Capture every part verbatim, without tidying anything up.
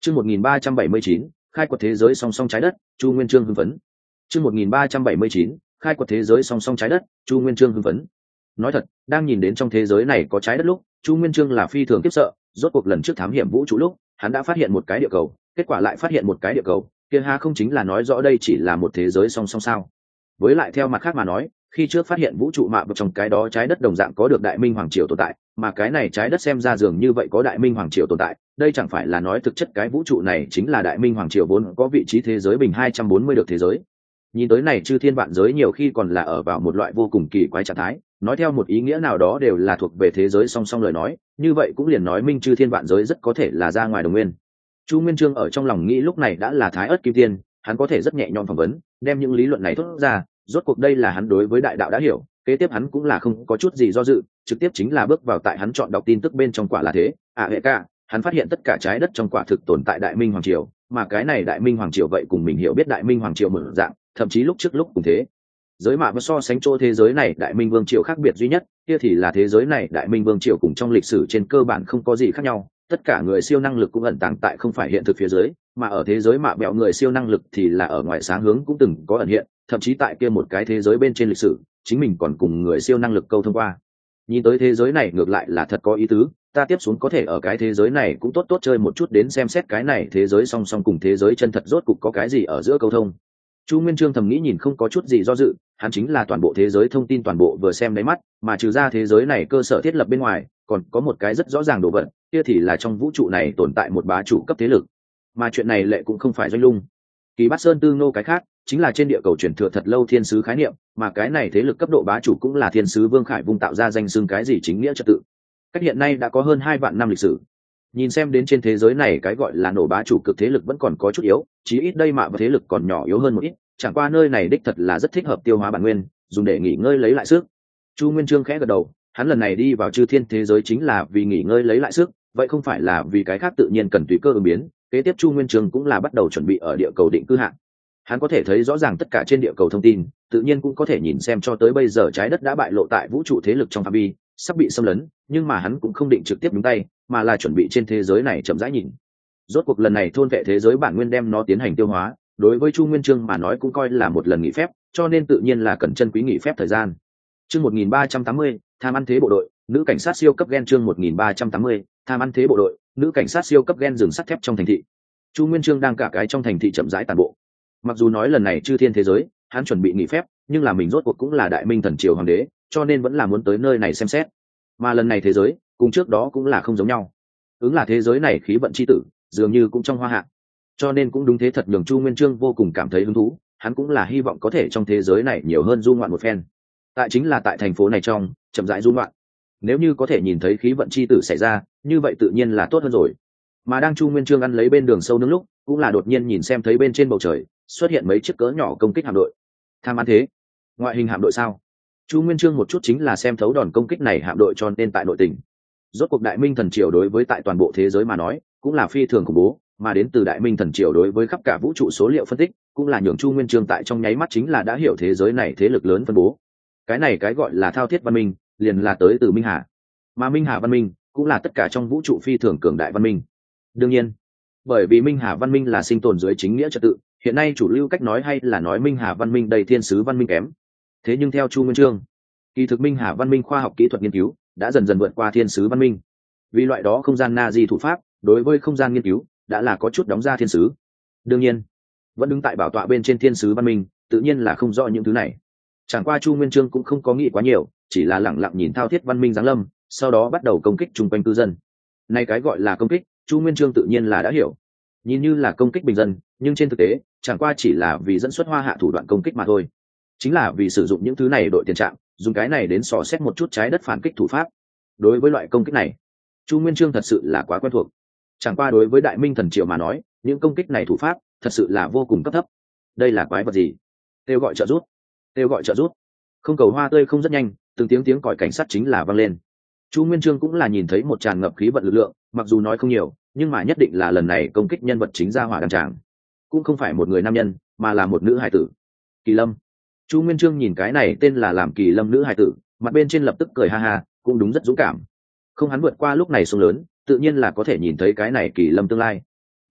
Chương một nghìn ba trăm bảy mươi chín, khai quật thế giới song song trái đất, Chu Nguyên Chương hưng phấn. Chương một nghìn ba trăm bảy mươi chín, khai quật thế giới song song trái đất, Chu Nguyên Chương hưng phấn. Nói thật, đang nhìn đến trong thế giới này có trái đất lúc, Chu Nguyên Chương là phi thường khiếp sợ, rốt cuộc lần trước thám hiểm vũ trụ lúc, hắn đã phát hiện một cái địa cầu, kết quả lại phát hiện một cái địa cầu, kia ha không chính là nói rõ đây chỉ là một thế giới song song sao? Với lại theo mặt khác mà nói, khi trước phát hiện vũ trụ mạ vào trong cái đó trái đất đồng dạng có được đại minh hoàng triều tồn tại, mà cái này trái đất xem ra dường như vậy có đại minh hoàng triều tồn tại, đây chẳng phải là nói thực chất cái vũ trụ này chính là đại minh hoàng triều vốn có vị trí thế giới bình hai trăm bốn mươi được thế giới. Nhìn tới này chư thiên vạn giới nhiều khi còn là ở vào một loại vô cùng kỳ quái trạng thái, nói theo một ý nghĩa nào đó đều là thuộc về thế giới song song lời nói, như vậy cũng liền nói minh chư thiên vạn giới rất có thể là ra ngoài đồng nguyên. Chu Nguyên Chương ở trong lòng nghĩ lúc này đã là thái ớt kim tiên, hắn có thể rất nhẹ nhõm phỏng vấn, đem những lý luận này thốt ra, rốt cuộc đây là hắn đối với đại đạo đã hiểu, kế tiếp hắn cũng là không có chút gì do dự, trực tiếp chính là bước vào tại hắn chọn đọc tin tức bên trong quả là thế. À hệ cả, hắn phát hiện tất cả trái đất trong quả thực tồn tại đại minh hoàng triều, mà cái này đại minh hoàng triều vậy cùng mình hiểu biết đại minh hoàng triều một dạng, thậm chí lúc trước lúc cùng thế giới mạ và so sánh chỗ thế giới này đại minh vương triều khác biệt duy nhất kia thì là thế giới này đại minh vương triều cùng trong lịch sử trên cơ bản không có gì khác nhau, tất cả người siêu năng lực cũng ẩn tàng tại không phải hiện thực phía dưới, mà ở thế giới mạ bẹo người siêu năng lực thì là ở ngoài sáng hướng cũng từng có ẩn hiện, thậm chí tại kia một cái thế giới bên trên lịch sử chính mình còn cùng người siêu năng lực câu thông qua. Nhìn tới thế giới này ngược lại là thật có ý tứ, ta tiếp xuống có thể ở cái thế giới này cũng tốt tốt chơi một chút đến xem xét cái này thế giới song song cùng thế giới chân thật rốt cục có cái gì ở giữa câu thông. Chu Nguyên Chương thầm nghĩ nhìn không có chút gì do dự, hắn chính là toàn bộ thế giới thông tin toàn bộ vừa xem đáy mắt, mà trừ ra thế giới này cơ sở thiết lập bên ngoài, còn có một cái rất rõ ràng đồ vật, kia thì là trong vũ trụ này tồn tại một bá chủ cấp thế lực. Mà chuyện này lệ cũng không phải doanh lung. Kỳ Bát Sơn Tư Ngô cái khác, chính là trên địa cầu truyền thừa thật lâu thiên sứ khái niệm, mà cái này thế lực cấp độ bá chủ cũng là thiên sứ Vương Khải Vung tạo ra danh xưng cái gì chính nghĩa trật tự. Cách hiện nay đã có hơn hai vạn năm lịch sử. Nhìn xem đến trên thế giới này cái gọi là nổ bá chủ cực thế lực vẫn còn có chút yếu, chí ít đây mạ và thế lực còn nhỏ yếu hơn một ít, chẳng qua nơi này đích thật là rất thích hợp tiêu hóa bản nguyên, dùng để nghỉ ngơi lấy lại sức. Chu Nguyên Chương khẽ gật đầu, hắn lần này đi vào chư thiên thế giới chính là vì nghỉ ngơi lấy lại sức, vậy không phải là vì cái khác tự nhiên cần tùy cơ ứng biến. Kế tiếp Chu Nguyên Chương cũng là bắt đầu chuẩn bị ở địa cầu định cư hạng. Hắn có thể thấy rõ ràng tất cả trên địa cầu thông tin, tự nhiên cũng có thể nhìn xem cho tới bây giờ trái đất đã bại lộ tại vũ trụ thế lực trong phạm vi, sắp bị xâm lấn, nhưng mà hắn cũng không định trực tiếp nhúng tay, mà là chuẩn bị trên thế giới này chậm rãi nhìn. Rốt cuộc lần này thôn vệ thế giới bản nguyên đem nó tiến hành tiêu hóa, đối với Chu Nguyên Chương mà nói cũng coi là một lần nghỉ phép, cho nên tự nhiên là cần chân quý nghỉ phép thời gian. Chương một nghìn ba trăm tám mươi, tham ăn thế bộ đội, nữ cảnh sát siêu cấp gen chương một nghìn ba trăm tám mươi, tham ăn thế bộ đội, nữ cảnh sát siêu cấp gen rừng sắt thép trong thành thị. Chu Nguyên Chương đang cả cái trong thành thị chậm rãi tản bộ. Mặc dù nói lần này chư thiên thế giới, hắn chuẩn bị nghỉ phép, nhưng là mình rốt cuộc cũng là đại minh thần triều hoàng đế, cho nên vẫn là muốn tới nơi này xem xét. Mà lần này thế giới, cùng trước đó cũng là không giống nhau. Ứng là thế giới này khí vận chi tử, dường như cũng trong hoa hạ. Cho nên cũng đúng thế thật nhường Chu Nguyên Chương vô cùng cảm thấy hứng thú, hắn cũng là hy vọng có thể trong thế giới này nhiều hơn du ngoạn một phen. Tại chính là tại thành phố này trong, chậm rãi du ngoạn. Nếu như có thể nhìn thấy khí vận chi tử xảy ra, như vậy tự nhiên là tốt hơn rồi. Mà đang Chu Nguyên Chương ăn lấy bên đường sâu nướng lúc, cũng là đột nhiên nhìn xem thấy bên trên bầu trời xuất hiện mấy chiếc cỡ nhỏ công kích hạm đội. Tham ăn thế, ngoại hình hạm đội sao? Chu Nguyên Chương một chút chính là xem thấu đòn công kích này hạm đội cho nên tại nội tình. Rốt cuộc đại minh thần triều đối với tại toàn bộ thế giới mà nói cũng là phi thường khủng bố, mà đến từ đại minh thần triều đối với khắp cả vũ trụ số liệu phân tích cũng là nhường Chu Nguyên Chương tại trong nháy mắt chính là đã hiểu thế giới này thế lực lớn phân bố. Cái này cái gọi là thao thiết văn minh liền là tới từ Minh Hà, mà Minh Hà văn minh cũng là tất cả trong vũ trụ phi thường cường đại văn minh. Đương nhiên, bởi vì Minh Hà văn minh là sinh tồn dưới chính nghĩa trật tự, hiện nay chủ lưu cách nói hay là nói Minh Hà văn minh đầy thiên sứ văn minh kém. Thế nhưng theo Chu Nguyên Chương, kỳ thực Minh Hà văn minh khoa học kỹ thuật nghiên cứu đã dần dần vượt qua thiên sứ văn minh. Vì loại đó không gian na di thủ pháp đối với không gian nghiên cứu đã là có chút đóng ra thiên sứ. Đương nhiên, vẫn đứng tại bảo tọa bên trên thiên sứ văn minh, tự nhiên là không rõ những thứ này. Chẳng qua Chu Nguyên Chương cũng không có nghĩ quá nhiều, chỉ là lẳng lặng nhìn thao thiết văn minh giáng lâm, sau đó bắt đầu công kích chung quanh cư dân. Này cái gọi là công kích, Chu Nguyên Chương tự nhiên là đã hiểu. Nhìn như là công kích bình dân, nhưng trên thực tế, chẳng qua chỉ là vì dẫn xuất hoa hạ thủ đoạn công kích mà thôi. Chính là vì sử dụng những thứ này đội tiền trạng, dùng cái này đến dò xét một chút trái đất phản kích thủ pháp. Đối với loại công kích này, Chu Nguyên Chương thật sự là quá quen thuộc. Chẳng qua đối với đại minh thần triều mà nói, những công kích này thủ pháp thật sự là vô cùng cấp thấp. Đây là quái vật gì? Kêu gọi trợ giúp, kêu gọi trợ giúp. Không cầu hoa tươi không rất nhanh, từng tiếng tiếng còi cảnh sát chính là vang lên. Chu Nguyên Chương cũng là nhìn thấy một tràn ngập khí vận lực lượng, mặc dù nói không nhiều, nhưng mà nhất định là lần này công kích nhân vật chính ra hỏa đăng tràng. Cũng không phải một người nam nhân, mà là một nữ hài tử. Kỳ Lâm. Chu Nguyên Chương nhìn cái này tên là làm Kỳ Lâm nữ hài tử, mặt bên trên lập tức cười ha ha, cũng đúng rất dũng cảm. Không hắn vượt qua lúc này sông lớn, tự nhiên là có thể nhìn thấy cái này Kỳ Lâm tương lai.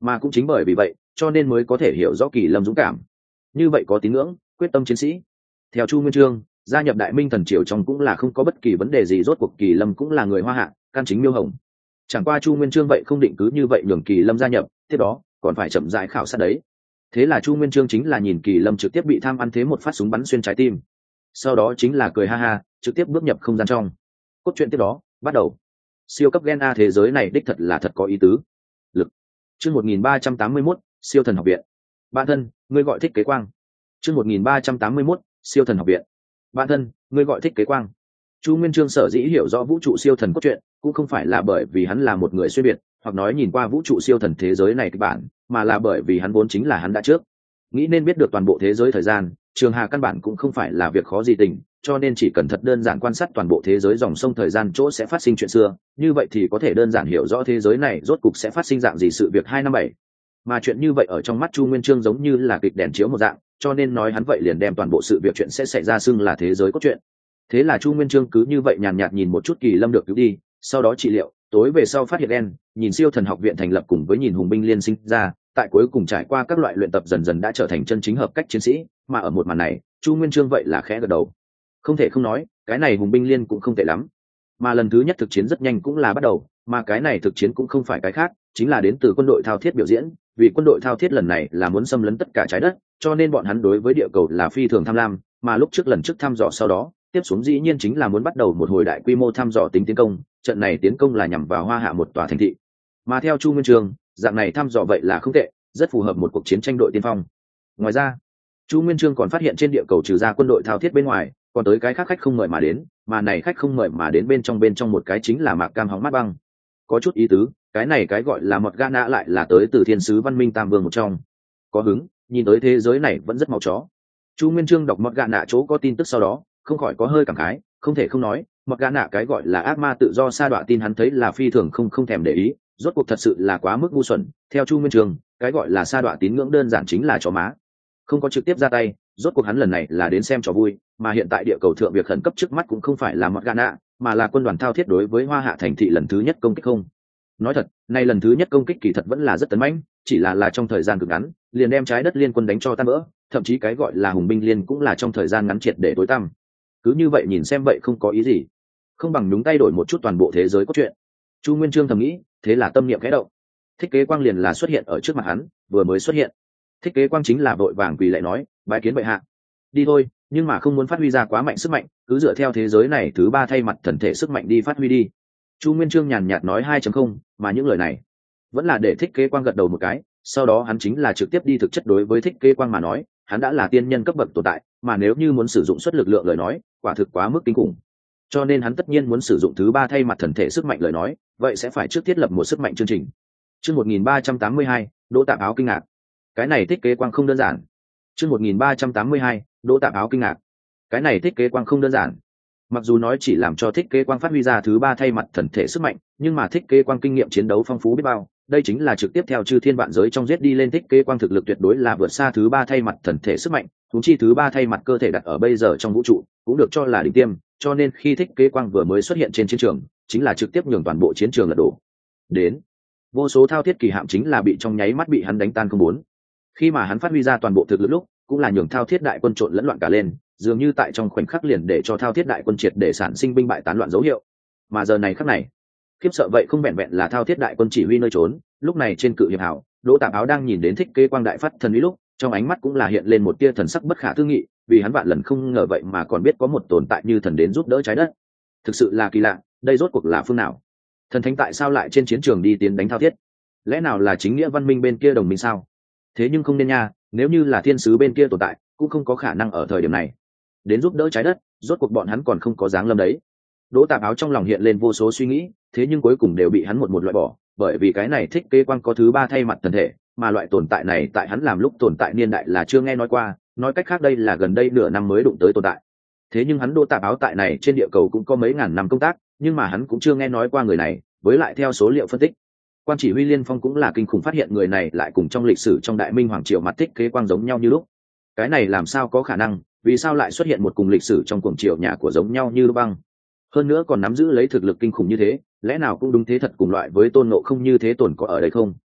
mà cũng chính bởi vì vậy cho nên mới có thể hiểu rõ Kỳ Lâm dũng cảm, như vậy có tín ngưỡng quyết tâm chiến sĩ. Theo Chu Nguyên Chương, gia nhập Đại Minh thần triều trong cũng là không có bất kỳ vấn đề gì, rốt cuộc Kỳ Lâm cũng là người Hoa Hạ, can chính miêu hồng. Chẳng qua Chu Nguyên Chương vậy không định cứ như vậy nhường Kỳ Lâm gia nhập, tiếp đó còn phải chậm rãi khảo sát đấy. Thế là Chu Nguyên Chương chính là nhìn Kỳ Lâm trực tiếp bị tham ăn thế một phát súng bắn xuyên trái tim, sau đó chính là cười ha ha trực tiếp bước nhập không gian trong. Cốt truyện tiếp đó bắt đầu. Siêu cấp gen A thế giới này đích thật là thật có ý tứ. Lực. Chương một nghìn ba trăm tám mươi mốt, siêu thần học viện. Bạn thân, ngươi gọi Thích Kế Quang. Chương một nghìn ba trăm tám mươi mốt, siêu thần học viện. Bạn thân, ngươi gọi Thích Kế Quang. Chu Nguyên Chương sở dĩ hiểu rõ vũ trụ siêu thần cốt truyện, cũng không phải là bởi vì hắn là một người xuyên biệt, hoặc nói nhìn qua vũ trụ siêu thần thế giới này kịch bản, mà là bởi vì hắn vốn chính là hắn đã trước nghĩ nên biết được toàn bộ thế giới thời gian. Trường Hà căn bản cũng không phải là việc khó gì tình, cho nên chỉ cần thật đơn giản quan sát toàn bộ thế giới dòng sông thời gian chỗ sẽ phát sinh chuyện xưa, như vậy thì có thể đơn giản hiểu rõ thế giới này rốt cục sẽ phát sinh dạng gì sự việc hai năm bảy. Mà chuyện như vậy ở trong mắt Chu Nguyên Chương giống như là kịch đèn chiếu một dạng, cho nên nói hắn vậy liền đem toàn bộ sự việc chuyện sẽ xảy ra xưng là thế giới cốt truyện. Thế là Chu Nguyên Chương cứ như vậy nhàn nhạt nhìn một chút Kỳ Lâm được cứu đi, sau đó trị liệu, tối về sau phát hiện đen, nhìn siêu thần học viện thành lập cùng với nhìn hùng binh liên sinh ra, tại cuối cùng trải qua các loại luyện tập dần dần đã trở thành chân chính hợp cách chiến sĩ. Mà ở một màn này Chu Nguyên Chương vậy là khẽ gật đầu, không thể không nói cái này hùng binh liên cũng không tệ lắm. Mà lần thứ nhất thực chiến rất nhanh cũng là bắt đầu, mà cái này thực chiến cũng không phải cái khác, chính là đến từ quân đội thao thiết biểu diễn. Vì quân đội thao thiết lần này là muốn xâm lấn tất cả trái đất, cho nên bọn hắn đối với địa cầu là phi thường tham lam, mà lúc trước lần trước thăm dò sau đó tiếp xuống dĩ nhiên chính là muốn bắt đầu một hồi đại quy mô thăm dò tính tiến công. Trận này tiến công là nhằm vào Hoa Hạ một tòa thành thị, mà theo Chu Nguyên Chương, dạng này thăm dò vậy là không tệ, rất phù hợp một cuộc chiến tranh đội tiên phong. Ngoài ra Chu Nguyên Chương còn phát hiện trên địa cầu trừ ra quân đội thao thiết bên ngoài, còn tới cái khác khách không mời mà đến, mà này khách không mời mà đến bên trong bên trong một cái chính là Mạc Cam hóng mắt băng. Có chút ý tứ, cái này cái gọi là mọt Gana lại là tới từ thiên sứ văn minh tam vương một trong. Có hứng, nhìn tới thế giới này vẫn rất máu chó. Chu Nguyên Chương đọc mọt Gana chỗ có tin tức sau đó không khỏi có hơi cảm khái, không thể không nói mọt Gana cái gọi là ác ma tự do sa đọa tin hắn thấy là phi thường không không thèm để ý, rốt cuộc thật sự là quá mức ngu xuẩn. Theo Chu Nguyên Chương, cái gọi là sa đọa tín ngưỡng đơn giản chính là chó má, không có trực tiếp ra tay. Rốt cuộc hắn lần này là đến xem trò vui, mà hiện tại địa cầu thượng việc khẩn cấp trước mắt cũng không phải là mọt Gana, mà là quân đoàn thao thiết đối với Hoa Hạ thành thị lần thứ nhất công kích. Không nói thật, nay lần thứ nhất công kích kỳ thật vẫn là rất tấn mãnh, chỉ là là trong thời gian cực ngắn liền đem trái đất liên quân đánh cho tan vỡ, thậm chí cái gọi là hùng binh liên cũng là trong thời gian ngắn triệt để tối tăm. Cứ như vậy nhìn xem vậy không có ý gì, không bằng nhúng tay đổi một chút toàn bộ thế giới có chuyện. Chu Nguyên Chương thầm nghĩ, thế là tâm niệm khẽ động. Thích Kế Quang liền là xuất hiện ở trước mặt hắn, vừa mới xuất hiện Thích Kế Quang chính là vội vàng quỳ lạy nói, bái kiến bệ hạ. Đi thôi, nhưng mà không muốn phát huy ra quá mạnh sức mạnh, cứ dựa theo thế giới này thứ ba thay mặt thần thể sức mạnh đi phát huy đi. Chu Nguyên Chương nhàn nhạt nói hai chấm không, mà những lời này vẫn là để Thích Kế Quang gật đầu một cái, sau đó hắn chính là trực tiếp đi thực chất. Đối với Thích Kế Quang mà nói, hắn đã là tiên nhân cấp bậc tồn tại, mà nếu như muốn sử dụng xuất lực lượng lời nói, quả thực quá mức kinh khủng. Cho nên hắn tất nhiên muốn sử dụng thứ ba thay mặt thần thể sức mạnh lời nói, vậy sẽ phải trước thiết lập một sức mạnh chương trình. Chương một nghìn ba trăm tám mươi hai, Đỗ Tạp Áo kinh ngạc. Cái này Thích Kế Quang không đơn giản. Chương một nghìn ba trăm tám mươi hai, Đỗ Tạp Áo kinh ngạc. Cái này Thích Kế Quang không đơn giản. Mặc dù nói chỉ làm cho Thích Kế Quang phát huy ra thứ ba thay mặt thần thể sức mạnh, nhưng mà Thích Kế Quang kinh nghiệm chiến đấu phong phú biết bao, đây chính là trực tiếp theo chư thiên vạn giới trong giết đi lên. Thích Kế Quang thực lực tuyệt đối là vượt xa thứ ba thay mặt thần thể sức mạnh, huống chi thứ ba thay mặt cơ thể đặt ở bây giờ trong vũ trụ cũng được cho là đỉnh tiêm, cho nên khi Thích Kế Quang vừa mới xuất hiện trên chiến trường, chính là trực tiếp nhường toàn bộ chiến trường lật đổ. Đến vô số thao thiết kỳ hạm chính là bị trong nháy mắt bị hắn đánh tan không bốn. Khi mà hắn phát huy ra toàn bộ thực lực lúc, cũng là nhường thao thiết đại quân trộn lẫn loạn cả lên, dường như tại trong khoảnh khắc liền để cho thao thiết đại quân triệt để sản sinh binh bại tán loạn dấu hiệu. Mà giờ này khắc này, khiếp sợ vậy không vẹn vẹn là thao thiết đại quân chỉ huy nơi trốn, lúc này trên cự hiệp hảo, Đỗ Tạp Áo đang nhìn đến Thích Kế Quang đại phát thần uy lúc, trong ánh mắt cũng là hiện lên một tia thần sắc bất khả tư nghị, vì hắn vạn lần không ngờ vậy mà còn biết có một tồn tại như thần đến giúp đỡ trái đất. Thực sự là kỳ lạ, đây rốt cuộc là phương nào? Thần thánh tại sao lại trên chiến trường đi tiến đánh thao thiết? Lẽ nào là chính nghĩa văn minh bên kia đồng minh sao? Thế nhưng không nên nha, nếu như là thiên sứ bên kia tồn tại, cũng không có khả năng ở thời điểm này đến giúp đỡ trái đất, rốt cuộc bọn hắn còn không có dáng lâm đấy. Đỗ Tạp Áo trong lòng hiện lên vô số suy nghĩ, thế nhưng cuối cùng đều bị hắn một một loại bỏ, bởi vì cái này Thích Kế Quang có thứ ba thay mặt thần thể, mà loại tồn tại này tại hắn làm lúc tồn tại niên đại là chưa nghe nói qua, nói cách khác đây là gần đây nửa năm mới đụng tới tồn tại. Thế nhưng hắn Đỗ Tạp Áo tại này trên địa cầu cũng có mấy ngàn năm công tác, nhưng mà hắn cũng chưa nghe nói qua người này, với lại theo số liệu phân tích, quan chỉ huy Liên Phong cũng là kinh khủng phát hiện người này lại cùng trong lịch sử trong Đại Minh hoàng triều mặt Thích Kế Quang giống nhau như lúc. Cái này làm sao có khả năng, vì sao lại xuất hiện một cùng lịch sử trong cuồng triều nhà của giống nhau như băng, hơn nữa còn nắm giữ lấy thực lực kinh khủng như thế, lẽ nào cũng đúng thế thật cùng loại với Tôn Ngộ Không như thế tồn có ở đây không?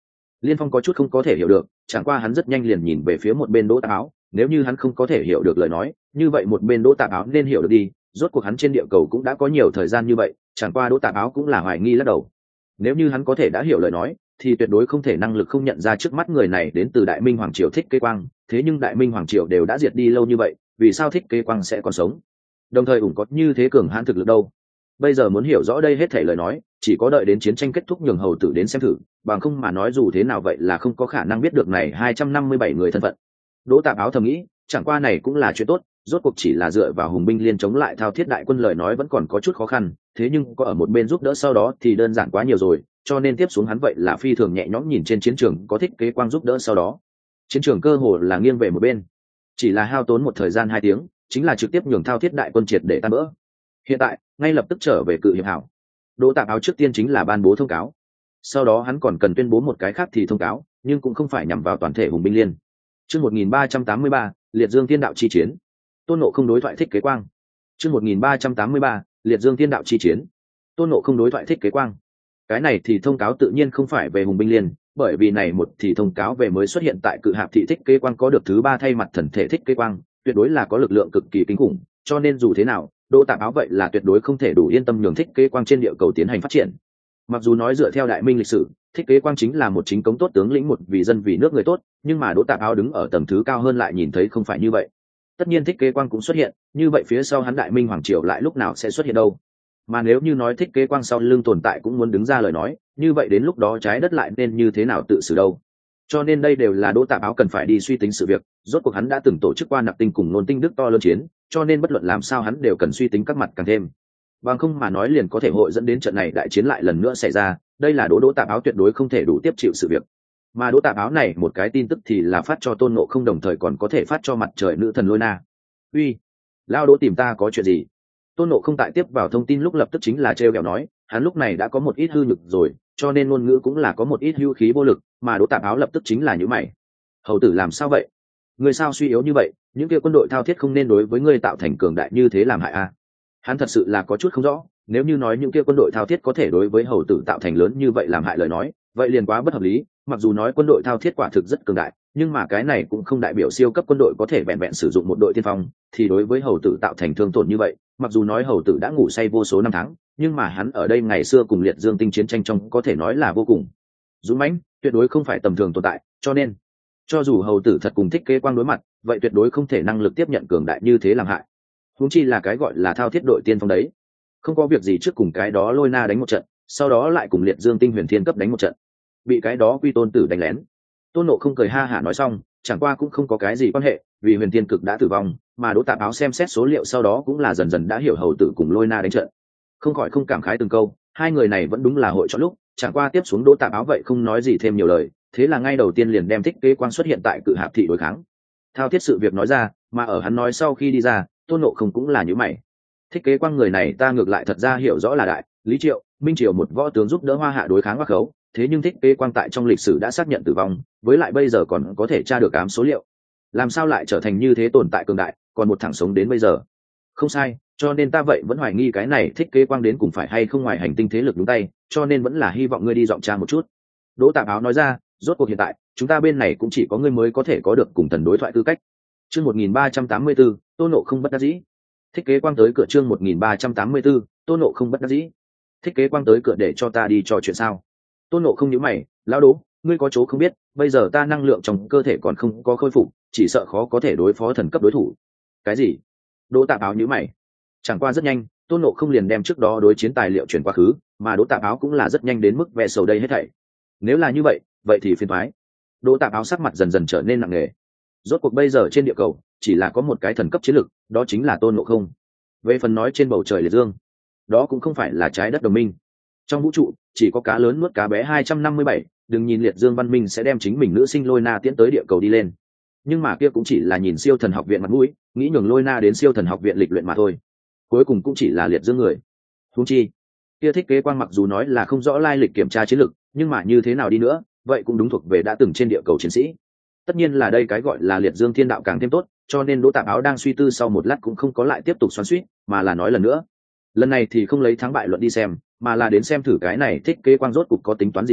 Liên Phong có chút không có thể hiểu được, chẳng qua hắn rất nhanh liền nhìn về phía một bên Đỗ Tạp Áo, nếu như hắn không có thể hiểu được lời nói, như vậy một bên Đỗ Tạp Áo nên hiểu được đi, rốt cuộc hắn trên địa cầu cũng đã có nhiều thời gian như vậy, chẳng qua Đỗ Tạp Áo cũng là hoài nghi lắc đầu. Nếu như hắn có thể đã hiểu lời nói, thì tuyệt đối không thể năng lực không nhận ra trước mắt người này đến từ Đại Minh Hoàng Triều Thích Kế Quang, thế nhưng Đại Minh Hoàng Triều đều đã diệt đi lâu như vậy, vì sao Thích Kế Quang sẽ còn sống? Đồng thời ủng có như thế cường hãn thực lực đâu? Bây giờ muốn hiểu rõ đây hết thảy lời nói, chỉ có đợi đến chiến tranh kết thúc nhường hầu tử đến xem thử, bằng không mà nói dù thế nào vậy là không có khả năng biết được này hai trăm năm mươi bảy người thân phận. Đỗ Tạp Áo thầm nghĩ, chẳng qua này cũng là chuyện tốt, rốt cuộc chỉ là dựa vào hùng binh liên chống lại Thao Thiết đại quân lời nói vẫn còn có chút khó khăn, thế nhưng có ở một bên giúp đỡ sau đó thì đơn giản quá nhiều rồi, cho nên tiếp xuống hắn vậy là phi thường nhẹ nhõm nhìn trên chiến trường có Thích Kế Quang giúp đỡ sau đó. Chiến trường cơ hồ là nghiêng về một bên, chỉ là hao tốn một thời gian hai tiếng, chính là trực tiếp nhường Thao Thiết đại quân triệt để tan vỡ. Hiện tại, ngay lập tức trở về cự hiệp hảo. Đỗ Tạp Áo trước tiên chính là ban bố thông cáo, sau đó hắn còn cần tuyên bố một cái khác thì thông cáo, nhưng cũng không phải nhằm vào toàn thể hùng binh liên. Chương một nghìn ba trăm tám mươi ba, Liệt Dương Tiên Đạo chi chiến. Tôn Ngộ Không đối thoại Thích Kế Quang. Chương một nghìn ba trăm tám mươi ba, Liệt Dương Tiên Đạo chi chiến. Tôn Ngộ Không đối thoại Thích Kế Quang. Cái này thì thông cáo tự nhiên không phải về hùng binh liên, bởi vì này một thì thông cáo về mới xuất hiện tại cự hạp thị Thích Kế Quang có được thứ ba thay mặt thần thể Thích Kế Quang, tuyệt đối là có lực lượng cực kỳ kinh khủng, cho nên dù thế nào, Đỗ Tạp Áo vậy là tuyệt đối không thể đủ yên tâm nhường Thích Kế Quang trên địa cầu tiến hành phát triển. Mặc dù nói dựa theo Đại Minh lịch sử, Thích Kế Quang chính là một chính cống tốt tướng lĩnh, một vì dân vì nước người tốt, nhưng mà Đỗ Tạp Áo đứng ở tầng thứ cao hơn lại nhìn thấy không phải như vậy. Tất nhiên Thích Kế Quang cũng xuất hiện, như vậy phía sau hắn Đại Minh Hoàng Triều lại lúc nào sẽ xuất hiện đâu? Mà nếu như nói Thích Kế Quang sau lưng tồn tại cũng muốn đứng ra lời nói, như vậy đến lúc đó trái đất lại nên như thế nào tự xử đâu? Cho nên đây đều là Đỗ Tạp Áo cần phải đi suy tính sự việc, rốt cuộc hắn đã từng tổ chức qua Nạp Tinh cùng Nôn Tinh Đức to lớn chiến, cho nên bất luận làm sao hắn đều cần suy tính các mặt càng thêm. Bằng không mà nói liền có thể hội dẫn đến trận này đại chiến lại lần nữa xảy ra, đây là Đỗ Đỗ Tạp Áo tuyệt đối không thể đủ tiếp chịu sự việc. Mà Đỗ Tạp Áo này một cái tin tức thì là phát cho Tôn Ngộ Không, đồng thời còn có thể phát cho mặt trời nữ thần Lôi Na. Uy, lao Đỗ tìm ta có chuyện gì? Tôn Ngộ Không tại tiếp vào thông tin lúc lập tức chính là trêu ghẹo nói, hắn lúc này đã có một ít hư nhược rồi, cho nên ngôn ngữ cũng là có một ít hưu khí vô lực, mà Đỗ Tạp Áo lập tức chính là nhíu mày. Hầu tử làm sao vậy? Người sao suy yếu như vậy? Những kia quân đội thao thiết không nên đối với ngươi tạo thành cường đại như thế làm hại a? À? Hắn thật sự là có chút không rõ, nếu như nói những kia quân đội thao thiết có thể đối với hầu tử tạo thành lớn như vậy làm hại lời nói, vậy liền quá bất hợp lý. Mặc dù nói quân đội thao thiết quả thực rất cường đại, nhưng mà cái này cũng không đại biểu siêu cấp quân đội có thể vẹn vẹn sử dụng một đội tiên phong thì đối với hầu tử tạo thành thương tổn như vậy. Mặc dù nói hầu tử đã ngủ say vô số năm tháng, nhưng mà hắn ở đây ngày xưa cùng Liệt Dương Tinh chiến tranh trong có thể nói là vô cùng dũng mãnh, tuyệt đối không phải tầm thường tồn tại, cho nên cho dù hầu tử thật cùng Thích Kế Quang đối mặt, vậy tuyệt đối không thể năng lực tiếp nhận cường đại như thế làm hại. Huống chi là cái gọi là thao thiết đội tiên phong đấy, không có việc gì trước cùng cái đó Lôi Na đánh một trận, sau đó lại cùng Liệt Dương Tinh Huyền Thiên cấp đánh một trận, bị cái đó Quy Tôn tử đánh lén. Tôn Ngộ Không cười ha hả nói xong, chẳng qua cũng không có cái gì quan hệ, vì Huyền Thiên cực đã tử vong, mà Đỗ Tạp Áo xem xét số liệu sau đó cũng là dần dần đã hiểu hầu tử cùng Lôi Na đánh trận, không khỏi không cảm khái từng câu, hai người này vẫn đúng là hội chọn lúc. Chẳng qua tiếp xuống Đỗ Tạp Áo vậy không nói gì thêm nhiều lời, thế là ngay đầu tiên liền đem Thích Kế Quang xuất hiện tại cự hạp thị đối kháng thao thiết sự việc nói ra, mà ở hắn nói sau khi đi ra, Tôn Ngộ Không cũng là nhíu mày. Thích Kế Quang người này ta ngược lại thật ra hiểu rõ là đại Lý Triệu, Minh Triều một võ tướng giúp đỡ Hoa Hạ đối kháng Bắc Khấu, thế nhưng Thích Kế Quang tại trong lịch sử đã xác nhận tử vong, với lại bây giờ còn có thể tra được ám số liệu, làm sao lại trở thành như thế tồn tại cường đại, còn một thằng sống đến bây giờ? Không sai, cho nên ta vậy vẫn hoài nghi cái này Thích Kế Quang đến cùng phải hay không ngoài hành tinh thế lực đúng tay, cho nên vẫn là hy vọng ngươi đi dọn tra một chút. Đỗ Tạp Áo nói ra, rốt cuộc hiện tại chúng ta bên này cũng chỉ có ngươi mới có thể có được cùng thần đối thoại tư cách. Chương một nghìn ba trăm tám mươi tư, Tôn Ngộ Không bất đắc dĩ. Thích Kế Quang tới cửa. Chương một nghìn ba trăm tám mươi tư, Tôn Ngộ Không bất đắc dĩ. Thích Kế Quang tới cửa để cho ta đi trò chuyện sao? Tôn Ngộ Không nhíu mày, lão Đỗ, ngươi có chỗ không biết, bây giờ ta năng lượng trong cơ thể còn không có khôi phục, chỉ sợ khó có thể đối phó thần cấp đối thủ. Cái gì? Đỗ Tạp Áo nhíu mày. Chẳng qua rất nhanh, Tôn Ngộ Không liền đem trước đó đối chiến tài liệu chuyển quá khứ, mà Đỗ Tạp Áo cũng là rất nhanh đến mức ve sầu đây hết thảy. Nếu là như vậy, vậy thì phiền toái. Đỗ Tạp Áo sắc mặt dần dần trở nên nặng nề. Rốt cuộc bây giờ trên địa cầu chỉ là có một cái thần cấp chiến lực, đó chính là Tôn Ngộ Không. Về phần nói trên bầu trời liệt dương, đó cũng không phải là trái đất đồng minh. Trong vũ trụ chỉ có cá lớn nuốt cá bé hai trăm năm mươi bảy, đừng nhìn liệt dương văn minh sẽ đem chính mình nữ sinh Lôi Na tiến tới địa cầu đi lên, nhưng mà kia cũng chỉ là nhìn siêu thần học viện mặt mũi, nghĩ nhường Lôi Na đến siêu thần học viện lịch luyện mà thôi, cuối cùng cũng chỉ là liệt dương người. Huống chi kia Thích Kế Quang mặc dù nói là không rõ lai lịch kiểm tra chiến lực, nhưng mà như thế nào đi nữa, vậy cũng đúng thuộc về đã từng trên địa cầu chiến sĩ. Tất nhiên là đây cái gọi là liệt dương thiên đạo càng thêm tốt, cho nên Đỗ Tạp Áo đang suy tư sau một lát cũng không có lại tiếp tục xoắn xuýt, mà là nói lần nữa. Lần này thì không lấy thắng bại luận đi xem, mà là đến xem thử cái này Thích Kế Quang rốt cục có tính toán gì không,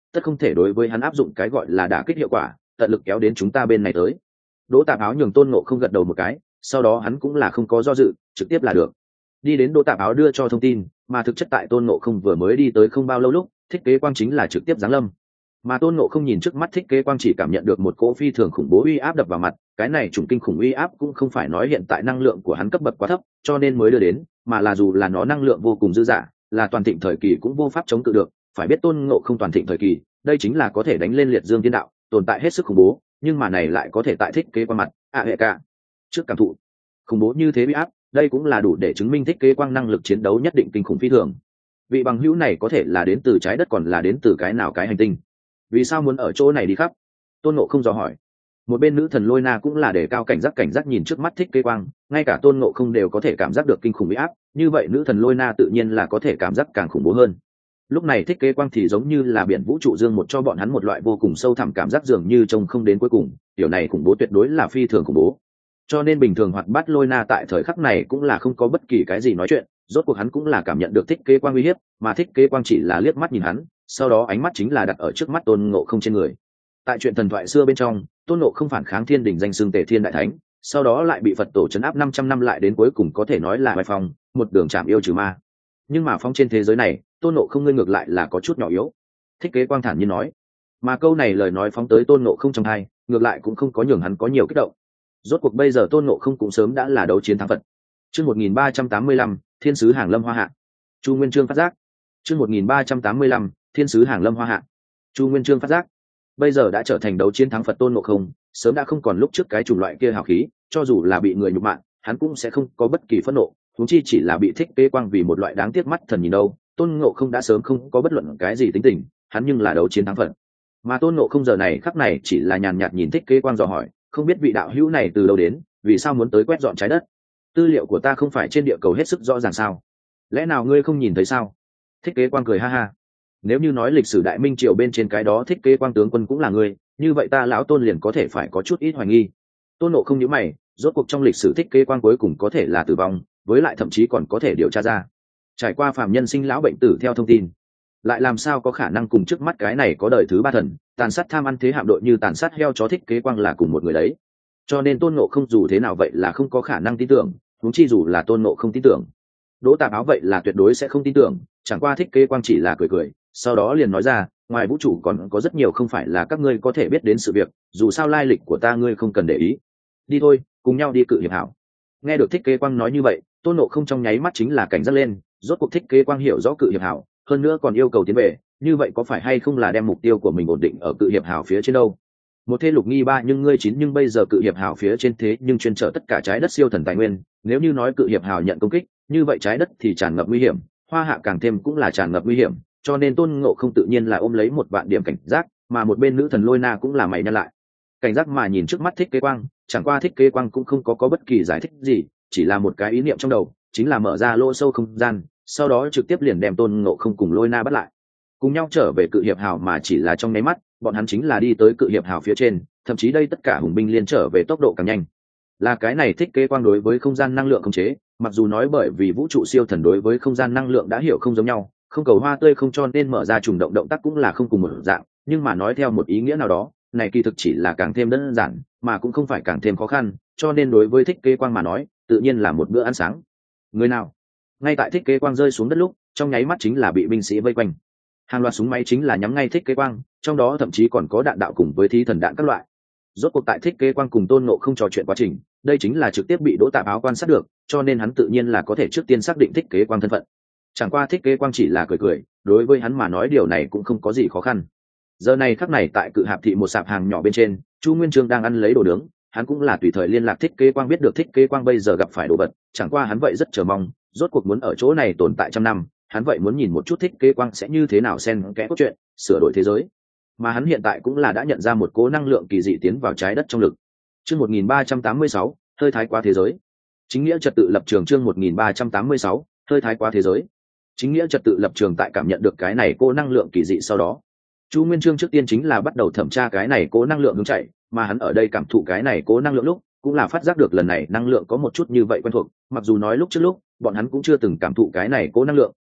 tất không thể đối với hắn áp dụng cái gọi là đả kích hiệu quả, tận lực kéo đến chúng ta bên này tới. Đỗ Tạp Áo nhường Tôn Ngộ Không gật đầu một cái, sau đó hắn cũng là không có do dự, trực tiếp là được. Đi đến Đỗ Tạp Áo đưa cho thông tin, mà thực chất tại Tôn Ngộ Không vừa mới đi tới không bao lâu lúc, Thích Kế Quang chính là trực tiếp giáng lâm. Mà Tôn Ngộ Không nhìn trước mắt Thích Kế Quang chỉ cảm nhận được một cỗ phi thường khủng bố uy áp đập vào mặt, cái này trùng kinh khủng uy áp cũng không phải nói hiện tại năng lượng của hắn cấp bậc quá thấp, cho nên mới đưa đến, mà là dù là nó năng lượng vô cùng dư dả, là toàn thịnh thời kỳ cũng vô pháp chống cự được. Phải biết Tôn Ngộ Không toàn thịnh thời kỳ, đây chính là có thể đánh lên liệt dương thiên đạo, tồn tại hết sức khủng bố, nhưng mà này lại có thể tại Thích Kế Quang mặt, à hệ cả. Trước cảm thụ khủng bố như thế uy áp, đây cũng là đủ để chứng minh Thích Kế Quang năng lực chiến đấu nhất định kinh khủng phi thường. Vị bằng hữu này có thể là đến từ trái đất còn là đến từ cái nào cái hành tinh? Vì sao muốn ở chỗ này đi khắp? Tôn Ngộ Không dò hỏi. Một bên nữ thần Lôi Na cũng là để cao cảnh giác cảnh giác nhìn trước mắt Thích Kế Quang, ngay cả Tôn Ngộ Không đều có thể cảm giác được kinh khủng uy áp, như vậy nữ thần Lôi Na tự nhiên là có thể cảm giác càng khủng bố hơn. Lúc này Thích Kế Quang thì giống như là biển vũ trụ dương một cho bọn hắn một loại vô cùng sâu thẳm cảm giác dường như trông không đến cuối cùng, điều này khủng bố tuyệt đối là phi thường khủng bố. Cho nên bình thường hoạt bát Lôi Na tại thời khắc này cũng là không có bất kỳ cái gì nói chuyện, rốt cuộc hắn cũng là cảm nhận được Thích Kế Quang uy hiếp, mà Thích Kế Quang chỉ là liếc mắt nhìn hắn, sau đó ánh mắt chính là đặt ở trước mắt Tôn Ngộ Không trên người. Tại chuyện thần thoại xưa bên trong, Tôn Ngộ Không phản kháng thiên đình danh xưng Tề Thiên Đại Thánh, sau đó lại bị Phật tổ trấn áp năm trăm năm lại đến cuối cùng có thể nói là oai phong, một đường chạm yêu trừ ma. Nhưng mà phong trên thế giới này, Tôn Ngộ Không ngươi ngược lại là có chút nhỏ yếu. Thích Kế Quang thản nhiên nói. Mà câu này lời nói phóng tới Tôn Ngộ Không trong tai, ngược lại cũng không có nhường hắn có nhiều kích động. Rốt cuộc bây giờ Tôn Ngộ Không cũng sớm đã là đấu chiến thắng Phật. Chương một nghìn ba trăm tám mươi lăm, Thiên sứ Hàng Lâm Hoa Hạ. Chu Nguyên Chương phát giác. Chương một nghìn ba trăm tám mươi lăm, Thiên sứ Hàng Lâm Hoa Hạ. Chu Nguyên Chương phát giác. Bây giờ đã trở thành đấu chiến thắng Phật Tôn Ngộ Không, sớm đã không còn lúc trước cái chủng loại kia hào khí, cho dù là bị người nhục mạ, hắn cũng sẽ không có bất kỳ phẫn nộ, huống chi chỉ là bị Thích Kế Quang vì một loại đáng tiếc mắt thần nhìn đâu. Tôn Ngộ Không đã sớm không có bất luận cái gì tính tình, hắn nhưng là đấu chiến thắng Phật. Mà Tôn Ngộ Không giờ này khắc này chỉ là nhàn nhạt nhìn Thích Kế Quang dò hỏi, không biết vị đạo hữu này từ đâu đến, vì sao muốn tới quét dọn trái đất? Tư liệu của ta không phải trên địa cầu hết sức rõ ràng sao? Lẽ nào ngươi không nhìn thấy sao? Thích Kế Quang cười ha ha. Nếu như nói lịch sử Đại Minh triều bên trên cái đó Thích Kế Quang tướng quân cũng là ngươi, như vậy ta lão Tôn liền có thể phải có chút ít hoài nghi. Tôn Ngộ Không nhíu mày, rốt cuộc trong lịch sử Thích Kế Quang cuối cùng có thể là tử vong, với lại thậm chí còn có thể điều tra ra trải qua phàm nhân sinh lão bệnh tử theo thông tin, lại làm sao có khả năng cùng trước mắt cái này có đời thứ ba thần tàn sát tham ăn thế hạm đội như tàn sát heo chó Thích Kế Quang là cùng một người đấy. Cho nên Tôn Ngộ Không dù thế nào vậy là không có khả năng tin tưởng, huống chi dù là Tôn Ngộ Không tin tưởng, Đỗ Tạp Áo vậy là tuyệt đối sẽ không tin tưởng. Chẳng qua Thích Kế Quang chỉ là cười cười, sau đó liền nói ra, ngoài vũ trụ còn có rất nhiều không phải là các ngươi có thể biết đến sự việc, dù sao lai lịch của ta ngươi không cần để ý. Đi thôi, cùng nhau đi cự hiệp hảo. Nghe được Thích Kế Quang nói như vậy, Tôn Ngộ Không trong nháy mắt chính là cảnh giác lên, rốt cuộc Thích Kế Quang hiểu rõ cự hiệp hảo, hơn nữa còn yêu cầu tiến về, như vậy có phải hay không là đem mục tiêu của mình ổn định ở cự hiệp hảo phía trên đâu? Một thế lục nghi ba nhưng ngươi chín nhưng bây giờ cự hiệp hảo phía trên thế nhưng chuyên trở tất cả trái đất siêu thần tài nguyên, nếu như nói cự hiệp hảo nhận công kích, như vậy trái đất thì tràn ngập nguy hiểm, Hoa Hạ càng thêm cũng là tràn ngập nguy hiểm, cho nên Tôn Ngộ Không tự nhiên là ôm lấy một vạn điểm cảnh giác, mà một bên nữ thần Lôi Na cũng là mày nhăn lại. Cảnh giác mà nhìn trước mắt Thích Kế Quang, chẳng qua Thích Kế Quang cũng không có có bất kỳ giải thích gì, chỉ là một cái ý niệm trong đầu, chính là mở ra lỗ sâu không gian, sau đó trực tiếp liền đem Tôn Ngộ Không cùng Lôi Na bắt lại, cùng nhau trở về cự hiệp hào. Mà chỉ là trong nháy mắt, bọn hắn chính là đi tới cự hiệp hào phía trên, thậm chí đây tất cả hùng binh liên trở về tốc độ càng nhanh. Là cái này Thích Kế Quang đối với không gian năng lượng khống chế, mặc dù nói bởi vì vũ trụ siêu thần đối với không gian năng lượng đã hiểu không giống nhau, không cầu hoa tươi không cho nên mở ra trùng động động tác cũng là không cùng một dạng, nhưng mà nói theo một ý nghĩa nào đó, này kỳ thực chỉ là càng thêm đơn giản, mà cũng không phải càng thêm khó khăn, cho nên đối với Thích Kế Quang mà nói, tự nhiên là một bữa ăn sáng. Người nào? Ngay tại Thích Kế Quang rơi xuống đất lúc, trong nháy mắt chính là bị binh sĩ vây quanh. Hàng loạt súng máy chính là nhắm ngay Thích Kế Quang, trong đó thậm chí còn có đạn đạo cùng với thí thần đạn các loại. Rốt cuộc tại Thích Kế Quang cùng Tôn Ngộ Không trò chuyện quá trình, đây chính là trực tiếp bị Đỗ Tạp Áo quan sát được, cho nên hắn tự nhiên là có thể trước tiên xác định Thích Kế Quang thân phận. Chẳng qua Thích Kế Quang chỉ là cười cười, đối với hắn mà nói điều này cũng không có gì khó khăn. Giờ này khắc này tại Cự Hạp thị một sạp hàng nhỏ bên trên, Chu Nguyên Chương đang ăn lấy đồ nướng, hắn cũng là tùy thời liên lạc Thích Kế Quang, biết được Thích Kế Quang bây giờ gặp phải đồ vật, chẳng qua hắn vậy rất chờ mong, rốt cuộc muốn ở chỗ này tồn tại trăm năm, hắn vậy muốn nhìn một chút Thích Kế Quang sẽ như thế nào xen kẽ cốt truyện, sửa đổi thế giới. Mà hắn hiện tại cũng là đã nhận ra một cố năng lượng kỳ dị tiến vào trái đất trong lực. Chương một nghìn ba trăm tám mươi sáu, hơi thái quá thế giới. Chính nghĩa trật tự lập trường. Chương một nghìn ba trăm tám mươi sáu, hơi thái quá thế giới. Chính nghĩa trật tự lập trường tại cảm nhận được cái này cố năng lượng kỳ dị sau đó, Chu Nguyên Chương trước tiên chính là bắt đầu thẩm tra cái này cố năng lượng hướng chạy, mà hắn ở đây cảm thụ cái này cố năng lượng lúc, cũng là phát giác được lần này năng lượng có một chút như vậy quen thuộc, mặc dù nói lúc trước lúc, bọn hắn cũng chưa từng cảm thụ cái này cố năng lượng,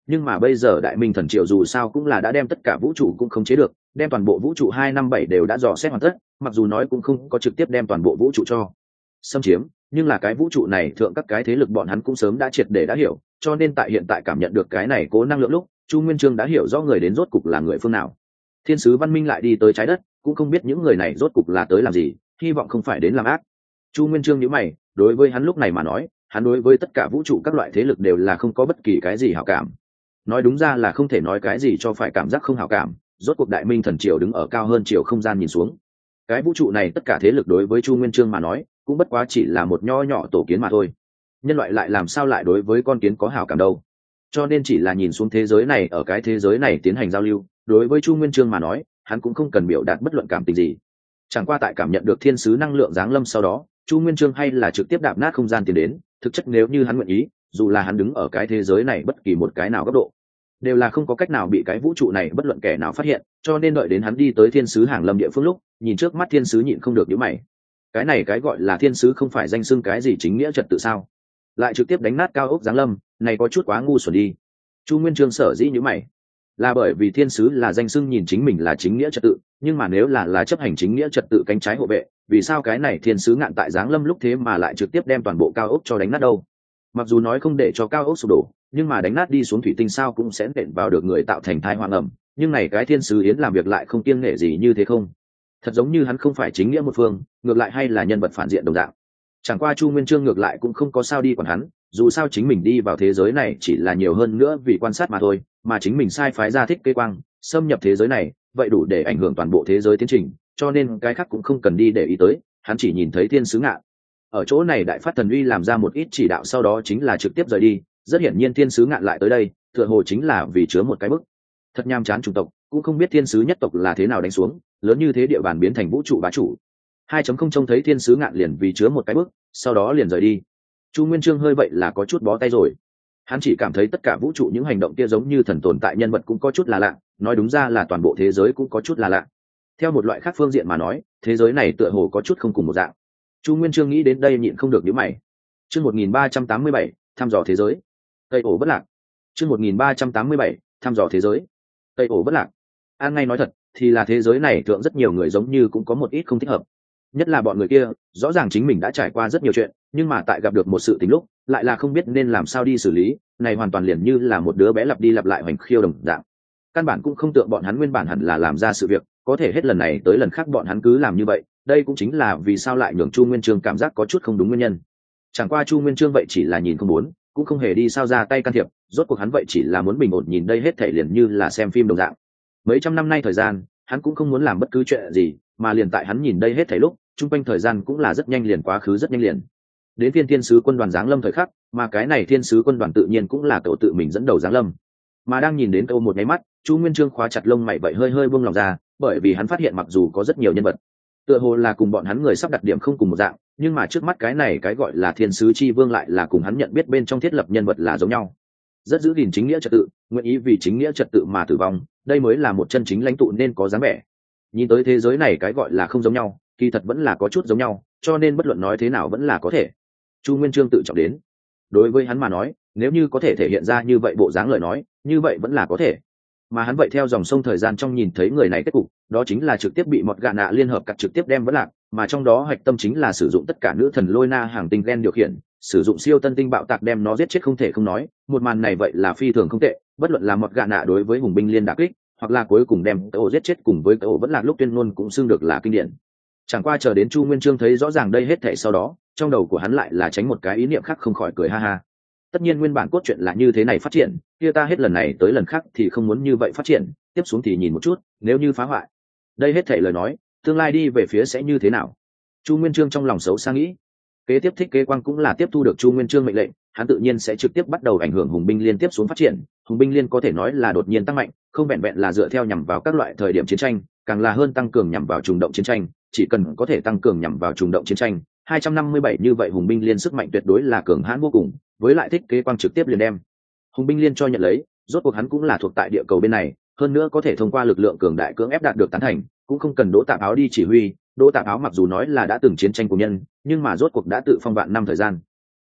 nhưng mà bây giờ đại minh thần triều dù sao cũng là đã đem tất cả vũ trụ cũng không chế được, đem toàn bộ vũ trụ hai năm bảy đều đã dò xét hoàn tất, mặc dù nói cũng không có trực tiếp đem toàn bộ vũ trụ cho xâm chiếm, nhưng là cái vũ trụ này thượng các cái thế lực bọn hắn cũng sớm đã triệt để đã hiểu, cho nên tại hiện tại cảm nhận được cái này cố năng lượng lúc, Chu Nguyên Chương đã hiểu rõ người đến rốt cục là người phương nào. Thiên sứ văn minh lại đi tới trái đất, cũng không biết những người này rốt cục là tới làm gì, hy vọng không phải đến làm ác. Chu Nguyên Chương nhíu mày, đối với hắn lúc này mà nói, hắn đối với tất cả vũ trụ các loại thế lực đều là không có bất kỳ cái gì hảo cảm. Nói đúng ra là không thể nói cái gì cho phải cảm giác không hảo cảm, rốt cuộc đại minh thần triều đứng ở cao hơn chiều không gian nhìn xuống. Cái vũ trụ này tất cả thế lực đối với Chu Nguyên Chương mà nói, cũng bất quá chỉ là một nho nhỏ tổ kiến mà thôi. Nhân loại lại làm sao lại đối với con kiến có hảo cảm đâu? Cho nên chỉ là nhìn xuống thế giới này, ở cái thế giới này tiến hành giao lưu, đối với Chu Nguyên Chương mà nói, hắn cũng không cần biểu đạt bất luận cảm tình gì. Chẳng qua tại cảm nhận được thiên sứ năng lượng giáng lâm sau đó, Chu Nguyên Chương hay là trực tiếp đạp nát không gian tiến đến, thực chất nếu như hắn nguyện ý, dù là hắn đứng ở cái thế giới này bất kỳ một cái nào góc độ, đều là không có cách nào bị cái vũ trụ này bất luận kẻ nào phát hiện, cho nên đợi đến hắn đi tới thiên sứ hàng lâm địa phương lúc, nhìn trước mắt thiên sứ nhịn không được nhíu mày. Cái này cái gọi là thiên sứ không phải danh xưng cái gì chính nghĩa trật tự sao? Lại trực tiếp đánh nát cao ốc giáng lâm, này có chút quá ngu xuẩn đi. Chu Nguyên Chương sở dĩ nhíu mày, là bởi vì thiên sứ là danh xưng nhìn chính mình là chính nghĩa trật tự, nhưng mà nếu là là chấp hành chính nghĩa trật tự cánh trái hộ vệ, vì sao cái này thiên sứ ngạn tại giáng lâm lúc thế mà lại trực tiếp đem toàn bộ cao ốc cho đánh nát đâu? Mặc dù nói không để cho cao ốc sụp đổ, nhưng mà đánh nát đi xuống thủy tinh sao cũng sẽ nện vào được người, tạo thành thai hoang ẩm, nhưng này cái thiên sứ yến làm việc lại không kiêng nể gì như thế không? Thật giống như hắn không phải chính nghĩa một phương, ngược lại hay là nhân vật phản diện đồng dạng. Chẳng qua Chu Nguyên Chương ngược lại cũng không có sao đi quản hắn, dù sao chính mình đi vào thế giới này chỉ là nhiều hơn nữa vì quan sát mà thôi, mà chính mình sai phái ra thích cây quang xâm nhập thế giới này, vậy đủ để ảnh hưởng toàn bộ thế giới tiến trình, cho nên cái khác cũng không cần đi để ý tới. Hắn chỉ nhìn thấy thiên sứ ngạn ở chỗ này đại phát thần uy làm ra một ít chỉ đạo, sau đó chính là trực tiếp rời đi. Rất hiển nhiên thiên sứ ngạn lại tới đây tựa hồ chính là vì chứa một cái bức. Thật nham chán chủng tộc, cũng không biết thiên sứ nhất tộc là thế nào đánh xuống lớn như thế địa bàn biến thành vũ trụ bá chủ. hai chấm không trông thấy thiên sứ ngạn liền vì chứa một cái bức, sau đó liền rời đi. Chu Nguyên Chương hơi vậy là có chút bó tay rồi. Hắn chỉ cảm thấy tất cả vũ trụ những hành động kia giống như thần tồn tại nhân vật cũng có chút là lạ, nói đúng ra là toàn bộ thế giới cũng có chút là lạ. Theo một loại khác phương diện mà nói, thế giới này tựa hồ có chút không cùng một dạng. Chu Nguyên Chương nghĩ đến đây nhịn không được nhíu mày. Chương một nghìn ba trăm tám mươi bảy, thăm dò thế giới. Tây ổ bất lạc. Chương một nghìn ba trăm tám mươi bảy, thăm dò thế giới. Tây ổ bất lạc. An ngay nói thật, thì là thế giới này thượng rất nhiều người giống như cũng có một ít không thích hợp. Nhất là bọn người kia, rõ ràng chính mình đã trải qua rất nhiều chuyện, nhưng mà tại gặp được một sự tình lúc, lại là không biết nên làm sao đi xử lý, này hoàn toàn liền như là một đứa bé lặp đi lặp lại hoành khiêu đồng dạng. Căn bản cũng không tượng bọn hắn nguyên bản hẳn là làm ra sự việc, có thể hết lần này tới lần khác bọn hắn cứ làm như vậy, đây cũng chính là vì sao lại nhường Chu Nguyên Chương cảm giác có chút không đúng nguyên nhân. Chẳng qua Chu Nguyên Chương vậy chỉ là nhìn không muốn, cũng không hề đi sao ra tay can thiệp, rốt cuộc hắn vậy chỉ là muốn bình ổn nhìn đây hết thảy liền như là xem phim đồng dạng. Mấy trăm năm nay thời gian, hắn cũng không muốn làm bất cứ chuyện gì, mà liền tại hắn nhìn đây hết thảy lúc, chung quanh thời gian cũng là rất nhanh liền quá khứ rất nhanh liền. Đến thiên thiên sứ quân đoàn giáng lâm thời khắc, mà cái này thiên sứ quân đoàn tự nhiên cũng là cậu tự mình dẫn đầu giáng lâm. Mà đang nhìn đến câu một cái mắt, Chu Nguyên Chương khóa chặt lông mày vậy hơi hơi buông lòng ra, bởi vì hắn phát hiện mặc dù có rất nhiều nhân vật, tựa hồ là cùng bọn hắn người sắp đặt điểm không cùng một dạng, nhưng mà trước mắt cái này cái gọi là thiên sứ chi vương lại là cùng hắn nhận biết bên trong thiết lập nhân vật là giống nhau. Rất giữ gìn chính nghĩa trật tự, nguyện ý vì chính nghĩa trật tự mà tử vong, đây mới là một chân chính lãnh tụ nên có dáng vẻ. Nhìn tới thế giới này cái gọi là không giống nhau, kỳ thật vẫn là có chút giống nhau, cho nên bất luận nói thế nào vẫn là có thể. Chu Nguyên Chương tự trọng đến, đối với hắn mà nói, nếu như có thể thể hiện ra như vậy bộ dáng lời nói, như vậy vẫn là có thể. Mà hắn vậy theo dòng sông thời gian trong nhìn thấy người này kết cục, đó chính là trực tiếp bị một gạ nạ liên hợp cắt trực tiếp đem vẫn lạc, mà trong đó hạch tâm chính là sử dụng tất cả nữ thần lôi na hàng tinh gen điều khiển, sử dụng siêu tân tinh bạo tạc đem nó giết chết không thể không nói, một màn này vậy là phi thường không tệ, bất luận là một gạ nạ đối với hùng binh liên đả kích, hoặc là cuối cùng đem cái ổ giết chết cùng với cái ổ vẫn lạc lúc tuyên ngôn cũng xưng được là kinh điển. Chẳng qua chờ đến Chu Nguyên Chương thấy rõ ràng đây hết thảy sau đó, trong đầu của hắn lại là tránh một cái ý niệm khác không khỏi cười ha ha. Tất nhiên nguyên bản cốt truyện là như thế này phát triển, kia ta hết lần này tới lần khác thì không muốn như vậy phát triển, tiếp xuống thì nhìn một chút, nếu như phá hoại, đây hết thảy lời nói, tương lai đi về phía sẽ như thế nào? Chu Nguyên Chương trong lòng xấu xa nghĩ. Kế tiếp Thích Kế Quang cũng là tiếp thu được Chu Nguyên Chương mệnh lệnh, hắn tự nhiên sẽ trực tiếp bắt đầu ảnh hưởng hùng binh liên tiếp xuống phát triển. Hùng binh liên có thể nói là đột nhiên tăng mạnh, không vẹn vẹn là dựa theo nhằm vào các loại thời điểm chiến tranh, càng là hơn tăng cường nhằm vào trùng động chiến tranh, chỉ cần có thể tăng cường nhằm vào trùng động chiến tranh, hai trăm năm mươi bảy như vậy hùng binh liên sức mạnh tuyệt đối là cường hãn vô cùng, với lại Thích Kế Quang trực tiếp liền đem hùng binh liên cho nhận lấy, rốt cuộc hắn cũng là thuộc tại địa cầu bên này, hơn nữa có thể thông qua lực lượng cường đại cưỡng ép đạt được tán thành, cũng không cần Đỗ Tạp Áo đi chỉ huy. Đỗ Tạp Áo mặc dù nói là đã từng chiến tranh cùng nhân, nhưng mà rốt cuộc đã tự phong vạn năm thời gian.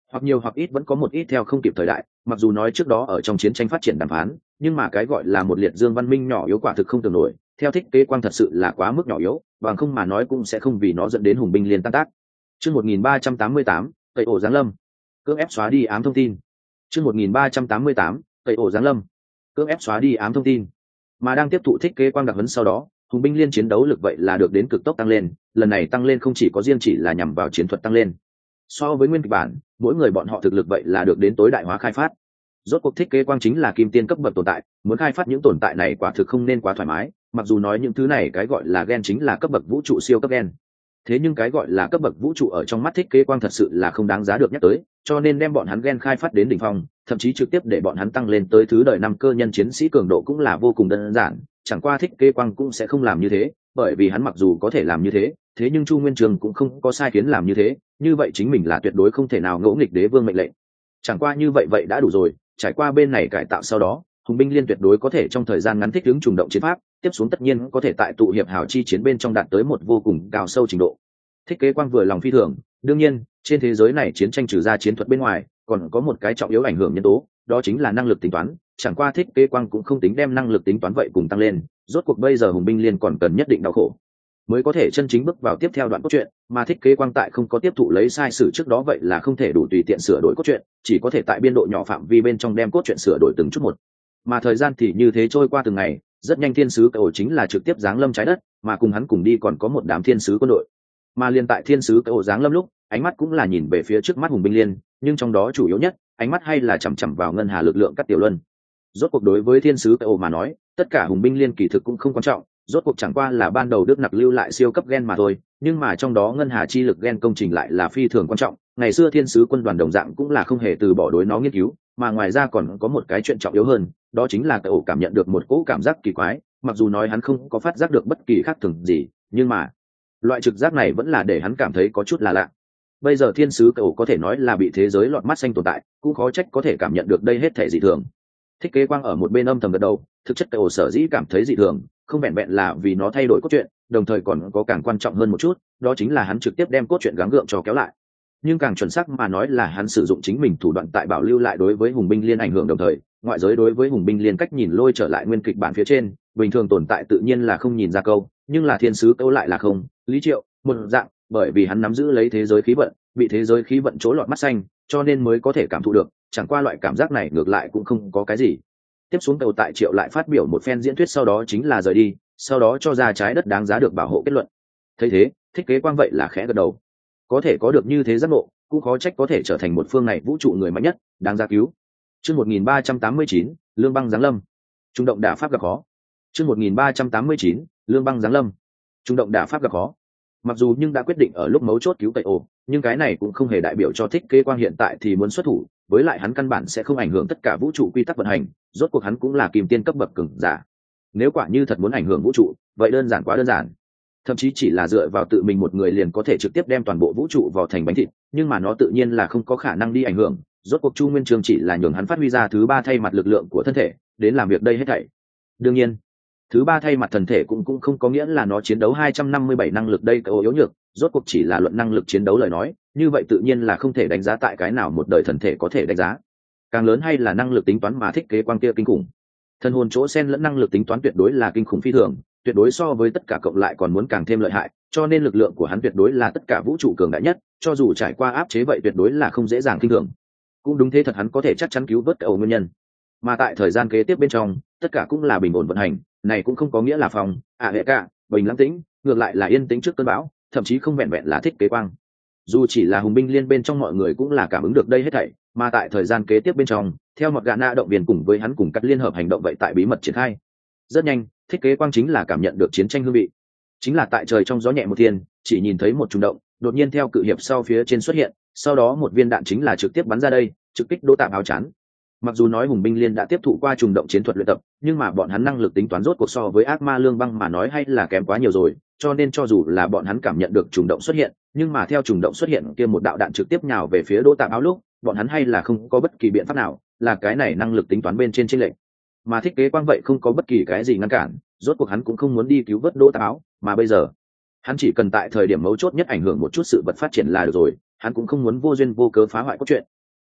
hoặc nhiều hoặc ít vẫn có một ít theo không kịp thời đại, mặc dù nói trước đó ở trong chiến tranh phát triển đàm phán, nhưng mà cái gọi là một liệt dương văn minh nhỏ yếu quả thực không tưởng nổi, theo thiết kế quang thật sự là quá mức nhỏ yếu, bằng không mà nói cũng sẽ không vì nó dẫn đến hùng binh liên tan tác. Chương một nghìn ba trăm tám mươi tám, tẩy ổ giáng lâm. Cưỡng ép xóa đi ám thông tin. Chương một nghìn ba trăm tám mươi tám, tẩy ổ giáng lâm. Cưỡng ép xóa đi ám thông tin. Mà đang tiếp thụ thiết kế quang đặc huấn sau đó, hùng binh liên chiến đấu lực vậy là được đến cực tốc tăng lên, lần này tăng lên không chỉ có riêng chỉ là nhằm vào chiến thuật tăng lên. So với nguyên kịch bản, mỗi người bọn họ thực lực vậy là được đến tối đại hóa khai phát. Rốt cuộc thiết kế quang chính là kim tiên cấp bậc tồn tại, muốn khai phát những tồn tại này quả thực không nên quá thoải mái, mặc dù nói những thứ này cái gọi là gen chính là cấp bậc vũ trụ siêu cấp gen. Thế nhưng cái gọi là cấp bậc vũ trụ ở trong mắt thiết kế quang thật sự là không đáng giá được nhắc tới, cho nên đem bọn hắn gen khai phát đến đỉnh phong, thậm chí trực tiếp để bọn hắn tăng lên tới thứ đời năm cơ nhân chiến sĩ cường độ cũng là vô cùng đơn giản, chẳng qua thiết kế quang cũng sẽ không làm như thế, bởi vì hắn mặc dù có thể làm như thế, thế nhưng Chu Nguyên Trường cũng không có sai khiến làm như thế, như vậy chính mình là tuyệt đối không thể nào ngỗ nghịch đế vương mệnh lệnh. Chẳng qua như vậy vậy đã đủ rồi, trải qua bên này cải tạo sau đó, hùng binh liên tuyệt đối có thể trong thời gian ngắn thích ứng trùng động chiến pháp, tiếp xuống tất nhiên có thể tại tụ hiệp hảo chi chiến bên trong đạt tới một vô cùng cao sâu trình độ. Thiết kế quang vừa lòng phi thường, đương nhiên, trên thế giới này chiến tranh trừ ra chiến thuật bên ngoài, còn có một cái trọng yếu ảnh hưởng nhân tố, đó chính là năng lực tính toán, chẳng qua thiết kế quang cũng không tính đem năng lực tính toán vậy cùng tăng lên, rốt cuộc bây giờ hùng binh liên còn cần nhất định đau khổ mới có thể chân chính bước vào tiếp theo đoạn cốt truyện, mà thiết kế quang tại không có tiếp thụ lấy sai sử trước đó vậy là không thể đủ tùy tiện sửa đổi cốt truyện, chỉ có thể tại biên độ nhỏ phạm vi bên trong đem cốt truyện sửa đổi từng chút một. Mà thời gian thì như thế trôi qua từng ngày, rất nhanh thiên sứ cầu chính là trực tiếp giáng lâm trái đất, mà cùng hắn cùng đi còn có một đám thiên sứ quân đội. Mà liên tại thiên sứ cầu giáng lâm lúc, ánh mắt cũng là nhìn về phía trước mắt hùng binh liên, nhưng trong đó chủ yếu nhất, ánh mắt hay là chằm chằm vào ngân hà lực lượng các tiểu luân. Rốt cuộc đối với thiên sứ cầu mà nói, tất cả hùng binh liên kỳ thực cũng không quan trọng, rốt cuộc chẳng qua là ban đầu Đức Nặc lưu lại siêu cấp gen mà thôi, nhưng mà trong đó ngân hà chi lực gen công trình lại là phi thường quan trọng, ngày xưa thiên sứ quân đoàn đồng dạng cũng là không hề từ bỏ đối nó nghiên cứu, mà ngoài ra còn có một cái chuyện trọng yếu hơn, đó chính là cậu cảm nhận được một cỗ cảm giác kỳ quái, mặc dù nói hắn không có phát giác được bất kỳ khác thường gì, nhưng mà loại trực giác này vẫn là để hắn cảm thấy có chút là lạ. Bây giờ thiên sứ cậu có thể nói là bị thế giới lọt mắt xanh tồn tại, cũng khó trách có thể cảm nhận được đây hết thể dị thường. Thiết kế quang ở một bên âm thầm gật đầu, thực chất cậu sở dĩ cảm thấy dị thường, không vẹn vẹn là vì nó thay đổi cốt truyện, đồng thời còn có càng quan trọng hơn một chút, đó chính là hắn trực tiếp đem cốt truyện gắng gượng cho kéo lại. Nhưng càng chuẩn xác mà nói là hắn sử dụng chính mình thủ đoạn tại bảo lưu lại đối với hùng binh liên ảnh hưởng, đồng thời ngoại giới đối với hùng binh liên cách nhìn lôi trở lại nguyên kịch bản phía trên, bình thường tồn tại tự nhiên là không nhìn ra câu, nhưng là thiên sứ câu lại là không, Lý Triệu, một dạng, bởi vì hắn nắm giữ lấy thế giới khí vận, bị thế giới khí vận chỗ lọt mắt xanh, cho nên mới có thể cảm thụ được, chẳng qua loại cảm giác này ngược lại cũng không có cái gì. Tiếp xuống tàu tại Triệu lại phát biểu một phen diễn thuyết sau đó chính là rời đi, sau đó cho ra trái đất đáng giá được bảo hộ kết luận. Thấy thế, thiết kế quang vậy là khẽ gật đầu, có thể có được như thế giác ngộ, cũng khó trách có thể trở thành một phương này vũ trụ người mạnh nhất, đáng giá cứu. Chương một nghìn ba trăm tám mươi chín, lương băng giáng lâm. Trung động đả pháp gặp khó. Chương một nghìn ba trăm tám mươi chín, lương băng giáng lâm. Trung động đả pháp gặp khó. Mặc dù nhưng đã quyết định ở lúc mấu chốt cứu tẩy ổ, nhưng cái này cũng không hề đại biểu cho thiết kế quang hiện tại thì muốn xuất thủ, với lại hắn căn bản sẽ không ảnh hưởng tất cả vũ trụ quy tắc vận hành, rốt cuộc hắn cũng là kim tiên cấp bậc cường giả. Nếu quả như thật muốn ảnh hưởng vũ trụ, vậy đơn giản quá đơn giản. Thậm chí chỉ là dựa vào tự mình một người liền có thể trực tiếp đem toàn bộ vũ trụ vào thành bánh thịt, nhưng mà nó tự nhiên là không có khả năng đi ảnh hưởng, rốt cuộc Chu Nguyên Chương chỉ là nhường hắn phát huy ra thứ ba thay mặt lực lượng của thân thể, đến làm việc đây hết thảy. Đương nhiên, thứ ba thay mặt thần thể cũng cũng không có nghĩa là nó chiến đấu hai trăm năm mươi bảy năng lực đây cậu yếu nhược, rốt cuộc chỉ là luận năng lực chiến đấu lời nói, như vậy tự nhiên là không thể đánh giá tại cái nào một đời thần thể có thể đánh giá. Càng lớn hay là năng lực tính toán mà thiết kế quang kia kinh khủng. Thần hồn chỗ xen lẫn năng lực tính toán tuyệt đối là kinh khủng phi thường, tuyệt đối so với tất cả cộng lại còn muốn càng thêm lợi hại, cho nên lực lượng của hắn tuyệt đối là tất cả vũ trụ cường đại nhất, cho dù trải qua áp chế vậy tuyệt đối là không dễ dàng kinh thường. Cũng đúng thế thật hắn có thể chắc chắn cứu vớt cậu nguyên nhân. Mà tại thời gian kế tiếp bên trong, tất cả cũng là bình ổn vận hành, này cũng không có nghĩa là phòng, à hệ cả, bình lắng tĩnh, ngược lại là yên tĩnh trước cơn bão, thậm chí không vẹn vẹn là thiết kế quang. Dù chỉ là hùng binh liên bên trong mọi người cũng là cảm ứng được đây hết thảy, mà tại thời gian kế tiếp bên trong, theo một gã na động viên cùng với hắn cùng cắt liên hợp hành động vậy tại bí mật triển khai. Rất nhanh, thiết kế quang chính là cảm nhận được chiến tranh hương vị. Chính là tại trời trong gió nhẹ một thiên, chỉ nhìn thấy một trùng động, đột nhiên theo cự hiệp sau phía trên xuất hiện, sau đó một viên đạn chính là trực tiếp bắn ra đây, trực kích Đỗ Tạm áo chắn. Mặc dù nói hùng binh liên đã tiếp thụ qua trùng động chiến thuật luyện tập, nhưng mà bọn hắn năng lực tính toán rốt cuộc so với ác ma lương băng mà nói hay là kém quá nhiều rồi, cho nên cho dù là bọn hắn cảm nhận được trùng động xuất hiện, nhưng mà theo trùng động xuất hiện kia một đạo đạn trực tiếp nhào về phía Đỗ Tạm áo lúc, bọn hắn hay là không có bất kỳ biện pháp nào, là cái này năng lực tính toán bên trên chênh lệch. Mà thiết kế quang vậy không có bất kỳ cái gì ngăn cản, rốt cuộc hắn cũng không muốn đi cứu vớt Đỗ Tạm áo, mà bây giờ hắn chỉ cần tại thời điểm mấu chốt nhất ảnh hưởng một chút sự vật phát triển là được rồi, hắn cũng không muốn vô duyên vô cớ phá hoại cốt truyện,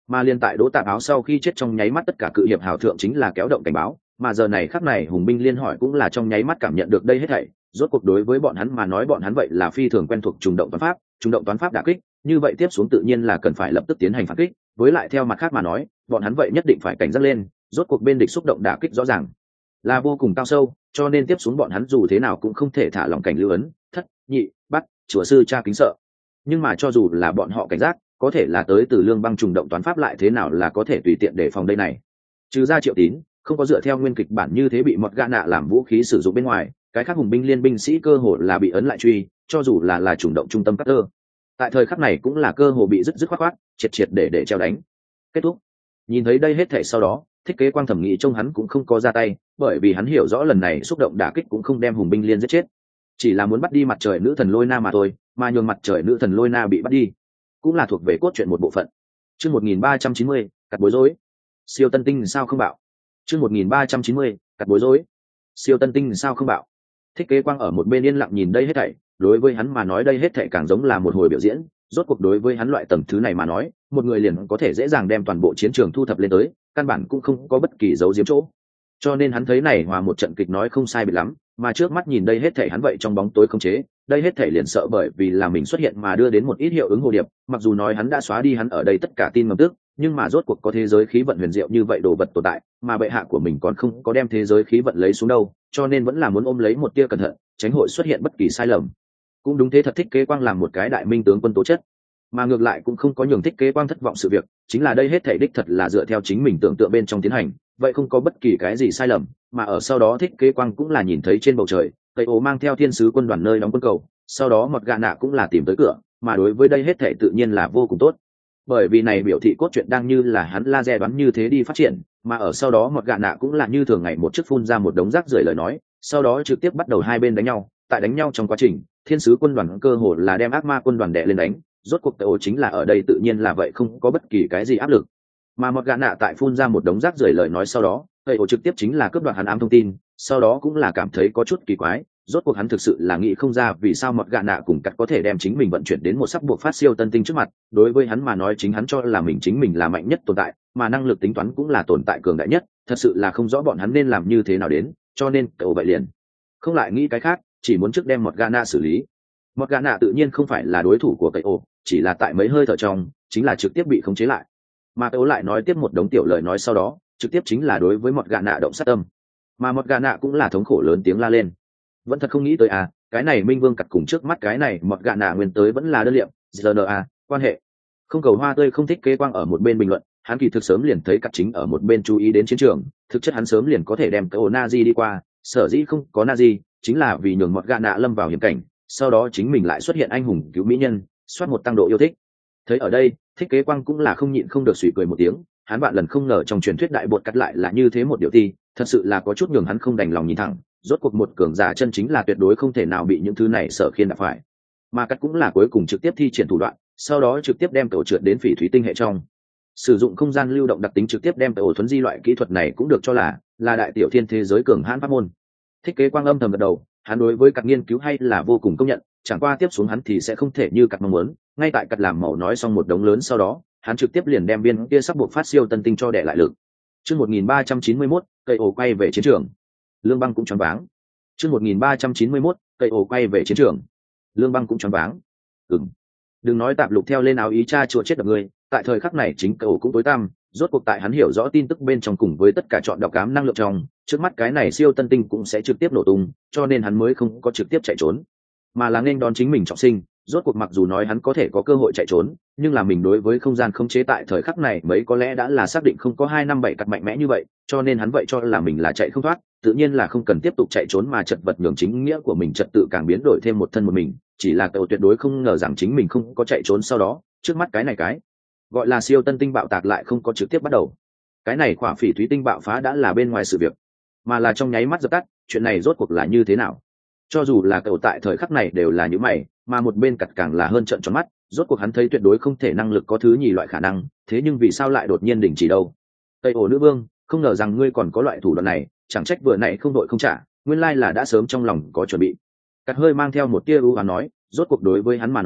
Mà liên tại Đỗ Tạp Áo sau khi chết trong nháy mắt, tất cả cự hiệp hào thượng chính là kéo động cảnh báo, mà giờ này khắc này hùng binh liên hỏi cũng là trong nháy mắt cảm nhận được đây hết thảy. Rốt cuộc đối với bọn hắn mà nói, bọn hắn vậy là phi thường quen thuộc trùng động toán pháp, trùng động toán pháp đả kích, như vậy tiếp xuống tự nhiên là cần phải lập tức tiến hành phản kích, với lại theo mặt khác mà nói, bọn hắn vậy nhất định phải cảnh giác lên, rốt cuộc bên địch xúc động đả kích rõ ràng là vô cùng cao sâu, cho nên tiếp xuống bọn hắn dù thế nào cũng không thể thả lỏng cảnh lưu ấn, thất, nhị, bắt, chùa sư cha kính sợ. Nhưng mà cho dù là bọn họ cảnh giác, có thể là tới từ lương băng trùng động toán pháp lại thế nào là có thể tùy tiện để phòng đây này. Trừ ra Triệu Tín không có dựa theo nguyên kịch bản như thế bị mọt gạ nạ làm vũ khí sử dụng bên ngoài, cái khác hùng binh liên binh sĩ cơ hồ là bị ấn lại truy, cho dù là là trùng động trung tâm Carter, tại thời khắc này cũng là cơ hồ bị dứt dứt khoát khoát, triệt triệt để để treo đánh. Kết thúc. Nhìn thấy đây hết thảy sau đó, Thích Kế Quang thẩm nghĩ trông hắn cũng không có ra tay, bởi vì hắn hiểu rõ lần này xúc động đả kích cũng không đem hùng binh liên giết chết, chỉ là muốn bắt đi mặt trời nữ thần Lôi Na mà thôi, mà nhường mặt trời nữ thần Lôi Na bị bắt đi cũng là thuộc về cốt truyện một bộ phận. Chương một nghìn ba trăm chín mươi, cắt bối rối. Siêu tân tinh sao không bạo. Chương một nghìn ba trăm chín mươi, cắt bối rối. Siêu tân tinh sao không bạo. Thích Kế Quang ở một bên yên lặng nhìn đây hết thảy, đối với hắn mà nói đây hết thảy càng giống là một hồi biểu diễn, rốt cuộc đối với hắn loại tầng thứ này mà nói, một người liền có thể dễ dàng đem toàn bộ chiến trường thu thập lên tới, căn bản cũng không có bất kỳ dấu diếm chỗ. Cho nên hắn thấy này hòa một trận kịch nói không sai biệt lắm, mà trước mắt nhìn đây hết thảy hắn vậy trong bóng tối không chế, đây hết thảy liền sợ bởi vì là mình xuất hiện mà đưa đến một ít hiệu ứng hồ điệp, mặc dù nói hắn đã xóa đi hắn ở đây tất cả tin ngầm tức, nhưng mà rốt cuộc có thế giới khí vận huyền diệu như vậy đồ vật tồn tại, mà bệ hạ của mình còn không có đem thế giới khí vận lấy xuống đâu, cho nên vẫn là muốn ôm lấy một tia cẩn thận, tránh hội xuất hiện bất kỳ sai lầm. Cũng đúng thế, thật Thích Kế Quang làm một cái đại minh tướng quân tố chất, mà ngược lại cũng không có nhường Thích Kế Quang thất vọng sự việc, chính là đây hết thảy đích thật là dựa theo chính mình tưởng tượng bên trong tiến hành, vậy không có bất kỳ cái gì sai lầm, mà ở sau đó Thích Kế Quang cũng là nhìn thấy trên bầu trời, Tây Ố mang theo thiên sứ quân đoàn nơi đóng quân cầu, sau đó Mọt Gạ Nạ cũng là tìm tới cửa, mà đối với đây hết thảy tự nhiên là vô cùng tốt, bởi vì này biểu thị cốt truyện đang như là hắn laser đoán như thế đi phát triển, mà ở sau đó Mọt Gạ Nạ cũng là như thường ngày một chiếc phun ra một đống rác rưởi lời nói, sau đó trực tiếp bắt đầu hai bên đánh nhau, tại đánh nhau trong quá trình, thiên sứ quân đoàn cơ hồ là đem ác ma quân đoàn đè lên đánh, rốt cuộc Tây Ố chính là ở đây tự nhiên là vậy không có bất kỳ cái gì áp lực, mà Mọt Gạ Nạ tại phun ra một đống rác rưởi lời nói sau đó, Tây Ố trực tiếp chính là cướp đoạt hắn ám thông tin, sau đó cũng là cảm thấy có chút kỳ quái, rốt cuộc hắn thực sự là nghĩ không ra vì sao Mọt Gạ Nạ cùng cắt có thể đem chính mình vận chuyển đến một sắp buộc phát siêu tân tinh trước mặt, đối với hắn mà nói chính hắn cho là mình chính mình là mạnh nhất tồn tại, mà năng lực tính toán cũng là tồn tại cường đại nhất, thật sự là không rõ bọn hắn nên làm như thế nào đến, cho nên cậu vậy liền không lại nghĩ cái khác, chỉ muốn trước đem Mọt Gạ Nạ xử lý. Mọt Gạ Nạ tự nhiên không phải là đối thủ của cậu, chỉ là tại mấy hơi thở trong, chính là trực tiếp bị khống chế lại. Mà cậu lại nói tiếp một đống tiểu lời nói sau đó, trực tiếp chính là đối với Mọt Gạ Nạ động sát tâm. Mà Mọt Gạ Nạ cũng là thống khổ lớn tiếng la lên. Vẫn thật không nghĩ tới à, cái này Minh Vương cặt cùng trước mắt cái này Mọt Gạ Nạ nguyên tới vẫn là đơn liệm, giê en a, quan hệ. Không cầu hoa tươi không thích Kế Quang ở một bên bình luận, hắn kỳ thực sớm liền thấy cặt chính ở một bên chú ý đến chiến trường, thực chất hắn sớm liền có thể đem cái ổ Nazi đi qua, sở dĩ không có Nazi, chính là vì nhường Mọt Gạ Nạ lâm vào hiểm cảnh, sau đó chính mình lại xuất hiện anh hùng cứu mỹ nhân, soát một tăng độ yêu thích. Thấy ở đây, Thích Kế Quang cũng là không nhịn không được suy cười một tiếng, hắn bạn lần không ngờ trong truyền thuyết đại bột cắt lại là như thế một điều ti, thật sự là có chút nhường hắn không đành lòng nhìn thẳng, rốt cuộc một cường giả chân chính là tuyệt đối không thể nào bị những thứ này sở khiên đạp phải, mà cắt cũng là cuối cùng trực tiếp thi triển thủ đoạn, sau đó trực tiếp đem tổ trượt đến phỉ thủy tinh hệ trong, sử dụng không gian lưu động đặc tính trực tiếp đem tổ thuấn di loại kỹ thuật này cũng được cho là là đại tiểu thiên thế giới cường hãn pháp môn. Thích Kế Quang âm thầm gật đầu, hắn đối với cắt nghiên cứu hay là vô cùng công nhận, chẳng qua tiếp xuống hắn thì sẽ không thể như cắt mong muốn, ngay tại cắt làm màu nói xong một đống lớn sau đó, hắn trực tiếp liền đem viên kia sắp buộc phát siêu tân tinh cho đẻ lại lực. Chương một nghìn ba trăm chín mươi mốt, cây ổ quay về chiến trường. Lương Băng cũng choáng váng. Chương một nghìn ba trăm chín mươi mốt, cây ổ quay về chiến trường. Lương Băng cũng choáng váng. Ừm. Đừng nói Tạp Lục theo lên áo ý cha chùa chết được người, tại thời khắc này chính cây ổ cũng tối tăm, rốt cuộc tại hắn hiểu rõ tin tức bên trong cùng với tất cả chọn đọc cám năng lượng trong, trước mắt cái này siêu tân tinh cũng sẽ trực tiếp nổ tung, cho nên hắn mới không có trực tiếp chạy trốn, mà là nên đón chính mình trọng sinh. Rốt cuộc mặc dù nói hắn có thể có cơ hội chạy trốn, nhưng là mình đối với không gian khống chế tại thời khắc này mấy có lẽ đã là xác định không có hai năm bảy cặp mạnh mẽ như vậy, cho nên hắn vậy cho là mình là chạy không thoát, tự nhiên là không cần tiếp tục chạy trốn mà chật vật nhường chính nghĩa của mình trật tự càng biến đổi thêm một thân một mình, chỉ là cậu tuyệt đối không ngờ rằng chính mình không có chạy trốn, sau đó trước mắt cái này cái gọi là siêu tân tinh bạo tạc lại không có trực tiếp bắt đầu. Cái này khỏa phỉ thúy tinh bạo phá đã là bên ngoài sự việc, mà là trong nháy mắt dập tắt. Chuyện này rốt cuộc là như thế nào? Cho dù là cậu tại thời khắc này đều là những mày, mà một bên cặt càng là hơn trợn tròn mắt, rốt cuộc hắn thấy tuyệt đối không thể năng lực có thứ nhì loại khả năng, thế nhưng vì sao lại đột nhiên đình chỉ đâu? Tây ổ nữ vương, không ngờ rằng ngươi còn có loại thủ đoạn này, chẳng trách vừa nãy không đội không trả, nguyên lai là đã sớm trong lòng có chuẩn bị. Cắt hơi mang theo một tia ưu hoán nói, rốt cuộc đối với hắn mà nói,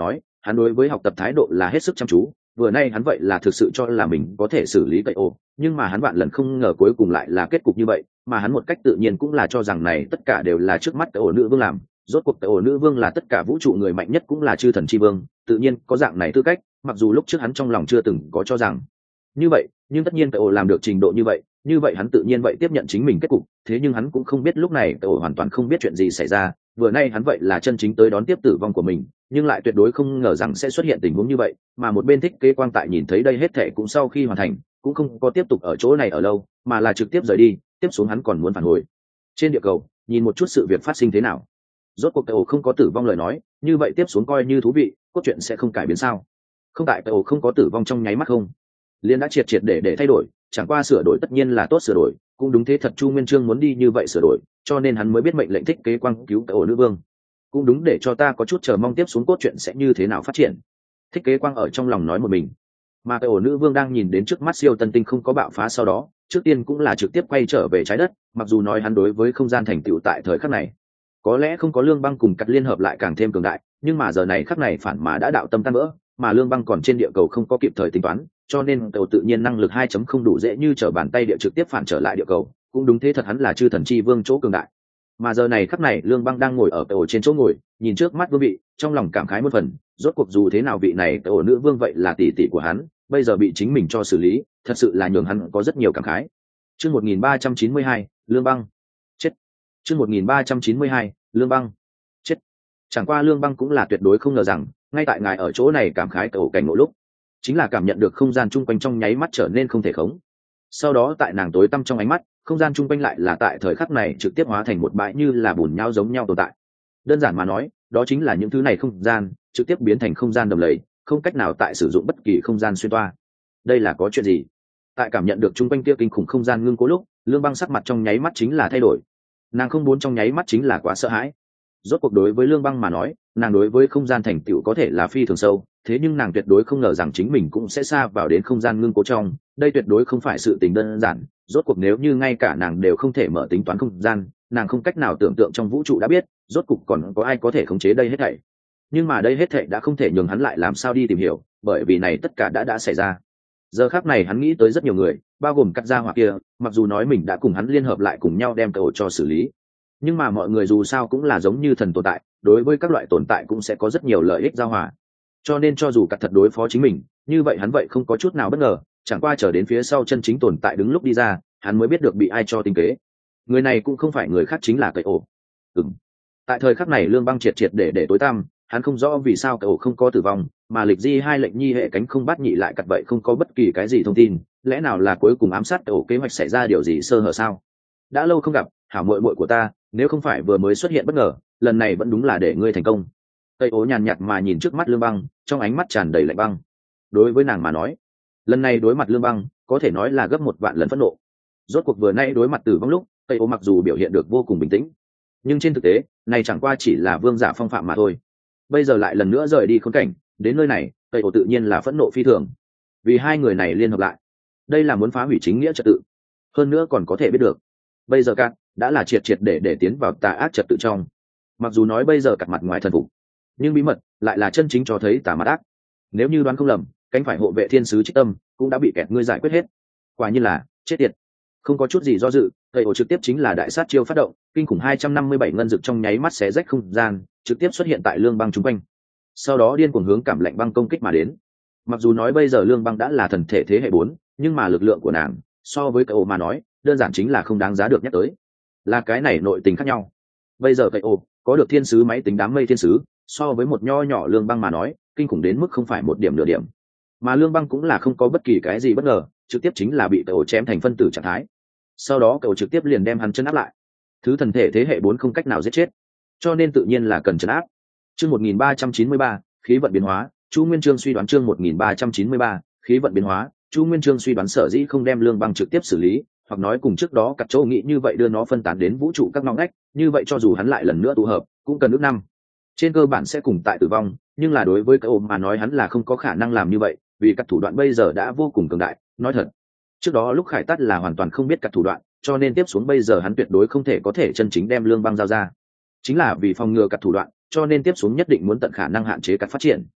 hắn đối với học tập thái độ là hết sức chăm chú. Vừa nay hắn vậy là thực sự cho là mình có thể xử lý cậy ổ, nhưng mà hắn vạn lần không ngờ cuối cùng lại là kết cục như vậy, mà hắn một cách tự nhiên cũng là cho rằng này tất cả đều là trước mắt cậy ổ nữ vương làm. Rốt cuộc cậy ổ nữ vương là tất cả vũ trụ người mạnh nhất, cũng là chư thần chi vương, tự nhiên có dạng này tư cách. Mặc dù lúc trước hắn trong lòng chưa từng có cho rằng như vậy, nhưng tất nhiên cậy ổ làm được trình độ như vậy, như vậy hắn tự nhiên vậy tiếp nhận chính mình kết cục. Thế nhưng hắn cũng không biết lúc này cậy ổ hoàn toàn không biết chuyện gì xảy ra. Vừa nay hắn vậy là chân chính tới đón tiếp tử vong của mình, nhưng lại tuyệt đối không ngờ rằng sẽ xuất hiện tình huống như vậy. Mà một bên thích kế quang tại nhìn thấy đây hết thệ cũng sau khi hoàn thành, cũng không có tiếp tục ở chỗ này ở lâu, mà là trực tiếp rời đi. Tiếp xuống hắn còn muốn phản hồi trên địa cầu, nhìn một chút sự việc phát sinh thế nào. Rốt cuộc cậu không có tử vong lời nói, như vậy tiếp xuống coi như thú vị, cốt truyện sẽ không cải biến sao? Không, tại cậu không có tử vong trong nháy mắt không, liên đã triệt triệt để để thay đổi. Chẳng qua sửa đổi tất nhiên là tốt sửa đổi, cũng đúng thế thật Chu Nguyên Chương muốn đi như vậy sửa đổi, cho nên hắn mới biết mệnh lệnh thích kế quang cứu cậu nữ vương. Cũng đúng để cho ta có chút chờ mong tiếp xuống cốt truyện sẽ như thế nào phát triển. Thích kế quang ở trong lòng nói một mình. Mà cậu nữ vương đang nhìn đến trước mắt siêu tân tinh không có bạo phá, sau đó trước tiên cũng là trực tiếp quay trở về trái đất. Mặc dù nói hắn đối với không gian thành tựu tại thời khắc này có lẽ không có Lương Băng cùng Cắt liên hợp lại càng thêm cường đại, nhưng mà giờ này khắc này phản mà đã đạo tâm tan vỡ, mà Lương Băng còn trên địa cầu không có kịp thời tính toán, cho nên cậu tự nhiên năng lực hai chấm không đủ dễ như trở bàn tay địa trực tiếp phản trở lại địa cầu. Cũng đúng thế thật hắn là chư thần chi vương chỗ cường đại. Mà giờ này khắc này Lương Băng đang ngồi ở cậu trên chỗ ngồi, nhìn trước mắt vương vị, trong lòng cảm khái một phần. Rốt cuộc dù thế nào vị này cậu nữ vương vậy là tỷ tỷ của hắn, bây giờ bị chính mình cho xử lý, thật sự là nhường hắn có rất nhiều cảm khái. Chương một nghìn ba trăm chín mươi hai, Lương Băng chết. Chương một nghìn ba trăm chín mươi hai, Lương Băng chết. Chẳng qua Lương Băng cũng là tuyệt đối không ngờ rằng, ngay tại ngài ở chỗ này cảm khái cậu cảnh ngộ lúc, chính là cảm nhận được không gian chung quanh trong nháy mắt trở nên không thể khống. Sau đó tại nàng tối tăm trong ánh mắt, không gian chung quanh lại là tại thời khắc này trực tiếp hóa thành một bãi như là bùn nhau giống nhau tồn tại. Đơn giản mà nói, đó chính là những thứ này không gian trực tiếp biến thành không gian đầm lầy, không cách nào tại sử dụng bất kỳ không gian xuyên toa. Đây là có chuyện gì? Tại cảm nhận được chung quanh kia kinh khủng không gian ngưng cố lúc, Lương Băng sắc mặt trong nháy mắt chính là thay đổi. Nàng không muốn trong nháy mắt chính là quá sợ hãi. Rốt cuộc đối với Lương Băng mà nói, nàng đối với không gian thành tựu có thể là phi thường sâu, thế nhưng nàng tuyệt đối không ngờ rằng chính mình cũng sẽ xa vào đến không gian ngưng cố trong. Đây tuyệt đối không phải sự tình đơn giản. Rốt cuộc nếu như ngay cả nàng đều không thể mở tính toán không gian, nàng không cách nào tưởng tượng trong vũ trụ đã biết, rốt cuộc còn có ai có thể khống chế đây hết thảy. Nhưng mà đây hết thảy đã không thể nhường hắn lại làm sao đi tìm hiểu, bởi vì này tất cả đã đã xảy ra. Giờ khắc này hắn nghĩ tới rất nhiều người, bao gồm Cắt gia hỏa kia, mặc dù nói mình đã cùng hắn liên hợp lại cùng nhau đem cậu cho xử lý, nhưng mà mọi người dù sao cũng là giống như thần tồn tại, đối với các loại tồn tại cũng sẽ có rất nhiều lợi ích giao hòa. Cho nên cho dù Cắt thật đối phó chính mình, như vậy hắn vậy không có chút nào bất ngờ, chẳng qua chờ đến phía sau chân chính tồn tại đứng lúc đi ra, hắn mới biết được bị ai cho tính kế. Người này cũng không phải người khác, chính là cậy ổ. Ừm. Tại thời khắc này Lương Băng triệt triệt để để tối tăm, hắn không rõ vì sao cậy ổ không có tử vong, mà lịch di hai lệnh nhi hệ cánh không bắt nhị lại Cắt vậy không có bất kỳ cái gì thông tin, lẽ nào là cuối cùng ám sát cậy ổ kế hoạch xảy ra điều gì sơ hở sao? Đã lâu không gặp, hảo muội muội của ta, nếu không phải vừa mới xuất hiện bất ngờ, lần này vẫn đúng là để ngươi thành công. Cậy ổ nhàn nhạt mà nhìn trước mắt Lương Băng, trong ánh mắt tràn đầy lạnh băng. Đối với nàng mà nói, lần này đối mặt Lương Băng có thể nói là gấp một vạn lần phẫn nộ. Rốt cuộc vừa nay đối mặt tử vong lúc, Cậy ổ mặc dù biểu hiện được vô cùng bình tĩnh, nhưng trên thực tế này chẳng qua chỉ là vương giả phong phạm mà thôi. Bây giờ lại lần nữa rời đi khốn cảnh, đến nơi này, Cậy ổ tự nhiên là phẫn nộ phi thường. Vì hai người này liên hợp lại, đây là muốn phá hủy chính nghĩa trật tự. Hơn nữa còn có thể biết được, bây giờ Cắt đã là triệt triệt để để tiến vào tà ác trật tự trong. Mặc dù nói bây giờ Cắt mặt ngoài thần phục, nhưng bí mật lại là chân chính cho thấy tà mặt ác. Nếu như đoán không lầm, cánh phải hộ vệ thiên sứ Trích Tâm cũng đã bị kẹt ngươi giải quyết hết. Quả nhiên là chết tiệt. Không có chút gì do dự, Cậy ổ trực tiếp chính là đại sát chiêu phát động, kinh khủng hai trăm năm mươi bảy ngân dực trong nháy mắt xé rách không gian, trực tiếp xuất hiện tại Lương Băng chúng quanh. Sau đó điên cuồng hướng Cảm Lạnh Băng công kích mà đến. Mặc dù nói bây giờ Lương Băng đã là thần thể thế hệ bốn, nhưng mà lực lượng của nàng so với Cậy ổ mà nói, đơn giản chính là không đáng giá được nhắc tới. Là cái này nội tình khác nhau. Bây giờ Cậy ổ có được thiên sứ máy tính đám mây thiên sứ, so với một nho nhỏ Lương Băng mà nói, kinh khủng đến mức không phải một điểm nửa điểm. Mà Lương Băng cũng là không có bất kỳ cái gì bất ngờ, trực tiếp chính là bị Cậy ổ chém thành phân tử trạng thái. Sau đó Cậy ổ trực tiếp liền đem hắn chân áp lại. Thứ thần thể thế hệ bốn không cách nào giết chết, cho nên tự nhiên là cần trấn áp. Chương một nghìn ba trăm chín mươi ba, khí vận biến hóa. Chu Nguyên Chương suy đoán chương một nghìn ba trăm chín mươi ba, khí vận biến hóa. Chu Nguyên Chương suy đoán sở dĩ không đem Lương Băng trực tiếp xử lý, hoặc nói cùng trước đó Cắt Châu nghĩ như vậy đưa nó phân tán đến vũ trụ các ngóc ngách, như vậy cho dù hắn lại lần nữa tụ hợp, cũng cần ước năm. Trên cơ bản sẽ cùng tại tử vong, nhưng là đối với cái ôm mà nói hắn là không có khả năng làm như vậy, vì các thủ đoạn bây giờ đã vô cùng cường đại. Nói thật, trước đó lúc Khải Tắt là hoàn toàn không biết các thủ đoạn, cho nên tiếp xuống bây giờ hắn tuyệt đối không thể có thể chân chính đem Lương Băng giao ra. Chính là vì phòng ngừa các thủ đoạn, cho nên tiếp xuống nhất định muốn tận khả năng hạn chế các phát triển.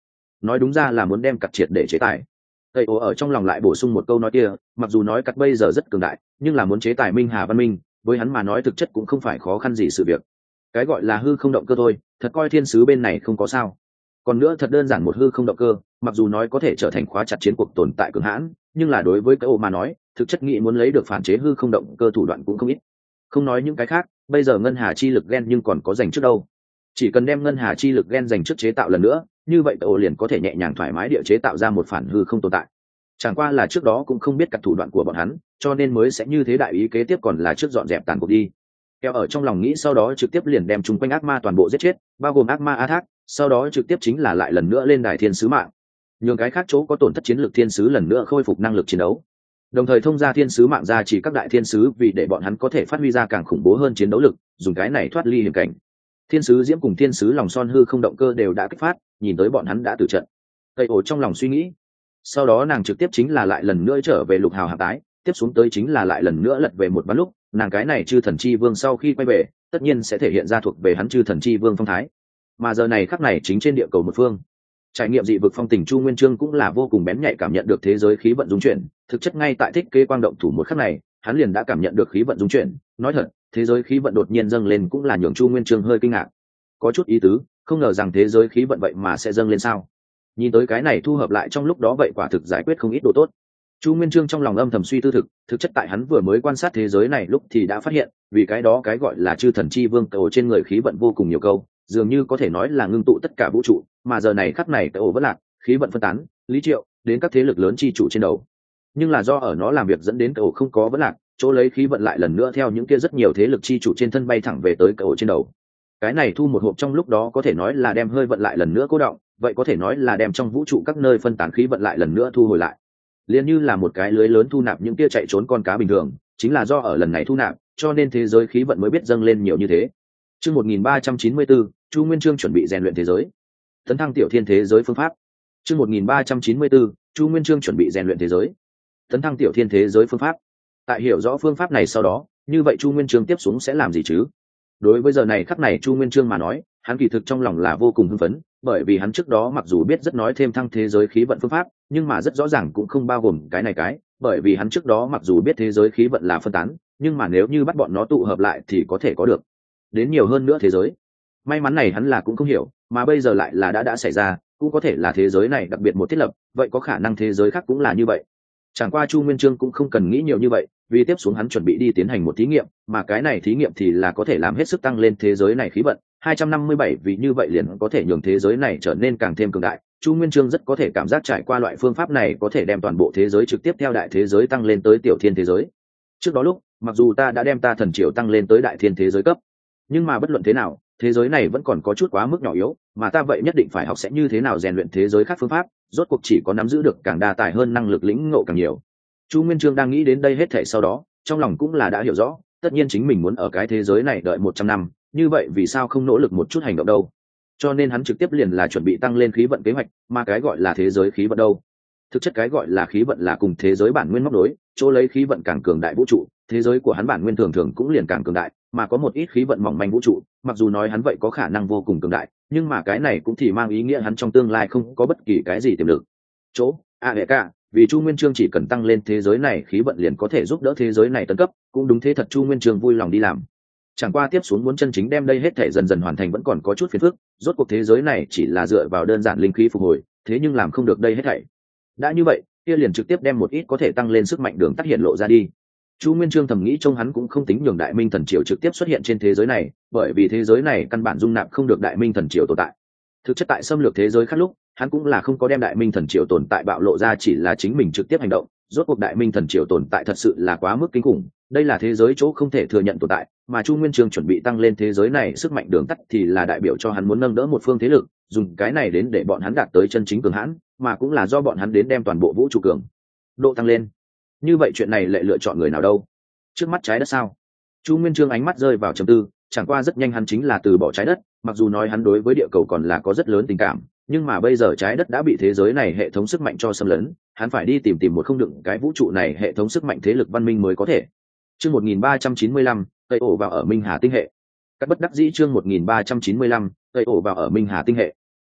nói đúng ra là muốn đem cặt triệt để chế tài. Tây ổ ở trong lòng lại bổ sung một câu nói kia, mặc dù nói cặt bây giờ rất cường đại, nhưng là muốn chế tài minh hà văn minh, với hắn mà nói thực chất cũng không phải khó khăn gì sự việc. Cái gọi là hư không động cơ thôi, thật coi thiên sứ bên này không có sao. Còn nữa thật đơn giản một hư không động cơ, mặc dù nói có thể trở thành khóa chặt chiến cuộc tồn tại cường hãn, nhưng là đối với cái ổ mà nói, thực chất nghĩ muốn lấy được phản chế hư không động cơ thủ đoạn cũng không ít. Không nói những cái khác, bây giờ ngân hà chi lực gen nhưng còn có dành trước đâu. Chỉ cần đem ngân hà chi lực gen dành trước chế tạo lần nữa, như vậy cái ổ liền có thể nhẹ nhàng thoải mái địa chế tạo ra một phản hư không tồn tại. Chẳng qua là trước đó cũng không biết các thủ đoạn của bọn hắn, cho nên mới sẽ như thế. Đại ý kế tiếp còn là trước dọn dẹp tàn cuộc đi. Keo ở trong lòng nghĩ sau đó trực tiếp liền đem chung quanh ác ma toàn bộ giết chết, bao gồm ác ma A Thác, sau đó trực tiếp chính là lại lần nữa lên đài thiên sứ mạng, nhường cái khác chỗ có tổn thất chiến lược thiên sứ lần nữa khôi phục năng lực chiến đấu, đồng thời thông ra thiên sứ mạng ra chỉ các đại thiên sứ vì để bọn hắn có thể phát huy ra càng khủng bố hơn chiến đấu lực, dùng cái này thoát ly hiểm cảnh. Thiên sứ diễm cùng thiên sứ lòng son hư không động cơ đều đã kích phát, nhìn tới bọn hắn đã tử trận. Cây ổ trong lòng suy nghĩ, sau đó nàng trực tiếp chính là lại lần nữa trở về lục hào hạng tái, tiếp xuống tới chính là lại lần nữa lật về một ván lúc, nàng cái này chư thần chi vương sau khi quay về tất nhiên sẽ thể hiện ra thuộc về hắn chư thần chi vương phong thái. Mà giờ này khắc này chính trên địa cầu một phương, trải nghiệm dị vực phong tình Chu Nguyên Chương cũng là vô cùng bén nhạy cảm nhận được thế giới khí vận dung chuyển. Thực chất ngay tại thích kế quang động thủ một khắc này, hắn liền đã cảm nhận được khí vận dung chuyển. Nói thật, thế giới khí vận đột nhiên dâng lên cũng là nhường Chu Nguyên Chương hơi kinh ngạc, có chút ý tứ, không ngờ rằng thế giới khí vận vậy mà sẽ dâng lên sao. Nhìn tới cái này thu hợp lại trong lúc đó vậy quả thực giải quyết không ít độ tốt. Chu Nguyên Chương trong lòng âm thầm suy tư thực, thực chất tại hắn vừa mới quan sát thế giới này lúc thì đã phát hiện, vì cái đó cái gọi là chư thần chi vương cầu trên người khí vận vô cùng nhiều câu, dường như có thể nói là ngưng tụ tất cả vũ trụ, mà giờ này khắc này cầu vẫn lạc, khí vận phân tán, Lý Triệu đến các thế lực lớn chi chủ trên đầu. Nhưng là do ở nó làm việc dẫn đến cầu không có vẫn lạc, chỗ lấy khí vận lại lần nữa theo những kia rất nhiều thế lực chi chủ trên thân bay thẳng về tới cầu trên đầu. Cái này thu một hộp trong lúc đó có thể nói là đem hơi vận lại lần nữa cố động, vậy có thể nói là đem trong vũ trụ các nơi phân tán khí vận lại lần nữa thu hồi lại. Liên như là một cái lưới lớn thu nạp những kia chạy trốn con cá bình thường, chính là do ở lần này thu nạp, cho nên thế giới khí vận mới biết dâng lên nhiều như thế. Chương một nghìn ba trăm chín mươi tư, Chu Nguyên Chương chuẩn bị rèn luyện thế giới. Tấn thăng tiểu thiên thế giới phương pháp. Chương một nghìn ba trăm chín mươi tư, Chu Nguyên Chương chuẩn bị rèn luyện thế giới. Tấn thăng tiểu thiên thế giới phương pháp. Tại hiểu rõ phương pháp này sau đó, như vậy Chu Nguyên Chương tiếp xuống sẽ làm gì chứ? Đối với giờ này khắc này Chu Nguyên Chương mà nói, hắn kỳ thực trong lòng là vô cùng hưng phấn, bởi vì hắn trước đó mặc dù biết rất nói thêm thăng thế giới khí vận phương pháp, nhưng mà rất rõ ràng cũng không bao gồm cái này cái, bởi vì hắn trước đó mặc dù biết thế giới khí vận là phân tán, nhưng mà nếu như bắt bọn nó tụ hợp lại thì có thể có được đến nhiều hơn nữa thế giới. May mắn này hắn là cũng không hiểu, mà bây giờ lại là đã đã xảy ra, cũng có thể là thế giới này đặc biệt một thiết lập, vậy có khả năng thế giới khác cũng là như vậy. Chẳng qua Chu Nguyên Chương cũng không cần nghĩ nhiều như vậy, vì tiếp xuống hắn chuẩn bị đi tiến hành một thí nghiệm, mà cái này thí nghiệm thì là có thể làm hết sức tăng lên thế giới này khí vận hai trăm năm mươi bảy, vì như vậy liền có thể nhường thế giới này trở nên càng thêm cường đại. Chu Nguyên Chương rất có thể cảm giác trải qua loại phương pháp này có thể đem toàn bộ thế giới trực tiếp theo đại thế giới tăng lên tới tiểu thiên thế giới. Trước đó lúc, mặc dù ta đã đem ta thần triều tăng lên tới đại thiên thế giới cấp, nhưng mà bất luận thế nào, thế giới này vẫn còn có chút quá mức nhỏ yếu, mà ta vậy nhất định phải học sẽ như thế nào rèn luyện thế giới khác phương pháp, rốt cuộc chỉ có nắm giữ được càng đa tài hơn năng lực lĩnh ngộ càng nhiều. Chu Nguyên Chương đang nghĩ đến đây hết thảy sau đó, trong lòng cũng là đã hiểu rõ, tất nhiên chính mình muốn ở cái thế giới này đợi một trăm năm, như vậy vì sao không nỗ lực một chút hành động đâu? Cho nên hắn trực tiếp liền là chuẩn bị tăng lên khí vận kế hoạch, mà cái gọi là thế giới khí vận đâu? Thực chất cái gọi là khí vận là cùng thế giới bản nguyên móc nối, chỗ lấy khí vận càng cường đại vũ trụ, thế giới của hắn bản nguyên thường thường cũng liền càng cường đại, mà có một ít khí vận mỏng manh vũ trụ, mặc dù nói hắn vậy có khả năng vô cùng cường đại, nhưng mà cái này cũng thì mang ý nghĩa hắn trong tương lai không có bất kỳ cái gì tiềm lực. Chỗ a hệ cả, vì Chu Nguyên Chương chỉ cần tăng lên thế giới này khí vận liền có thể giúp đỡ thế giới này tấn cấp, cũng đúng thế thật Chu Nguyên Chương vui lòng đi làm. Chẳng qua tiếp xuống muốn chân chính đem đây hết thể dần dần hoàn thành vẫn còn có chút phiền phức, rốt cuộc thế giới này chỉ là dựa vào đơn giản linh khí phục hồi, thế nhưng làm không được đây hết thảy. Đã như vậy, kia liền trực tiếp đem một ít có thể tăng lên sức mạnh đường tắt hiện lộ ra đi. Chu Nguyên Chương thầm nghĩ trong hắn cũng không tính nhường Đại Minh Thần Triều trực tiếp xuất hiện trên thế giới này, bởi vì thế giới này căn bản dung nạp không được Đại Minh Thần Triều tồn tại. Thực chất tại xâm lược thế giới khác lúc, hắn cũng là không có đem Đại Minh Thần Triều tồn tại bạo lộ ra, chỉ là chính mình trực tiếp hành động. Rốt cuộc Đại Minh Thần Triều tồn tại thật sự là quá mức kinh khủng, đây là thế giới chỗ không thể thừa nhận tồn tại, mà Chu Nguyên Chương chuẩn bị tăng lên thế giới này sức mạnh đường tắt thì là đại biểu cho hắn muốn nâng đỡ một phương thế lực, dùng cái này đến để bọn hắn đạt tới chân chính cường hãn, mà cũng là do bọn hắn đến đem toàn bộ vũ trụ cường độ tăng lên. Như vậy chuyện này lại lựa chọn người nào đâu? Trước mắt trái đất sao? Chu Nguyên Chương ánh mắt rơi vào trầm tư, chẳng qua rất nhanh hắn chính là từ bỏ trái đất, mặc dù nói hắn đối với địa cầu còn là có rất lớn tình cảm, nhưng mà bây giờ trái đất đã bị thế giới này hệ thống sức mạnh cho xâm lấn, hắn phải đi tìm tìm một không đựng cái vũ trụ này hệ thống sức mạnh thế lực văn minh mới có thể. Chương một nghìn ba trăm chín mươi lăm, cây ổ vào ở Minh Hà tinh hệ. Các bất đắc dĩ chương một nghìn ba trăm chín mươi lăm, cây ổ vào ở Minh Hà tinh hệ.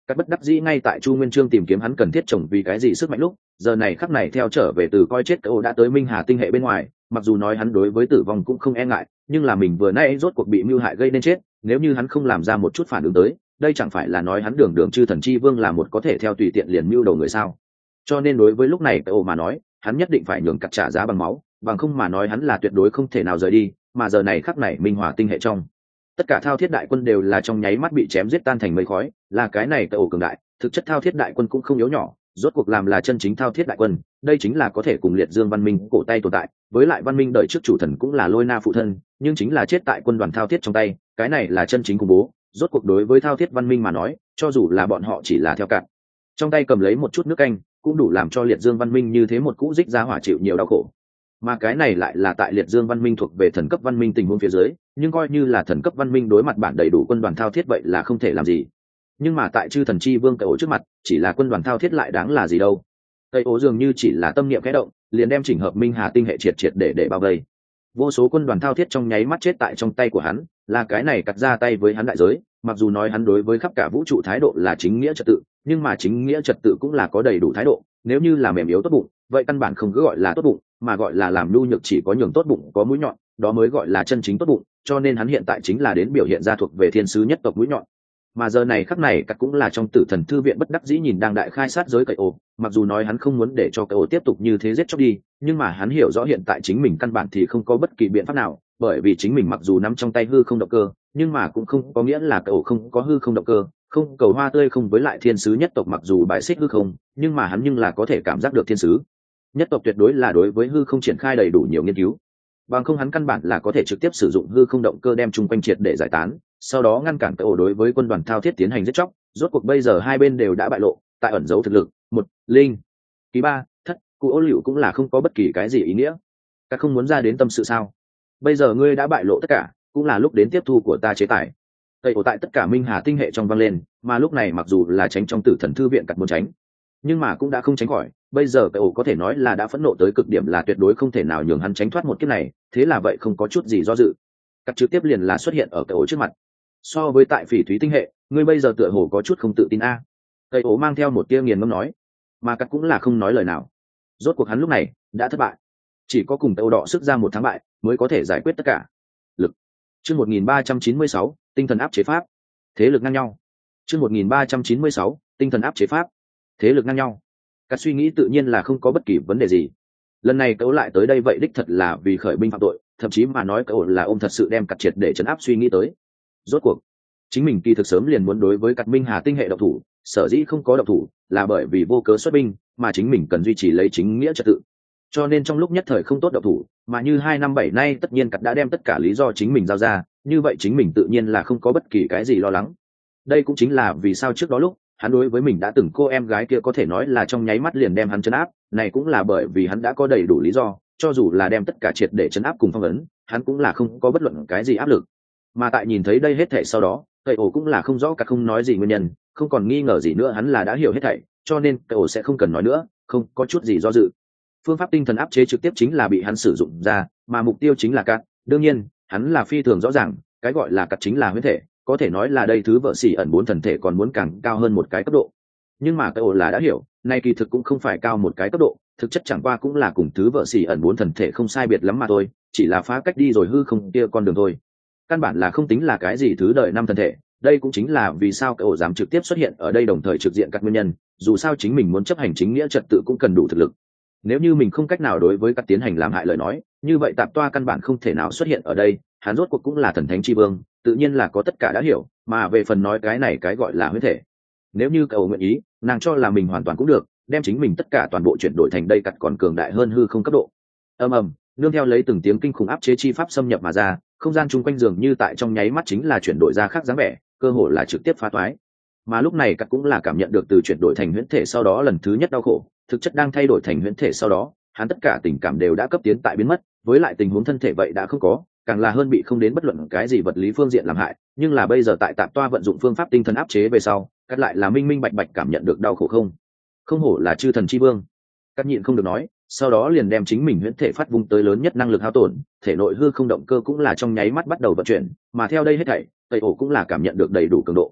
Các bất đắc dĩ ngay tại Chu Nguyên Chương tìm kiếm hắn cần thiết trồng vì cái gì sức mạnh lúc, giờ này khắc này theo trở về từ coi chết cậu đã tới Minh Hà tinh hệ bên ngoài, mặc dù nói hắn đối với tử vong cũng không e ngại, nhưng là mình vừa nãy rốt cuộc bị mưu hại gây nên chết, nếu như hắn không làm ra một chút phản ứng tới, đây chẳng phải là nói hắn đường đường chư thần chi vương là một có thể theo tùy tiện liền mưu đầu người sao? Cho nên đối với lúc này cậu mà nói, hắn nhất định phải nhường cắt trả giá bằng máu, bằng không mà nói hắn là tuyệt đối không thể nào rời đi, mà giờ này khắc này Minh Hòa tinh hệ trong tất cả thao thiết đại quân đều là trong nháy mắt bị chém giết tan thành mây khói, là cái này cậu cường đại, thực chất thao thiết đại quân cũng không yếu nhỏ, rốt cuộc làm là chân chính thao thiết đại quân, đây chính là có thể cùng liệt dương văn minh cổ tay tồn tại, với lại văn minh đợi trước chủ thần cũng là Lôi Na phụ thân, nhưng chính là chết tại quân đoàn thao thiết trong tay, cái này là chân chính khủng bố. Rốt cuộc đối với thao thiết văn minh mà nói, cho dù là bọn họ chỉ là theo cạn trong tay cầm lấy một chút nước canh, cũng đủ làm cho liệt dương văn minh như thế một cũ dích ra hỏa chịu nhiều đau khổ. Mà cái này lại là tại liệt dương văn minh thuộc về thần cấp văn minh tình huống phía dưới, nhưng coi như là thần cấp văn minh đối mặt bản đầy đủ quân đoàn thao thiết vậy là không thể làm gì. Nhưng mà tại chư thần chi vương cậy ổ trước mặt, chỉ là quân đoàn thao thiết lại đáng là gì đâu. Cậy ổ dường như chỉ là tâm niệm khẽ động, liền đem chỉnh hợp Minh Hà tinh hệ triệt triệt để để bao vây. Vô số quân đoàn thao thiết trong nháy mắt chết tại trong tay của hắn, là cái này cắt ra tay với hắn đại giới, mặc dù nói hắn đối với khắp cả vũ trụ thái độ là chính nghĩa trật tự, nhưng mà chính nghĩa trật tự cũng là có đầy đủ thái độ, nếu như là mềm yếu tốt bụng, vậy căn bản không cứ gọi là tốt bụng, mà gọi là làm nhu nhược, chỉ có nhường tốt bụng có mũi nhọn, đó mới gọi là chân chính tốt bụng, cho nên hắn hiện tại chính là đến biểu hiện ra thuộc về thiên sứ nhất tộc mũi nhọn. Mà giờ này khắc này cắt cũng là trong tử thần thư viện bất đắc dĩ nhìn đang đại khai sát giới cậy ổ, mặc dù nói hắn không muốn để cho cậy ổ tiếp tục như thế giết chóc đi, nhưng mà hắn hiểu rõ hiện tại chính mình căn bản thì không có bất kỳ biện pháp nào, bởi vì chính mình mặc dù nắm trong tay hư không động cơ, nhưng mà cũng không có nghĩa là cậy ổ không có hư không động cơ, không cầu hoa tươi không với lại thiên sứ nhất tộc mặc dù bài xích hư không, nhưng mà hắn nhưng là có thể cảm giác được thiên sứ nhất tộc tuyệt đối là đối với hư không triển khai đầy đủ nhiều nghiên cứu, bằng không hắn căn bản là có thể trực tiếp sử dụng hư không động cơ đem chung quanh triệt để giải tán, sau đó ngăn cản cậy ổ đối với quân đoàn thao thiết tiến hành giết chóc. Rốt cuộc bây giờ hai bên đều đã bại lộ, tại ẩn giấu thực lực một linh ký ba thất cụ ô liu cũng là không có bất kỳ cái gì ý nghĩa. Các không muốn ra đến tâm sự sao? Bây giờ ngươi đã bại lộ tất cả, cũng là lúc đến tiếp thu của ta chế tài. Cậy ổ tại tất cả Minh Hà tinh hệ trong vang lên, mà lúc này mặc dù là tránh trong tử thần thư viện cặt muốn tránh, nhưng mà cũng đã không tránh khỏi. Bây giờ cậy ổ có thể nói là đã phẫn nộ tới cực điểm, là tuyệt đối không thể nào nhường hắn tránh thoát một kiếp này, thế là vậy không có chút gì do dự, cắt trực tiếp liền là xuất hiện ở cậy ổ trước mặt. So với tại phỉ thúy tinh hệ, ngươi bây giờ tựa hồ có chút không tự tin a à. Cậy ổ mang theo một tia nghiền ngẫm nói, mà cắt cũng là không nói lời nào. Rốt cuộc hắn lúc này đã thất bại, chỉ có cùng cậy ổ đọ sức ra một thắng bại mới có thể giải quyết tất cả. Lực chương một nghìn ba trăm chín mươi sáu tinh thần áp chế pháp, thế lực ngang nhau. chương một nghìn ba trăm chín mươi sáu tinh thần áp chế pháp, thế lực ngang nhau. Các suy nghĩ tự nhiên là không có bất kỳ vấn đề gì. Lần này cậu lại tới đây vậy đích thật là vì khởi binh phạm tội, thậm chí mà nói cậu là ôm thật sự đem cắt triệt để trấn áp suy nghĩ tới. Rốt cuộc chính mình kỳ thực sớm liền muốn đối với cắt Minh Hà tinh hệ độc thủ, sở dĩ không có độc thủ là bởi vì vô cớ xuất binh, mà chính mình cần duy trì lấy chính nghĩa trật tự, cho nên trong lúc nhất thời không tốt độc thủ, mà như hai năm bảy nay tất nhiên cắt đã đem tất cả lý do chính mình giao ra, như vậy chính mình tự nhiên là không có bất kỳ cái gì lo lắng. Đây cũng chính là vì sao trước đó lúc hắn đối với mình đã từng cô em gái kia có thể nói là trong nháy mắt liền đem hắn trấn áp, này cũng là bởi vì hắn đã có đầy đủ lý do, cho dù là đem tất cả triệt để trấn áp cùng phong ấn, hắn cũng là không có bất luận cái gì áp lực. Mà tại nhìn thấy đây hết thảy sau đó, cậy ổ cũng là không rõ cả không nói gì nguyên nhân, không còn nghi ngờ gì nữa, hắn là đã hiểu hết thảy, cho nên cậy ổ sẽ không cần nói nữa, không có chút gì do dự. Phương pháp tinh thần áp chế trực tiếp chính là bị hắn sử dụng ra, mà mục tiêu chính là cát. Đương nhiên, hắn là phi thường rõ ràng, cái gọi là cát chính là huyễn thể, có thể nói là đây thứ vợ xỉ ẩn bốn thần thể còn muốn càng cao hơn một cái cấp độ. Nhưng mà cậy ổ là đã hiểu, nay kỳ thực cũng không phải cao một cái cấp độ, thực chất chẳng qua cũng là cùng thứ vợ xỉ ẩn bốn thần thể không sai biệt lắm mà thôi, chỉ là phá cách đi rồi hư không kia con đường thôi. Căn bản là không tính là cái gì thứ đời năm thần thể, đây cũng chính là vì sao cậy ổ dám trực tiếp xuất hiện ở đây đồng thời trực diện các nguyên nhân, dù sao chính mình muốn chấp hành chính nghĩa trật tự cũng cần đủ thực lực. Nếu như mình không cách nào đối với các tiến hành làm hại lời nói, như vậy tạp toa căn bản không thể nào xuất hiện ở đây, hắn rốt cuộc cũng là thần thánh chi vương, tự nhiên là có tất cả đã hiểu, mà về phần nói cái này cái gọi là huyễn thể, nếu như cậu nguyện ý, nàng cho là mình hoàn toàn cũng được, đem chính mình tất cả toàn bộ chuyển đổi thành đây cặt còn cường đại hơn hư không cấp độ. Ầm ầm, nương theo lấy từng tiếng kinh khủng áp chế chi pháp xâm nhập mà ra, không gian chung quanh dường như tại trong nháy mắt chính là chuyển đổi ra khác dáng vẻ, cơ hồ là trực tiếp phá toái. Mà lúc này cắt cũng là cảm nhận được từ chuyển đổi thành huyễn thể sau đó lần thứ nhất đau khổ, thực chất đang thay đổi thành huyễn thể sau đó, hắn tất cả tình cảm đều đã cấp tiến tại biến mất, với lại tình huống thân thể vậy đã không có, càng là hơn bị không đến bất luận cái gì vật lý phương diện làm hại, nhưng là bây giờ tại tạp toa vận dụng phương pháp tinh thần áp chế về sau, cắt lại là minh minh bạch bạch cảm nhận được đau khổ không không hổ là chư thần chi vương. Cắt nhịn không được nói, sau đó liền đem chính mình huyễn thể phát vung tới lớn nhất năng lực hao tổn, thể nội hư không động cơ cũng là trong nháy mắt bắt đầu vận chuyển, mà theo đây hết thảy, tây ổ cũng là cảm nhận được đầy đủ cường độ.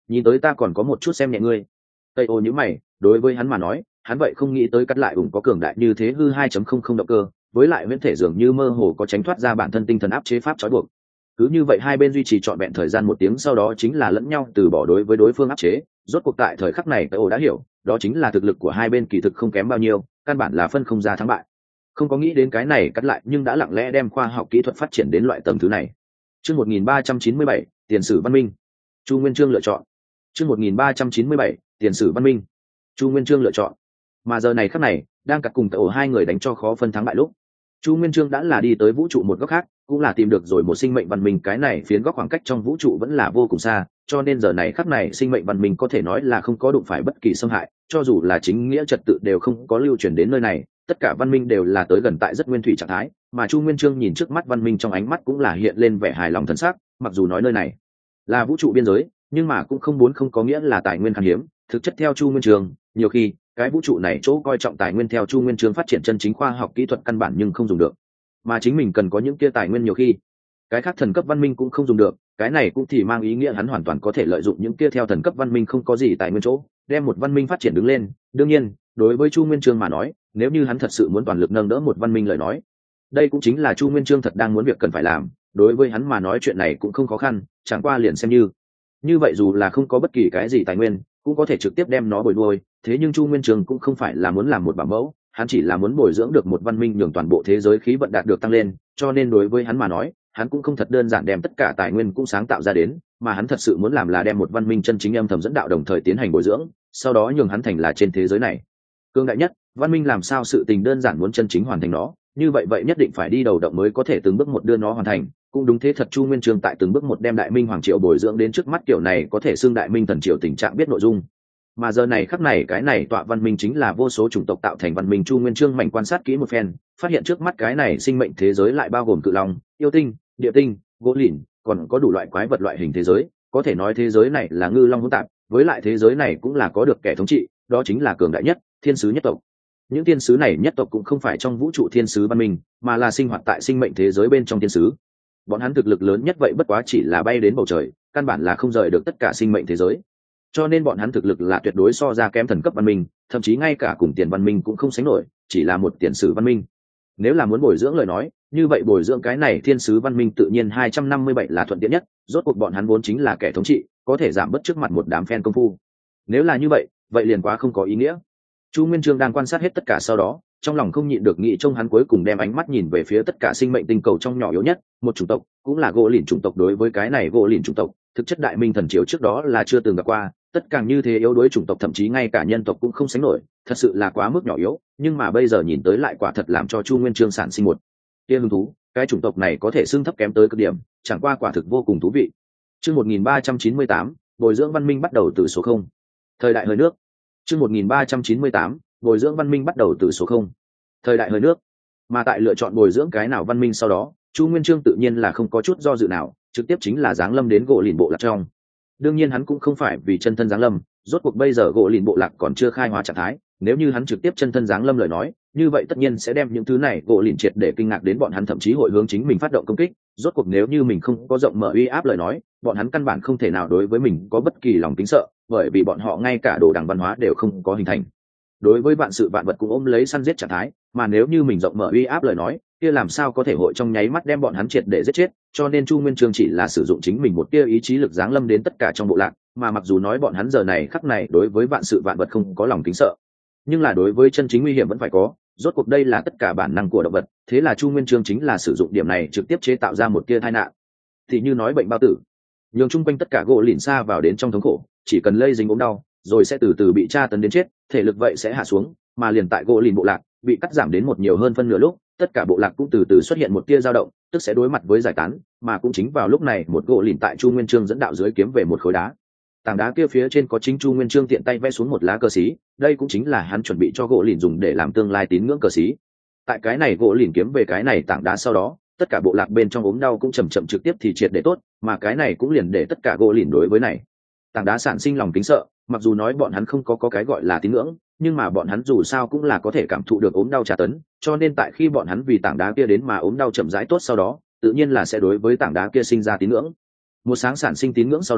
nhìn tới ta còn có một chút xem nhẹ ngươi. Tây ô nhíu mày, đối với hắn mà nói, hắn vậy không nghĩ tới cắt lại ủng có cường đại như thế hư hai chấm không không động cơ, với lại huyễn thể dường như mơ hồ có tránh thoát ra bản thân tinh thần áp chế pháp trói buộc. Cứ như vậy hai bên duy trì trọn vẹn thời gian một tiếng, sau đó chính là lẫn nhau từ bỏ đối với đối phương áp chế. Rốt cuộc tại thời khắc này Tây ô đã hiểu, đó chính là thực lực của hai bên kỳ thực không kém bao nhiêu, căn bản là phân không ra thắng bại. Không có nghĩ đến cái này cắt lại, nhưng đã lặng lẽ đem khoa học kỹ thuật phát triển đến loại tầng thứ này. Chương một nghìn ba trăm chín mươi bảy, tiền sử văn minh. Chu Nguyên Chương lựa chọn. Chương một nghìn ba trăm chín mươi bảy, tiền sử văn minh. Chu Nguyên Chương lựa chọn. Mà giờ này khắc này, đang cắt cùng Tẩu hai người đánh cho khó phân thắng bại lúc, Chu Nguyên Chương đã là đi tới vũ trụ một góc khác, cũng là tìm được rồi một sinh mệnh văn minh, cái này phiến góc khoảng cách trong vũ trụ vẫn là vô cùng xa, cho nên giờ này khắc này sinh mệnh văn minh có thể nói là không có đụng phải bất kỳ xâm hại, cho dù là chính nghĩa trật tự đều không có lưu truyền đến nơi này, tất cả văn minh đều là tới gần tại rất nguyên thủy trạng thái, mà Chu Nguyên Chương nhìn trước mắt văn minh trong ánh mắt cũng là hiện lên vẻ hài lòng thần sắc, mặc dù nói nơi này là vũ trụ biên giới, nhưng mà cũng không muốn không có nghĩa là tài nguyên khan hiếm, thực chất theo Chu Nguyên Chương, nhiều khi cái vũ trụ này chỗ coi trọng tài nguyên theo Chu Nguyên Chương phát triển chân chính khoa học kỹ thuật căn bản nhưng không dùng được, mà chính mình cần có những kia tài nguyên nhiều khi cái khác thần cấp văn minh cũng không dùng được, cái này cũng thì mang ý nghĩa hắn hoàn toàn có thể lợi dụng những kia theo thần cấp văn minh không có gì tài nguyên chỗ đem một văn minh phát triển đứng lên. Đương nhiên đối với Chu Nguyên Chương mà nói, nếu như hắn thật sự muốn toàn lực nâng đỡ một văn minh lời nói, đây cũng chính là Chu Nguyên Chương thật đang muốn việc cần phải làm. Đối với hắn mà nói chuyện này cũng không khó khăn, chẳng qua liền xem như như vậy, dù là không có bất kỳ cái gì tài nguyên cũng có thể trực tiếp đem nó bồi nuôi. Thế nhưng Chu Nguyên Chương cũng không phải là muốn làm một bảo mẫu, hắn chỉ là muốn bồi dưỡng được một văn minh nhường toàn bộ thế giới khí vận đạt được tăng lên, cho nên đối với hắn mà nói, hắn cũng không thật đơn giản đem tất cả tài nguyên cũng sáng tạo ra đến, mà hắn thật sự muốn làm là đem một văn minh chân chính âm thầm dẫn đạo đồng thời tiến hành bồi dưỡng, sau đó nhường hắn thành là trên thế giới này cương đại nhất văn minh. Làm sao sự tình đơn giản muốn chân chính hoàn thành nó, như vậy vậy nhất định phải đi đầu động mới có thể từng bước một đưa nó hoàn thành. Cũng đúng thế thật, Chu Nguyên Chương tại từng bước một đem đại minh hoàng triều bồi dưỡng đến trước mắt kiểu này có thể xưng đại minh thần triều tình trạng biết nội dung. Mà giờ này khắc này cái này tọa văn minh chính là vô số chủng tộc tạo thành văn minh. Chu Nguyên Chương mảnh quan sát kỹ một phen, phát hiện trước mắt cái này sinh mệnh thế giới lại bao gồm cự long, yêu tinh, địa tinh, gỗ lìn, còn có đủ loại quái vật loại hình thế giới. Có thể nói thế giới này là ngư long hỗn tạp, với lại thế giới này cũng là có được kẻ thống trị, đó chính là cường đại nhất thiên sứ nhất tộc. Những thiên sứ này nhất tộc cũng không phải trong vũ trụ thiên sứ văn minh, mà là sinh hoạt tại sinh mệnh thế giới bên trong thiên sứ. Bọn hắn thực lực lớn nhất vậy bất quá chỉ là bay đến bầu trời, căn bản là không rời được tất cả sinh mệnh thế giới, cho nên bọn hắn thực lực là tuyệt đối so ra kém thần cấp văn minh, thậm chí ngay cả cùng tiền văn minh cũng không sánh nổi, chỉ là một tiền sử văn minh. Nếu là muốn bồi dưỡng lời nói, như vậy bồi dưỡng cái này thiên sứ văn minh tự nhiên hai trăm năm mươi bảy là thuận tiện nhất, rốt cuộc bọn hắn vốn chính là kẻ thống trị, có thể giảm bớt trước mặt một đám phen công phu. Nếu là như vậy, vậy liền quá không có ý nghĩa. Chu Nguyên Chương đang quan sát hết tất cả sau đó, trong lòng không nhịn được nghĩ trông hắn cuối cùng đem ánh mắt nhìn về phía tất cả sinh mệnh tinh cầu trong nhỏ yếu nhất, một chủng tộc, cũng là gỗ lìn chủng tộc. Đối với cái này gỗ lìn chủng tộc, thực chất đại minh thần triều trước đó là chưa từng gặp qua, tất cả như thế yếu đuối chủng tộc thậm chí ngay cả nhân tộc cũng không sánh nổi, thật sự là quá mức nhỏ yếu. Nhưng mà bây giờ nhìn tới lại quả thật làm cho Chu Nguyên Chương sản sinh một tia hứng thú, cái chủng tộc này có thể xưng thấp kém tới cực điểm, chẳng qua quả thực vô cùng thú vị. Chương một nghìn ba trăm chín mươi tám, bồi dưỡng văn minh bắt đầu từ số không. Thời đại hơi nước. Chương một nghìn ba trăm chín mươi tám, bồi dưỡng văn minh bắt đầu từ số không. Thời đại hơi nước. Mà tại lựa chọn bồi dưỡng cái nào văn minh sau đó, Chu Nguyên Chương tự nhiên là không có chút do dự nào, trực tiếp chính là giáng lâm đến gỗ lìn bộ lạc trong. Đương nhiên hắn cũng không phải vì chân thân giáng lâm, rốt cuộc bây giờ gỗ lìn bộ lạc còn chưa khai hóa trạng thái, nếu như hắn trực tiếp chân thân giáng lâm lời nói, như vậy tất nhiên sẽ đem những thứ này gỗ lìn triệt để kinh ngạc đến, bọn hắn thậm chí hội hướng chính mình phát động công kích. Rốt cuộc nếu như mình không có rộng mở uy áp lời nói, bọn hắn căn bản không thể nào đối với mình có bất kỳ lòng kính sợ, bởi vì bọn họ ngay cả đồ đằng văn hóa đều không có hình thành, đối với vạn sự vạn vật cũng ôm lấy săn giết trạng thái. Mà nếu như mình rộng mở uy áp lời nói, kia làm sao có thể hội trong nháy mắt đem bọn hắn triệt để giết chết. Cho nên Chu Nguyên Chương chỉ là sử dụng chính mình một tia ý chí lực giáng lâm đến tất cả trong bộ lạc, mà mặc dù nói bọn hắn giờ này khắc này đối với vạn sự vạn vật không có lòng kính sợ, nhưng là đối với chân chính nguy hiểm vẫn phải có. Rốt cuộc đây là tất cả bản năng của động vật, thế là Chu Nguyên Chương chính là sử dụng điểm này trực tiếp chế tạo ra một tia tai nạn, thì như nói bệnh bao tử, nhường chung quanh tất cả gỗ lìn xa vào đến trong thống khổ, chỉ cần lây dính ốm đau rồi sẽ từ từ bị tra tấn đến chết, thể lực vậy sẽ hạ xuống. Mà liền tại gỗ lìn bộ lạc bị cắt giảm đến một nhiều hơn phân nửa lúc, tất cả bộ lạc cũng từ từ xuất hiện một tia dao động, tức sẽ đối mặt với giải tán. Mà cũng chính vào lúc này, một gỗ lìn tại Chu Nguyên Chương dẫn đạo dưới kiếm về một khối đá, tảng đá kia phía trên có chính Chu Nguyên Chương tiện tay vẽ xuống một lá cờ xí, đây cũng chính là hắn chuẩn bị cho gỗ lìn dùng để làm tương lai tín ngưỡng cờ xí. Tại cái này gỗ lìn kiếm về cái này tảng đá sau đó, tất cả bộ lạc bên trong ốm đau cũng chậm chậm trực tiếp thì triệt để tốt, mà cái này cũng liền để tất cả gỗ lìn đối với này tảng đá sản sinh lòng kính sợ. Mặc dù nói bọn hắn không có, có cái gọi là tín ngưỡng, nhưng mà bọn hắn dù sao cũng là có thể cảm thụ được ốm đau tra tấn, cho nên tại khi bọn hắn vì tảng đá kia đến mà ốm đau chậm rãi tốt sau đó, tự nhiên là sẽ đối với tảng đá kia sinh ra tín ngưỡng. Một sáng sản sinh tín ngưỡng sau đó,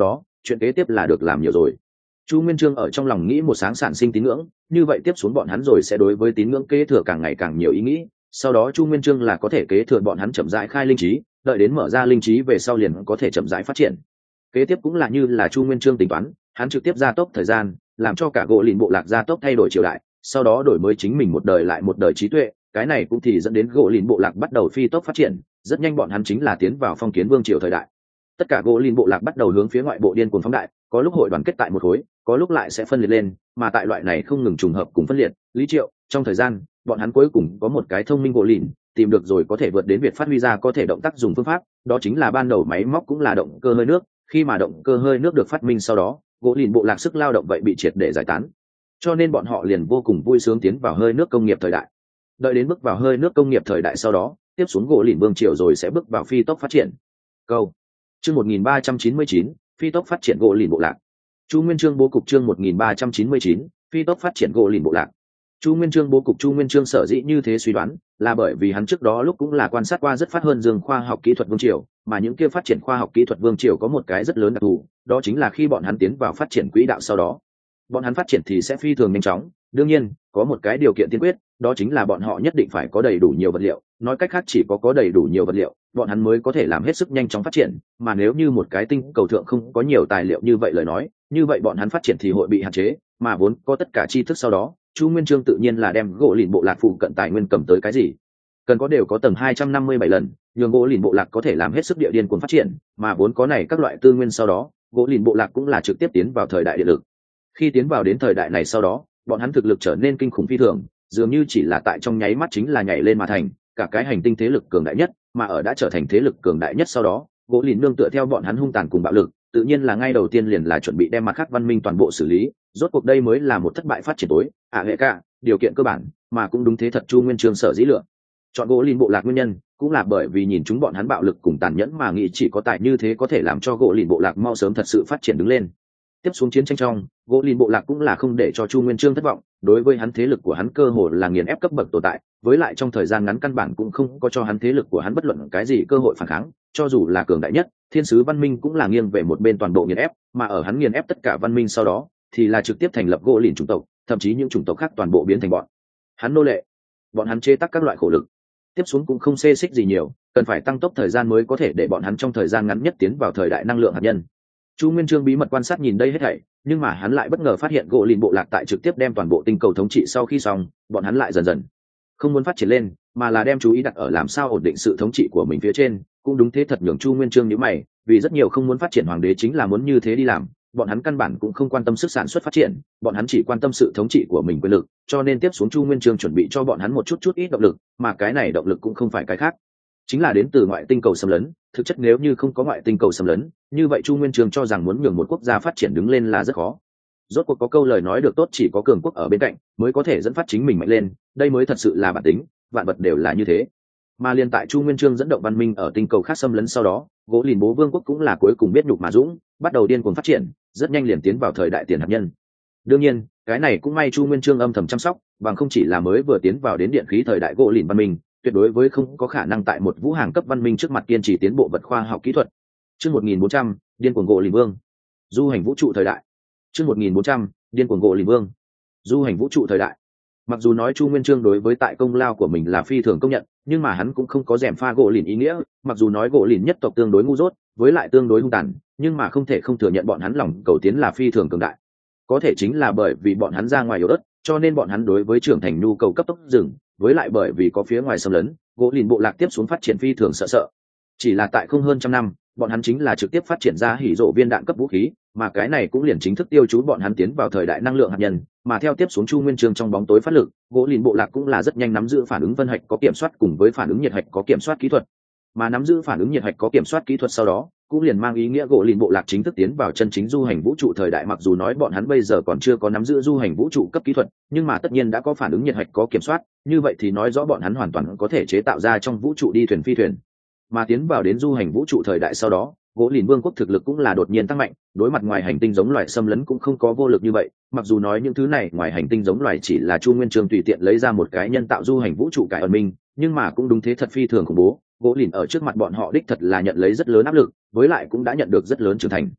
chuyện kế tiếp là được làm nhiều rồi. Chu Nguyên Chương ở trong lòng nghĩ một sáng sản sinh tín ngưỡng, như vậy tiếp xuống bọn hắn rồi sẽ đối với tín ngưỡng kế thừa càng ngày càng nhiều ý nghĩ, sau đó Chu Nguyên Chương là có thể kế thừa bọn hắn chậm rãi khai linh trí, đợi đến mở ra linh trí về sau liền có thể chậm rãi phát triển. Kế tiếp cũng là như là Chu Nguyên Chương tính toán, hắn trực tiếp gia tốc thời gian, làm cho cả gỗ lìn bộ lạc gia tốc thay đổi triều đại, sau đó đổi mới chính mình một đời lại một đời trí tuệ, cái này cũng thì dẫn đến gỗ lìn bộ lạc bắt đầu phi tốc phát triển, rất nhanh bọn hắn chính là tiến vào phong kiến vương triều thời đại. Tất cả gỗ lìn bộ lạc bắt đầu hướng phía ngoại bộ điên cuồng phóng đại, có lúc hội đoàn kết tại một khối, có lúc lại sẽ phân liệt lên, mà tại loại này không ngừng trùng hợp cùng phân liệt, Lý Triệu, trong thời gian, bọn hắn cuối cùng có một cái thông minh gỗ lìn, tìm được rồi có thể vượt đến việc phát huy ra có thể động tác dùng phương pháp, đó chính là ban đầu máy móc cũng là động cơ hơi nước, khi mà động cơ hơi nước được phát minh sau đó, gỗ lìn bộ lạc sức lao động vậy bị triệt để giải tán. Cho nên bọn họ liền vô cùng vui sướng tiến vào hơi nước công nghiệp thời đại. Đợi đến bước vào hơi nước công nghiệp thời đại sau đó, tiếp xuống gỗ lìn vương triều rồi sẽ bước vào phi tốc phát triển. Câu. Chương một nghìn ba trăm chín mươi chín, phi tốc phát triển gỗ lìn bộ lạc. Chu Nguyên Chương bố cục chương một nghìn ba trăm chín mươi chín, phi tốc phát triển gỗ lìn bộ lạc. Chu Nguyên Chương bố cục Chu Nguyên Chương sở dĩ như thế suy đoán, là bởi vì hắn trước đó lúc cũng là quan sát qua rất phát hơn dương khoa học kỹ thuật vương triều, mà những kia phát triển khoa học kỹ thuật vương triều có một cái rất lớn đặc thù, đó chính là khi bọn hắn tiến vào phát triển quỹ đạo sau đó, bọn hắn phát triển thì sẽ phi thường nhanh chóng. Đương nhiên, có một cái điều kiện tiên quyết, đó chính là bọn họ nhất định phải có đầy đủ nhiều vật liệu, nói cách khác chỉ có có đầy đủ nhiều vật liệu, bọn hắn mới có thể làm hết sức nhanh chóng phát triển, mà nếu như một cái tinh cầu thượng không có nhiều tài liệu như vậy lời nói, như vậy bọn hắn phát triển thì hội bị hạn chế, mà vốn có tất cả tri thức sau đó, Chu Nguyên Chương tự nhiên là đem gỗ lìn bộ lạc phụ cận tài nguyên cầm tới cái gì cần có đều có tầng hai trăm năm mươi bảy lần, nhường gỗ lìn bộ lạc có thể làm hết sức địa điên cuồng phát triển, mà vốn có này các loại tư nguyên sau đó, gỗ lìn bộ lạc cũng là trực tiếp tiến vào thời đại điện lực. Khi tiến vào đến thời đại này sau đó, bọn hắn thực lực trở nên kinh khủng phi thường, dường như chỉ là tại trong nháy mắt chính là nhảy lên mà thành cả cái hành tinh thế lực cường đại nhất, mà ở đã trở thành thế lực cường đại nhất sau đó, gỗ lìn nương tựa theo bọn hắn hung tàn cùng bạo lực, tự nhiên là ngay đầu tiên liền là chuẩn bị đem mặt khác văn minh toàn bộ xử lý, rốt cuộc đây mới là một thất bại phát triển tối ạ hệ cả điều kiện cơ bản, mà cũng đúng thế thật. Chu Nguyên Chương sở dĩ lựa chọn gỗ lìn bộ lạc nguyên nhân cũng là bởi vì nhìn chúng bọn hắn bạo lực cùng tàn nhẫn mà nghĩ chỉ có tài như thế có thể làm cho gỗ lìn bộ lạc mau sớm thật sự phát triển đứng lên. Tiếp xuống chiến tranh trong, gỗ lìn bộ lạc cũng là không để cho Chu Nguyên Chương thất vọng, đối với hắn thế lực của hắn cơ hồ là nghiền ép cấp bậc tồn tại, với lại trong thời gian ngắn căn bản cũng không có cho hắn thế lực của hắn bất luận cái gì cơ hội phản kháng, cho dù là cường đại nhất thiên sứ văn minh cũng là nghiêng về một bên toàn bộ nghiền ép, mà ở hắn nghiền ép tất cả văn minh sau đó thì là trực tiếp thành lập gỗ lìn chủng tộc, thậm chí những chủng tộc khác toàn bộ biến thành bọn hắn nô lệ, bọn hắn chế tác các loại khổ lực. Tiếp xuống cũng không xê xích gì nhiều, cần phải tăng tốc thời gian mới có thể để bọn hắn trong thời gian ngắn nhất tiến vào thời đại năng lượng hạt nhân. Chu Nguyên Chương bí mật quan sát nhìn đây hết thảy, nhưng mà hắn lại bất ngờ phát hiện gỗ lìn bộ lạc tại trực tiếp đem toàn bộ tinh cầu thống trị sau khi xong, bọn hắn lại dần dần không muốn phát triển lên, mà là đem chú ý đặt ở làm sao ổn định sự thống trị của mình phía trên. Cũng đúng thế thật, nhường Chu Nguyên Chương nhíu mày, vì rất nhiều không muốn phát triển hoàng đế chính là muốn như thế đi làm, bọn hắn căn bản cũng không quan tâm sức sản xuất phát triển, bọn hắn chỉ quan tâm sự thống trị của mình quyền lực, cho nên tiếp xuống Chu Nguyên Chương chuẩn bị cho bọn hắn một chút chút ít động lực, mà cái này động lực cũng không phải cái khác, chính là đến từ ngoại tinh cầu xâm lấn. Thực chất nếu như không có ngoại tinh cầu xâm lấn, như vậy Chu Nguyên Chương cho rằng muốn nhường một quốc gia phát triển đứng lên là rất khó. Rốt cuộc có câu lời nói được tốt, chỉ có cường quốc ở bên cạnh mới có thể dẫn phát chính mình mạnh lên, đây mới thật sự là bản tính, vạn vật đều là như thế. Mà liên tại Chu Nguyên Chương dẫn động văn minh ở tinh cầu khác xâm lấn sau đó, gỗ lìn bố vương quốc cũng là cuối cùng biết nhục mà dũng, bắt đầu điên cuồng phát triển, rất nhanh liền tiến vào thời đại tiền hạt nhân. Đương nhiên, cái này cũng may Chu Nguyên Chương âm thầm chăm sóc, bằng không chỉ là mới vừa tiến vào đến điện khí thời đại gỗ lìn văn minh, tuyệt đối với không có khả năng tại một vũ hàng cấp văn minh trước mặt kiên trì tiến bộ vật khoa học kỹ thuật. Chương một nghìn bốn trăm, điên cuồng gỗ lìn vương. Du hành vũ trụ thời đại. Chương một nghìn bốn trăm, điên cuồng gỗ lìn vương. Du hành vũ trụ thời đại. Mặc dù nói Chu Nguyên Chương đối với tại công lao của mình là phi thường công nhận, nhưng mà hắn cũng không có rèm pha gỗ lìn ý nghĩa, mặc dù nói gỗ lìn nhất tộc tương đối ngu dốt, với lại tương đối hung tàn, nhưng mà không thể không thừa nhận bọn hắn lòng cầu tiến là phi thường cường đại. Có thể chính là bởi vì bọn hắn ra ngoài yếu ớt, cho nên bọn hắn đối với trưởng thành nhu cầu cấp tốc dừng, với lại bởi vì có phía ngoài xâm lấn, gỗ lìn bộ lạc tiếp xuống phát triển phi thường sợ sợ. Chỉ là tại không hơn trăm năm, bọn hắn chính là trực tiếp phát triển ra hỉ rộ viên đạn cấp vũ khí, mà cái này cũng liền chính thức tiêu chú bọn hắn tiến vào thời đại năng lượng hạt nhân. Mà theo tiếp xuống Chu Nguyên Chương trong bóng tối phát lực, gỗ lìn bộ lạc cũng là rất nhanh nắm giữ phản ứng vân hạch có kiểm soát cùng với phản ứng nhiệt hạch có kiểm soát kỹ thuật. Mà nắm giữ phản ứng nhiệt hạch có kiểm soát kỹ thuật sau đó, cũng liền mang ý nghĩa gỗ lìn bộ lạc chính thức tiến vào chân chính du hành vũ trụ thời đại. Mặc dù nói bọn hắn bây giờ còn chưa có nắm giữ du hành vũ trụ cấp kỹ thuật, nhưng mà tất nhiên đã có phản ứng nhiệt hạch có kiểm soát, như vậy thì nói rõ bọn hắn hoàn toàn có thể chế tạo ra trong vũ trụ đi thuyền phi thuyền. Mà tiến vào đến du hành vũ trụ thời đại sau đó, gỗ lìn vương quốc thực lực cũng là đột nhiên tăng mạnh, đối mặt ngoài hành tinh giống loài xâm lấn cũng không có vô lực như vậy. Mặc dù nói những thứ này ngoài hành tinh giống loài chỉ là Chu Nguyên Chương tùy tiện lấy ra một cái nhân tạo du hành vũ trụ cải ẩn minh, nhưng mà cũng đúng thế thật phi thường khủng bố, gỗ lìn ở trước mặt bọn họ đích thật là nhận lấy rất lớn áp lực, với lại cũng đã nhận được rất lớn trưởng thành.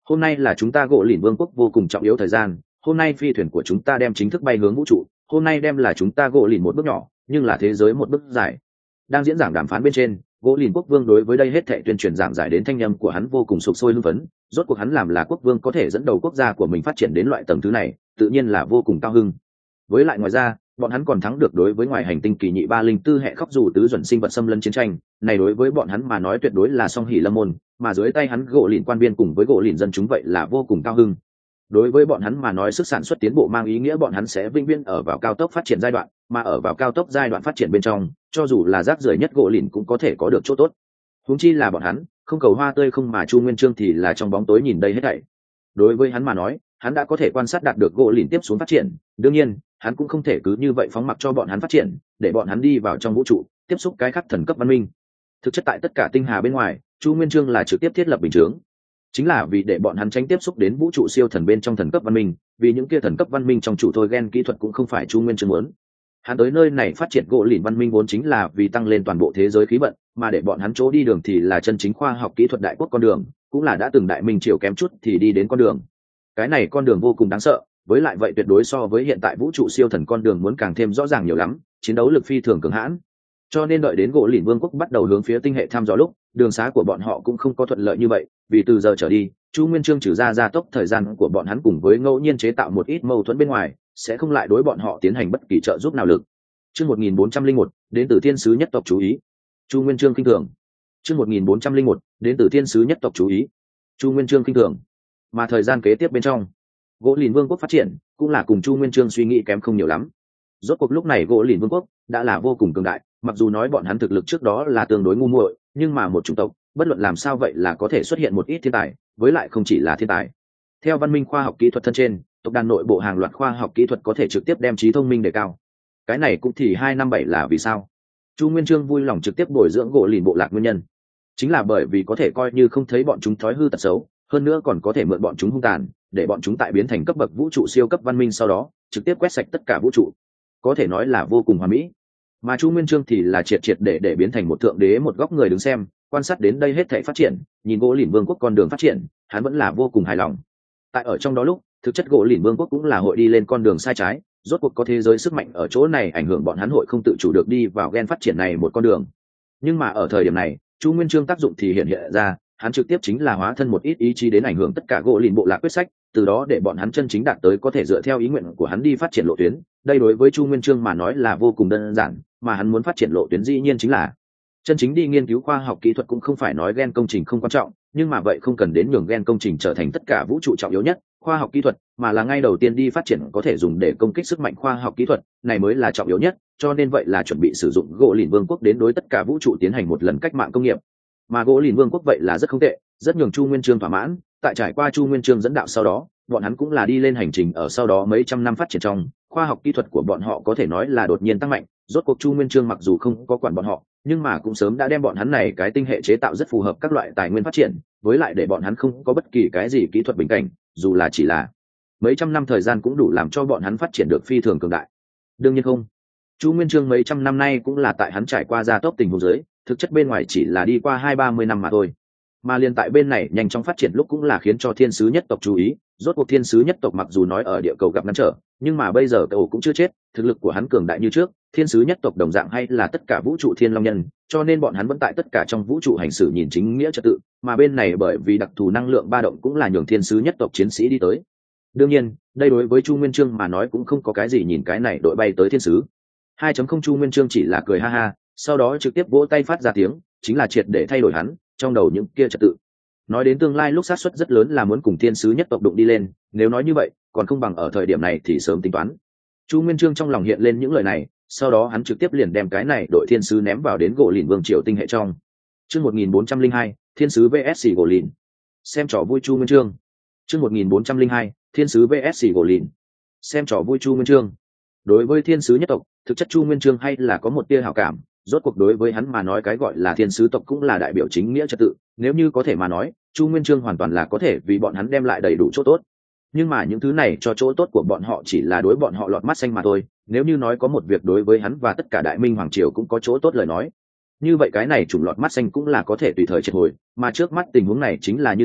hôm nay là chúng ta gỗ lìn vương quốc vô cùng trọng yếu thời gian, hôm nay phi thuyền của chúng ta đem chính thức bay hướng vũ trụ, hôm nay đem là chúng ta gỗ lìn một bước nhỏ nhưng là thế giới một bước dài. Đang diễn giảng đàm phán bên trên, gỗ lìn quốc vương đối với đây hết thệ tuyên truyền giảng giải đến thanh âm của hắn vô cùng sục sôi hưng phấn. Rốt cuộc hắn làm là quốc vương có thể dẫn đầu quốc gia của mình phát triển đến loại tầng thứ này, tự nhiên là vô cùng cao hưng. Với lại ngoài ra, bọn hắn còn thắng được đối với ngoài hành tinh kỳ nhị ba linh tư hệ khóc dù tứ duẩn sinh vật xâm lấn chiến tranh này, đối với bọn hắn mà nói tuyệt đối là song hỷ lâm môn, mà dưới tay hắn gỗ lìn quan biên cùng với gỗ lìn dân chúng vậy là vô cùng cao hưng. Đối với bọn hắn mà nói sức sản xuất tiến bộ mang ý nghĩa bọn hắn sẽ vĩnh viễn ở vào cao tốc phát triển giai đoạn, mà ở vào cao tốc giai đoạn phát triển bên trong, cho dù là rác rưởi nhất gỗ lìn cũng có thể có được chỗ tốt. Huống chi là bọn hắn không cầu hoa tươi không, mà Chu Nguyên Chương thì là trong bóng tối nhìn đây hết thảy. Đối với hắn mà nói, hắn đã có thể quan sát đạt được gỗ lìn tiếp xuống phát triển, đương nhiên hắn cũng không thể cứ như vậy phóng mặc cho bọn hắn phát triển, để bọn hắn đi vào trong vũ trụ tiếp xúc cái khắc thần cấp văn minh. Thực chất tại tất cả tinh hà bên ngoài, Chu Nguyên Chương là trực tiếp thiết lập bình chướng, chính là vì để bọn hắn tránh tiếp xúc đến vũ trụ siêu thần bên trong thần cấp văn minh, vì những kia thần cấp văn minh trong chủ thôi gen kỹ thuật cũng không phải Chu Nguyên Chương muốn. Hắn tới nơi này phát triển gỗ lìn văn minh vốn chính là vì tăng lên toàn bộ thế giới khí vận, mà để bọn hắn chỗ đi đường thì là chân chính khoa học kỹ thuật đại quốc con đường, cũng là đã từng đại minh triều kém chút thì đi đến con đường. Cái này con đường vô cùng đáng sợ, với lại vậy tuyệt đối so với hiện tại vũ trụ siêu thần con đường muốn càng thêm rõ ràng nhiều lắm, chiến đấu lực phi thường cường hãn. Cho nên đợi đến gỗ lìn vương quốc bắt đầu hướng phía tinh hệ thăm dò lúc, đường xá của bọn họ cũng không có thuận lợi như vậy, vì từ giờ trở đi, Chu Nguyên Chương trừ ra gia tốc thời gian của bọn hắn cùng với ngẫu nhiên chế tạo một ít mâu thuẫn bên ngoài, sẽ không lại đối bọn họ tiến hành bất kỳ trợ giúp nào lực. Chương một nghìn bốn trăm linh một, đến từ thiên sứ nhất tộc chú ý. Chu Nguyên Chương kinh thường. Chương một nghìn bốn trăm linh một, đến từ thiên sứ nhất tộc chú ý. Chu Nguyên Chương kinh thường. Mà thời gian kế tiếp bên trong, gỗ lìn vương quốc phát triển cũng là cùng Chu Nguyên Chương suy nghĩ kém không nhiều lắm. Rốt cuộc lúc này gỗ lìn vương quốc đã là vô cùng cường đại, mặc dù nói bọn hắn thực lực trước đó là tương đối ngu muội, nhưng mà một chủng tộc bất luận làm sao vậy là có thể xuất hiện một ít thiên tài, với lại không chỉ là thiên tài. Theo văn minh khoa học kỹ thuật thân trên, tộc đàn nội bộ hàng loạt khoa học kỹ thuật có thể trực tiếp đem trí thông minh đề cao. Cái này cũng thì hai năm bảy là vì sao Chu Nguyên Chương vui lòng trực tiếp bồi dưỡng gỗ lìn bộ lạc nguyên nhân, chính là bởi vì có thể coi như không thấy bọn chúng thói hư tật xấu, hơn nữa còn có thể mượn bọn chúng hung tàn, để bọn chúng tại biến thành cấp bậc vũ trụ siêu cấp văn minh sau đó trực tiếp quét sạch tất cả vũ trụ, có thể nói là vô cùng hoàn mỹ. Mà Chu Nguyên Chương thì là triệt triệt để để biến thành một thượng đế một góc người đứng xem, quan sát đến đây hết thảy phát triển, nhìn gỗ lìn vương quốc con đường phát triển, hắn vẫn là vô cùng hài lòng. Tại ở trong đó lúc, thực chất gỗ lìn vương quốc cũng là hội đi lên con đường sai trái, rốt cuộc có thế giới sức mạnh ở chỗ này ảnh hưởng bọn hắn hội không tự chủ được đi vào gen phát triển này một con đường. Nhưng mà ở thời điểm này, Chu Nguyên Chương tác dụng thì hiện hiện ra, hắn trực tiếp chính là hóa thân một ít ý chí đến ảnh hưởng tất cả gỗ lìn bộ lạc quyết sách, từ đó để bọn hắn chân chính đạt tới có thể dựa theo ý nguyện của hắn đi phát triển lộ tuyến. Đây đối với Chu Nguyên Chương mà nói là vô cùng đơn giản, mà hắn muốn phát triển lộ tuyến dĩ nhiên chính là chân chính đi nghiên cứu khoa học kỹ thuật, cũng không phải nói gen công trình không quan trọng, nhưng mà vậy không cần đến nhường gen công trình trở thành tất cả vũ trụ trọng yếu nhất khoa học kỹ thuật, mà là ngay đầu tiên đi phát triển có thể dùng để công kích sức mạnh khoa học kỹ thuật này mới là trọng yếu nhất. Cho nên vậy là chuẩn bị sử dụng gỗ lìn vương quốc đến đối tất cả vũ trụ tiến hành một lần cách mạng công nghiệp, mà gỗ lìn vương quốc vậy là rất không tệ, rất nhường Chu Nguyên Chương thỏa mãn. Tại trải qua Chu Nguyên Chương dẫn đạo sau đó, bọn hắn cũng là đi lên hành trình ở sau đó mấy trăm năm phát triển trong khoa học kỹ thuật của bọn họ có thể nói là đột nhiên tăng mạnh. Rốt cuộc Chu Nguyên Chương mặc dù không có quản bọn họ, nhưng mà cũng sớm đã đem bọn hắn này cái tinh hệ chế tạo rất phù hợp các loại tài nguyên phát triển, với lại để bọn hắn không có bất kỳ cái gì kỹ thuật bình cảnh, dù là chỉ là mấy trăm năm thời gian cũng đủ làm cho bọn hắn phát triển được phi thường cường đại. Đương nhiên không, Chu Nguyên Chương mấy trăm năm nay cũng là tại hắn trải qua gia tốc tình huống dưới, thực chất bên ngoài chỉ là đi qua hai ba mươi năm mà thôi. Mà liên tại bên này nhanh chóng phát triển lúc cũng là khiến cho thiên sứ nhất tộc chú ý. Rốt cuộc thiên sứ nhất tộc mặc dù nói ở địa cầu gặp ngăn trở, nhưng mà bây giờ cậu cũng chưa chết, thực lực của hắn cường đại như trước. Thiên sứ nhất tộc đồng dạng hay là tất cả vũ trụ thiên long nhân, cho nên bọn hắn vẫn tại tất cả trong vũ trụ hành xử nhìn chính nghĩa trật tự. Mà bên này bởi vì đặc thù năng lượng ba động cũng là nhường thiên sứ nhất tộc chiến sĩ đi tới. Đương nhiên đây đối với Chu Nguyên Chương mà nói cũng không có cái gì, nhìn cái này đội bay tới thiên sứ hai chấm không Chu Nguyên Chương chỉ là cười ha ha, sau đó trực tiếp vỗ tay phát ra tiếng, chính là triệt để thay đổi hắn trong đầu những kia trật tự. Nói đến tương lai lúc sát suất rất lớn là muốn cùng thiên sứ nhất tộc đụng đi lên, nếu nói như vậy còn không bằng ở thời điểm này thì sớm tính toán. Chu Nguyên Chương trong lòng hiện lên những lời này, sau đó hắn trực tiếp liền đem cái này đội thiên sứ ném vào đến gỗ lìn vương triều tinh hệ trong. Chương một nghìn bốn trăm linh hai, thiên sứ vs gỗ lìn. Xem trò vui Chu Nguyên Chương. Chương một nghìn bốn trăm linh hai, thiên sứ vs gỗ lìn. Xem trò vui Chu Nguyên Chương. Đối với thiên sứ nhất tộc, thực chất Chu Nguyên Chương hay là có một tia hảo cảm. Rốt cuộc đối với hắn mà nói cái gọi là thiên sứ tộc cũng là đại biểu chính nghĩa trật tự, nếu như có thể mà nói, Chu Nguyên Chương hoàn toàn là có thể vì bọn hắn đem lại đầy đủ chỗ tốt. Nhưng mà những thứ này cho chỗ tốt của bọn họ chỉ là đối bọn họ lọt mắt xanh mà thôi, nếu như nói có một việc đối với hắn và tất cả đại minh hoàng triều cũng có chỗ tốt lời nói, như vậy cái này chủng lọt mắt xanh cũng là có thể tùy thời triệt hồi, mà trước mắt tình huống này chính là như thế.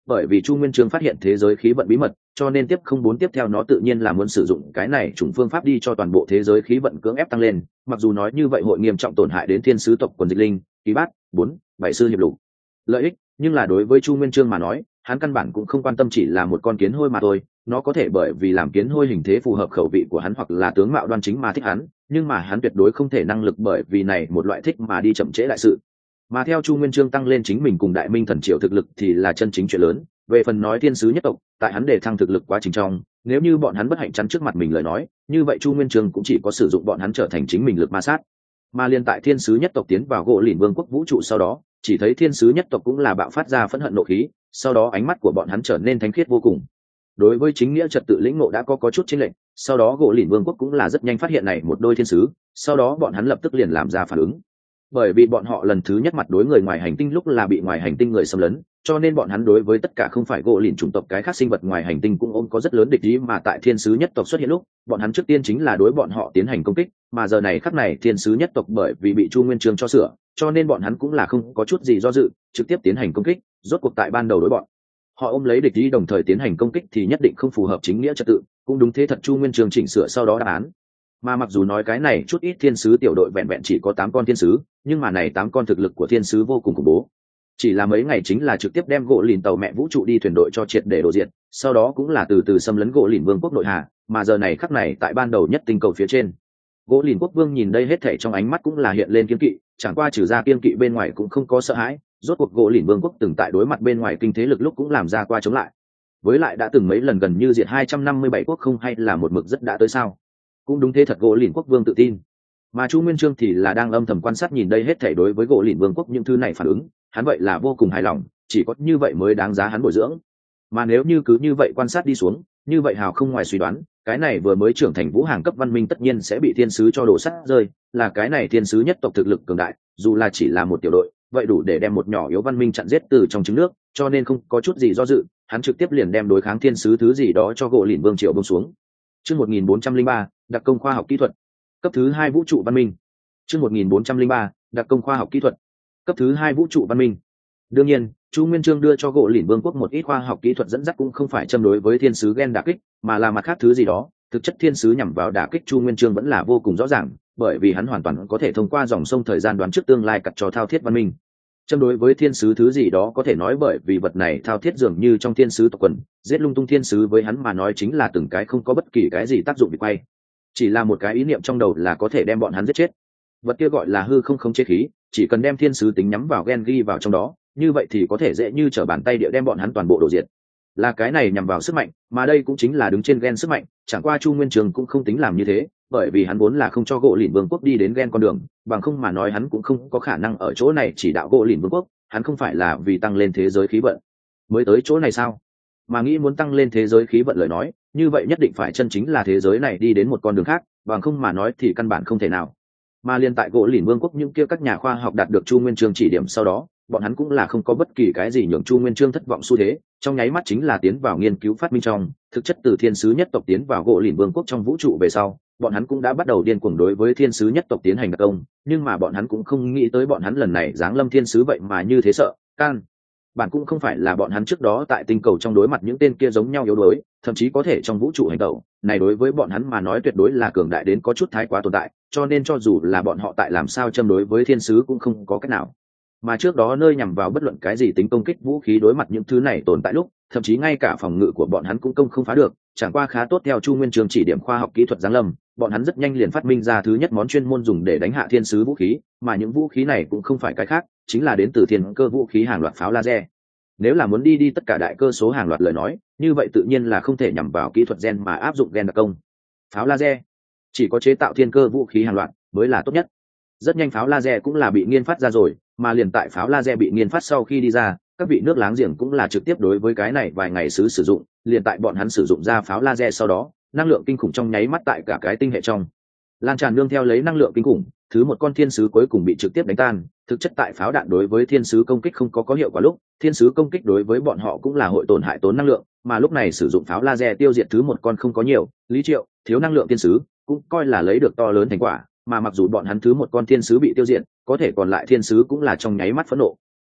bởi vì Chu Nguyên Chương phát hiện thế giới khí vận bí mật, cho nên tiếp không bốn tiếp theo nó tự nhiên là muốn sử dụng cái này chủng phương pháp đi cho toàn bộ thế giới khí vận cưỡng ép tăng lên, mặc dù nói như vậy hội nghiêm trọng tổn hại đến thiên sứ tộc quần dịch linh, ký bát, bốn, bảy sư hiệp lục lợi ích, nhưng là đối với Chu Nguyên Chương mà nói, hắn căn bản cũng không quan tâm chỉ là một con kiến hôi mà thôi, nó có thể bởi vì làm kiến hôi hình thế phù hợp khẩu vị của hắn hoặc là tướng mạo đoan chính mà thích hắn, nhưng mà hắn tuyệt đối không thể năng lực bởi vì này một loại thích mà đi chậm trễ đại sự. Mà theo Chu Nguyên Chương tăng lên chính mình cùng Đại Minh thần triều thực lực thì là chân chính chuyện lớn, về phần nói thiên sứ nhất tộc, tại hắn để thăng thực lực quá trình trong, nếu như bọn hắn bất hạnh chắn trước mặt mình lời nói, như vậy Chu Nguyên Chương cũng chỉ có sử dụng bọn hắn trở thành chính mình lực ma sát. Mà liên tại thiên sứ nhất tộc tiến vào gỗ lìn vương quốc vũ trụ sau đó, chỉ thấy thiên sứ nhất tộc cũng là bạo phát ra phẫn hận nộ khí, sau đó ánh mắt của bọn hắn trở nên thánh khiết vô cùng. Đối với chính nghĩa trật tự lĩnh ngộ đã có có chút chênh lệch, sau đó gỗ lìn vương quốc cũng là rất nhanh phát hiện này một đôi thiên sứ, sau đó bọn hắn lập tức liền làm ra phản ứng. Bởi vì bọn họ lần thứ nhất mặt đối người ngoài hành tinh lúc là bị ngoài hành tinh người xâm lấn, cho nên bọn hắn đối với tất cả không phải gỗ lìn chủng tộc cái khác sinh vật ngoài hành tinh cũng ôm có rất lớn địch ý, mà tại thiên sứ nhất tộc xuất hiện lúc, bọn hắn trước tiên chính là đối bọn họ tiến hành công kích, mà giờ này khắc này thiên sứ nhất tộc bởi vì bị Chu Nguyên Chương cho sửa, cho nên bọn hắn cũng là không có chút gì do dự, trực tiếp tiến hành công kích, rốt cuộc tại ban đầu đối bọn họ ôm lấy địch ý đồng thời tiến hành công kích thì nhất định không phù hợp chính nghĩa trật tự, cũng đúng thế thật Chu Nguyên Chương chỉnh sửa sau đó đáp án. Mà mặc dù nói cái này chút ít thiên sứ tiểu đội vẹn vẹn chỉ có tám con thiên sứ, nhưng mà này tám con thực lực của thiên sứ vô cùng khủng bố. Chỉ là mấy ngày chính là trực tiếp đem gỗ lìn tàu mẹ vũ trụ đi thuyền đội cho triệt để đổ diệt, sau đó cũng là từ từ xâm lấn gỗ lìn vương quốc nội hà, mà giờ này khắc này tại ban đầu nhất tinh cầu phía trên. Gỗ lìn quốc vương nhìn đây hết thảy trong ánh mắt cũng là hiện lên kiên kỵ, chẳng qua trừ ra kiên kỵ bên ngoài cũng không có sợ hãi, rốt cuộc gỗ lìn vương quốc từng tại đối mặt bên ngoài kinh thế lực lúc cũng làm ra qua chống lại. Với lại đã từng mấy lần gần như diệt hai trăm năm mươi bảy quốc không hay là một mực rất đã tới sao? Cũng đúng thế thật gỗ lìn quốc vương tự tin. Mà Chu Nguyên Chương thì là đang âm thầm quan sát nhìn đây hết thảy đối với gỗ lìn vương quốc những thứ này phản ứng, hắn vậy là vô cùng hài lòng, chỉ có như vậy mới đáng giá hắn bồi dưỡng. Mà nếu như cứ như vậy quan sát đi xuống, như vậy hào không ngoài suy đoán, cái này vừa mới trưởng thành vũ hàng cấp văn minh tất nhiên sẽ bị thiên sứ cho đổ sắt rơi, là cái này thiên sứ nhất tộc thực lực cường đại, dù là chỉ là một tiểu đội, vậy đủ để đem một nhỏ yếu văn minh chặn giết từ trong trứng nước, cho nên không có chút gì do dự, hắn trực tiếp liền đem đối kháng thiên sứ thứ gì đó cho gỗ lìn vương triều buông xuống. Chương một nghìn bốn trăm lẻ ba, đặc công khoa học kỹ thuật. Cấp thứ hai vũ trụ văn minh. Chương một nghìn bốn trăm lẻ ba, đặc công khoa học kỹ thuật. Cấp thứ hai vũ trụ văn minh. Đương nhiên, Chu Nguyên Chương đưa cho gỗ lìn vương quốc một ít khoa học kỹ thuật dẫn dắt cũng không phải châm đối với thiên sứ gen đả kích, mà là mặt khác thứ gì đó. Thực chất thiên sứ nhằm vào đả kích Chu Nguyên Chương vẫn là vô cùng rõ ràng, bởi vì hắn hoàn toàn có thể thông qua dòng sông thời gian đoán trước tương lai cặt cho thao thiết văn minh. Châm đối với thiên sứ thứ gì đó có thể nói bởi vì vật này thao thiết dường như trong thiên sứ tộc quần, giết lung tung thiên sứ với hắn mà nói chính là từng cái không có bất kỳ cái gì tác dụng bị quay. Chỉ là một cái ý niệm trong đầu là có thể đem bọn hắn giết chết. Vật kia gọi là hư không không chế khí, chỉ cần đem thiên sứ tính nhắm vào gen ghi vào trong đó, như vậy thì có thể dễ như trở bàn tay địa đem bọn hắn toàn bộ đổ diệt. Là cái này nhằm vào sức mạnh, mà đây cũng chính là đứng trên gen sức mạnh, chẳng qua Chu Nguyên Chương cũng không tính làm như thế, bởi vì hắn vốn là không cho gỗ lìn vương quốc đi đến gen con đường, bằng không mà nói hắn cũng không có khả năng ở chỗ này chỉ đạo gỗ lìn vương quốc, hắn không phải là vì tăng lên thế giới khí vận mới tới chỗ này sao? Mà nghĩ muốn tăng lên thế giới khí vận lời nói, như vậy nhất định phải chân chính là thế giới này đi đến một con đường khác, bằng không mà nói thì căn bản không thể nào. Mà liên tại gỗ lìn vương quốc những kia các nhà khoa học đạt được Chu Nguyên Chương chỉ điểm sau đó, bọn hắn cũng là không có bất kỳ cái gì nhường Chu Nguyên Chương thất vọng xu thế, trong nháy mắt chính là tiến vào nghiên cứu phát minh trong, thực chất từ thiên sứ nhất tộc tiến vào gỗ lìn vương quốc trong vũ trụ về sau, bọn hắn cũng đã bắt đầu điên cuồng đối với thiên sứ nhất tộc tiến hành đặc công, nhưng mà bọn hắn cũng không nghĩ tới bọn hắn lần này giáng lâm thiên sứ vậy mà như thế sợ can. Bản cũng không phải là bọn hắn trước đó tại tinh cầu trong đối mặt những tên kia giống nhau yếu đuối, thậm chí có thể trong vũ trụ hành tẩu, này đối với bọn hắn mà nói tuyệt đối là cường đại đến có chút thái quá tồn tại, cho nên cho dù là bọn họ tại làm sao châm đối với thiên sứ cũng không có cách nào. Mà trước đó nơi nhằm vào bất luận cái gì tính công kích vũ khí đối mặt những thứ này tồn tại lúc, thậm chí ngay cả phòng ngự của bọn hắn cũng công không phá được, chẳng qua khá tốt theo Chu Nguyên Chương chỉ điểm khoa học kỹ thuật giáng lâm, bọn hắn rất nhanh liền phát minh ra thứ nhất món chuyên môn dùng để đánh hạ thiên sứ vũ khí, mà những vũ khí này cũng không phải cái khác, chính là đến từ thiên cơ vũ khí hàng loạt pháo laser. Nếu là muốn đi đi tất cả đại cơ số hàng loạt lời nói, như vậy tự nhiên là không thể nhằm vào kỹ thuật gen mà áp dụng gen đặc công. Pháo laser, chỉ có chế tạo thiên cơ vũ khí hàng loạt mới là tốt nhất. Rất nhanh pháo laser cũng là bị nghiên phát ra rồi, mà liền tại pháo laser bị nghiên phát sau khi đi ra, các vị nước láng giềng cũng là trực tiếp đối với cái này vài ngày xứ sử dụng, liền tại bọn hắn sử dụng ra pháo laser sau đó, năng lượng kinh khủng trong nháy mắt tại cả cái tinh hệ trong lan tràn nương theo lấy năng lượng kinh khủng, thứ một con thiên sứ cuối cùng bị trực tiếp đánh tan. Thực chất tại pháo đạn đối với thiên sứ công kích không có có hiệu quả lúc, thiên sứ công kích đối với bọn họ cũng là hội tổn hại tốn năng lượng, mà lúc này sử dụng pháo laser tiêu diệt thứ một con không có nhiều, Lý Triệu, thiếu năng lượng thiên sứ, cũng coi là lấy được to lớn thành quả, mà mặc dù bọn hắn thứ một con thiên sứ bị tiêu diệt, có thể còn lại thiên sứ cũng là trong nháy mắt phẫn nộ.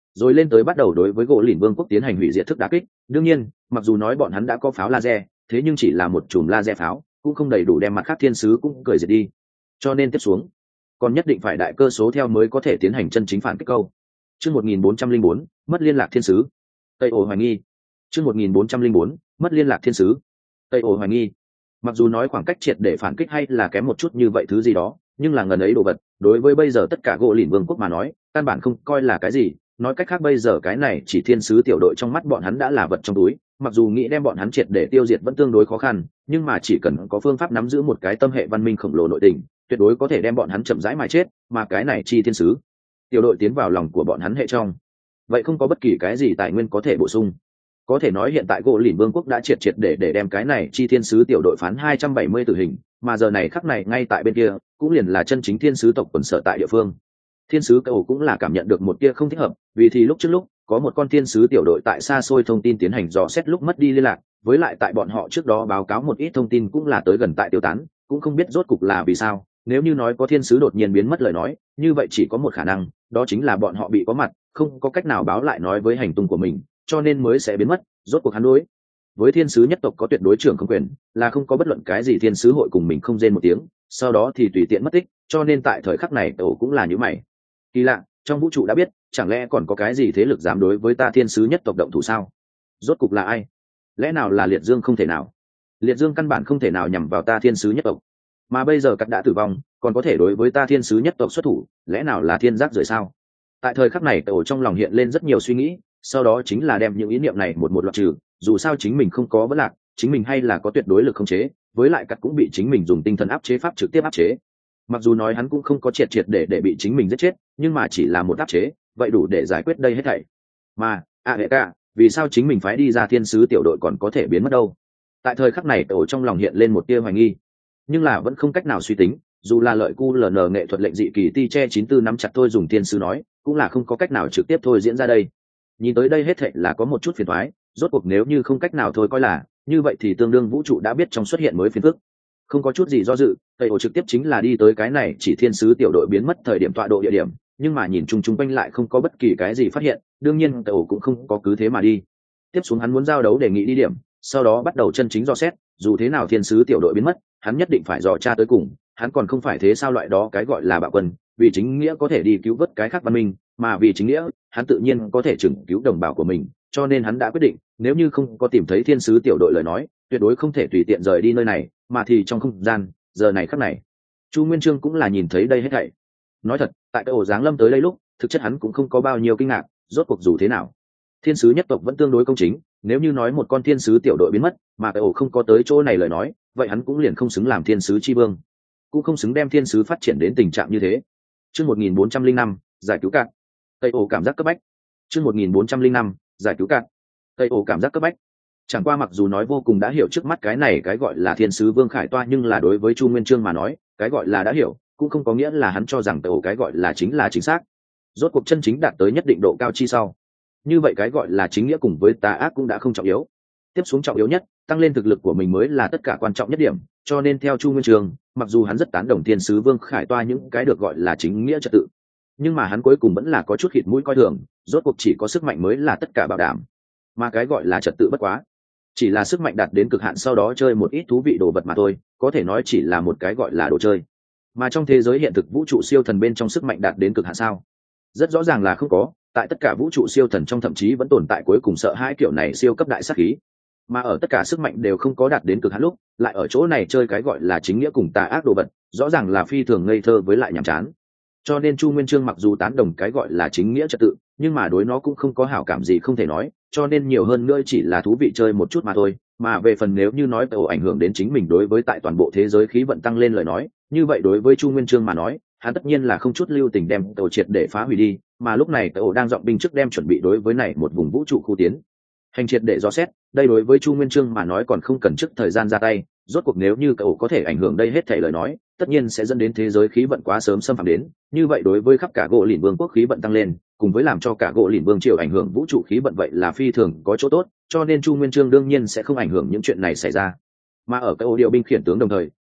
rồi lên tới bắt đầu đối với gỗ lìn vương quốc tiến hành hủy diệt thức đả kích. Đương nhiên mặc dù nói bọn hắn đã có pháo laser, thế nhưng chỉ là một chùm laser pháo cũng không đầy đủ đem mặt khác thiên sứ cũng cười diệt đi, cho nên tiếp xuống còn nhất định phải đại cơ số theo mới có thể tiến hành chân chính phản kích câu. Chương một nghìn bốn trăm linh bốn, mất liên lạc thiên sứ. Tây ổ hoài nghi. Chương một nghìn bốn trăm linh bốn, mất liên lạc thiên sứ. Tây ổ hoài nghi. Mặc dù nói khoảng cách triệt để phản kích hay là kém một chút như vậy thứ gì đó, nhưng là ngần ấy đồ vật, đối với bây giờ tất cả gỗ lìn vương quốc mà nói, căn bản không coi là cái gì. Nói cách khác bây giờ cái này chỉ thiên sứ tiểu đội trong mắt bọn hắn đã là vật trong túi, mặc dù nghĩ đem bọn hắn triệt để tiêu diệt vẫn tương đối khó khăn, nhưng mà chỉ cần có phương pháp nắm giữ một cái tâm hệ văn minh khổng lồ nội tình, tuyệt đối có thể đem bọn hắn chậm rãi mà chết, mà cái này chi thiên sứ tiểu đội tiến vào lòng của bọn hắn hệ trong, vậy không có bất kỳ cái gì tài nguyên có thể bổ sung. Có thể nói hiện tại gỗ lìn vương quốc đã triệt triệt để để đem cái này chi thiên sứ tiểu đội phán hai trăm bảy mươi tử hình, mà giờ này khắc này ngay tại bên kia cũng liền là chân chính thiên sứ tộc quần sở tại địa phương. Thiên sứ cầu cũng là cảm nhận được một tia không thích hợp, vì thì lúc trước lúc có một con thiên sứ tiểu đội tại xa xôi thông tin tiến hành dò xét lúc mất đi liên lạc, với lại tại bọn họ trước đó báo cáo một ít thông tin cũng là tới gần tại tiêu tán, cũng không biết rốt cục là vì sao. Nếu như nói có thiên sứ đột nhiên biến mất lời nói, như vậy chỉ có một khả năng, đó chính là bọn họ bị có mặt, không có cách nào báo lại nói với hành tung của mình, cho nên mới sẽ biến mất. Rốt cuộc hắn đối với thiên sứ nhất tộc có tuyệt đối trưởng không quyền, là không có bất luận cái gì thiên sứ hội cùng mình không rên một tiếng, sau đó thì tùy tiện mất tích, cho nên tại thời khắc này tổ cũng là như mày. Kỳ lạ, trong vũ trụ đã biết, chẳng lẽ còn có cái gì thế lực dám đối với ta thiên sứ nhất tộc động thủ sao? Rốt cục là ai? Lẽ nào là Liệt Dương? Không thể nào, Liệt Dương căn bản không thể nào nhằm vào ta thiên sứ nhất tộc, mà bây giờ cắt đã tử vong, còn có thể đối với ta thiên sứ nhất tộc xuất thủ, lẽ nào là thiên giác rời sao? Tại thời khắc này tổ trong lòng hiện lên rất nhiều suy nghĩ, sau đó chính là đem những ý niệm này một một loạt trừ. Dù sao chính mình không có vấn lạc, chính mình hay là có tuyệt đối lực khống chế, với lại cắt cũng bị chính mình dùng tinh thần áp chế pháp trực tiếp áp chế. Mặc dù nói hắn cũng không có triệt triệt để để bị chính mình giết chết, nhưng mà chỉ là một áp chế, vậy đủ để giải quyết đây hết thảy. Mà a hệ cả, vì sao chính mình phái đi ra thiên sứ tiểu đội còn có thể biến mất đâu? Tại thời khắc này tổ trong lòng hiện lên một tia hoài nghi, nhưng là vẫn không cách nào suy tính. Dù là lợi cu ln nghệ thuật lệnh dị kỳ ti che chín tư nắm chặt thôi dùng thiên sứ nói, cũng là không có cách nào trực tiếp thôi diễn ra đây. Nhìn tới đây hết thảy là có một chút phiền toái, rốt cuộc nếu như không cách nào thôi coi là như vậy thì tương đương vũ trụ đã biết trong xuất hiện mới phiền phức. Không có chút gì do dự, tây ổ trực tiếp chính là đi tới cái này chỉ thiên sứ tiểu đội biến mất thời điểm tọa độ địa điểm, nhưng mà nhìn chung chung quanh lại không có bất kỳ cái gì phát hiện, đương nhiên tây ổ cũng không có cứ thế mà đi. Tiếp xuống hắn muốn giao đấu đề nghị đi điểm, sau đó bắt đầu chân chính dò xét, dù thế nào thiên sứ tiểu đội biến mất, hắn nhất định phải dò tra tới cùng, hắn còn không phải thế sao loại đó cái gọi là bạo quân, vì chính nghĩa có thể đi cứu vớt cái khác văn minh, mà vì chính nghĩa, hắn tự nhiên có thể chừng cứu đồng bào của mình, cho nên hắn đã quyết định, nếu như không có tìm thấy thiên sứ tiểu đội lời nói, tuyệt đối không thể tùy tiện rời đi nơi này, mà thì trong không gian, giờ này khắc này, Chu Nguyên Chương cũng là nhìn thấy đây hết thảy. Nói thật, tại cái ổ giáng lâm tới đây lúc, thực chất hắn cũng không có bao nhiêu kinh ngạc, rốt cuộc dù thế nào, thiên sứ nhất tộc vẫn tương đối công chính, nếu như nói một con thiên sứ tiểu đội biến mất, mà cái ổ không có tới chỗ này lời nói, vậy hắn cũng liền không xứng làm thiên sứ chi vương, cũng không xứng đem thiên sứ phát triển đến tình trạng như thế. Chương một nghìn bốn trăm linh năm, giải cứu cạn. Tây ổ cảm giác cấp bách. Chương một nghìn bốn trăm linh năm, giải cứu cạn. Tây ổ cảm giác cấp bách. Chẳng qua mặc dù nói vô cùng đã hiểu trước mắt cái này cái gọi là thiên sứ vương khải toa, nhưng là đối với Chu Nguyên Chương mà nói, cái gọi là đã hiểu, cũng không có nghĩa là hắn cho rằng Tây ổ cái gọi là chính là chính xác. Rốt cuộc chân chính đạt tới nhất định độ cao chi sau, như vậy cái gọi là chính nghĩa cùng với tà ác cũng đã không trọng yếu. Tiếp xuống trọng yếu nhất, tăng lên thực lực của mình mới là tất cả quan trọng nhất điểm, cho nên theo Chu Nguyên Chương, mặc dù hắn rất tán đồng thiên sứ vương khải toa những cái được gọi là chính nghĩa trật tự, nhưng mà hắn cuối cùng vẫn là có chút khịt mũi coi thường, rốt cuộc chỉ có sức mạnh mới là tất cả bảo đảm, mà cái gọi là trật tự bất quá chỉ là sức mạnh đạt đến cực hạn sau đó chơi một ít thú vị đồ vật mà thôi, có thể nói chỉ là một cái gọi là đồ chơi. Mà trong thế giới hiện thực vũ trụ siêu thần bên trong sức mạnh đạt đến cực hạn sao? Rất rõ ràng là không có, tại tất cả vũ trụ siêu thần trong thậm chí vẫn tồn tại cuối cùng sợ hãi kiểu này siêu cấp đại sát khí, mà ở tất cả sức mạnh đều không có đạt đến cực hạn lúc, lại ở chỗ này chơi cái gọi là chính nghĩa cùng tà ác đồ vật, rõ ràng là phi thường ngây thơ với lại nhàm chán. Cho nên Chu Nguyên Chương mặc dù tán đồng cái gọi là chính nghĩa trật tự, nhưng mà đối nó cũng không có hảo cảm gì không thể nói, cho nên nhiều hơn nữa chỉ là thú vị chơi một chút mà thôi. Mà về phần nếu như nói tàu ảnh hưởng đến chính mình đối với tại toàn bộ thế giới khí vận tăng lên lời nói, như vậy đối với Chu Nguyên Chương mà nói, hắn tất nhiên là không chút lưu tình đem tàu triệt để phá hủy đi, mà lúc này tàu đang dọn binh trước đem chuẩn bị đối với này một vùng vũ trụ khu tiến hành triệt để dò xét, đây đối với Chu Nguyên Chương mà nói còn không cần trước thời gian ra tay, rốt cuộc nếu như cậu có thể ảnh hưởng đây hết thảy lời nói, tất nhiên sẽ dẫn đến thế giới khí vận quá sớm xâm phạm đến, như vậy đối với khắp cả gỗ lìn vương quốc khí vận tăng lên, cùng với làm cho cả gỗ lìn vương triều ảnh hưởng vũ trụ khí vận vậy là phi thường có chỗ tốt, cho nên Chu Nguyên Chương đương nhiên sẽ không ảnh hưởng những chuyện này xảy ra. Mà ở cái ô điều binh khiển tướng đồng thời,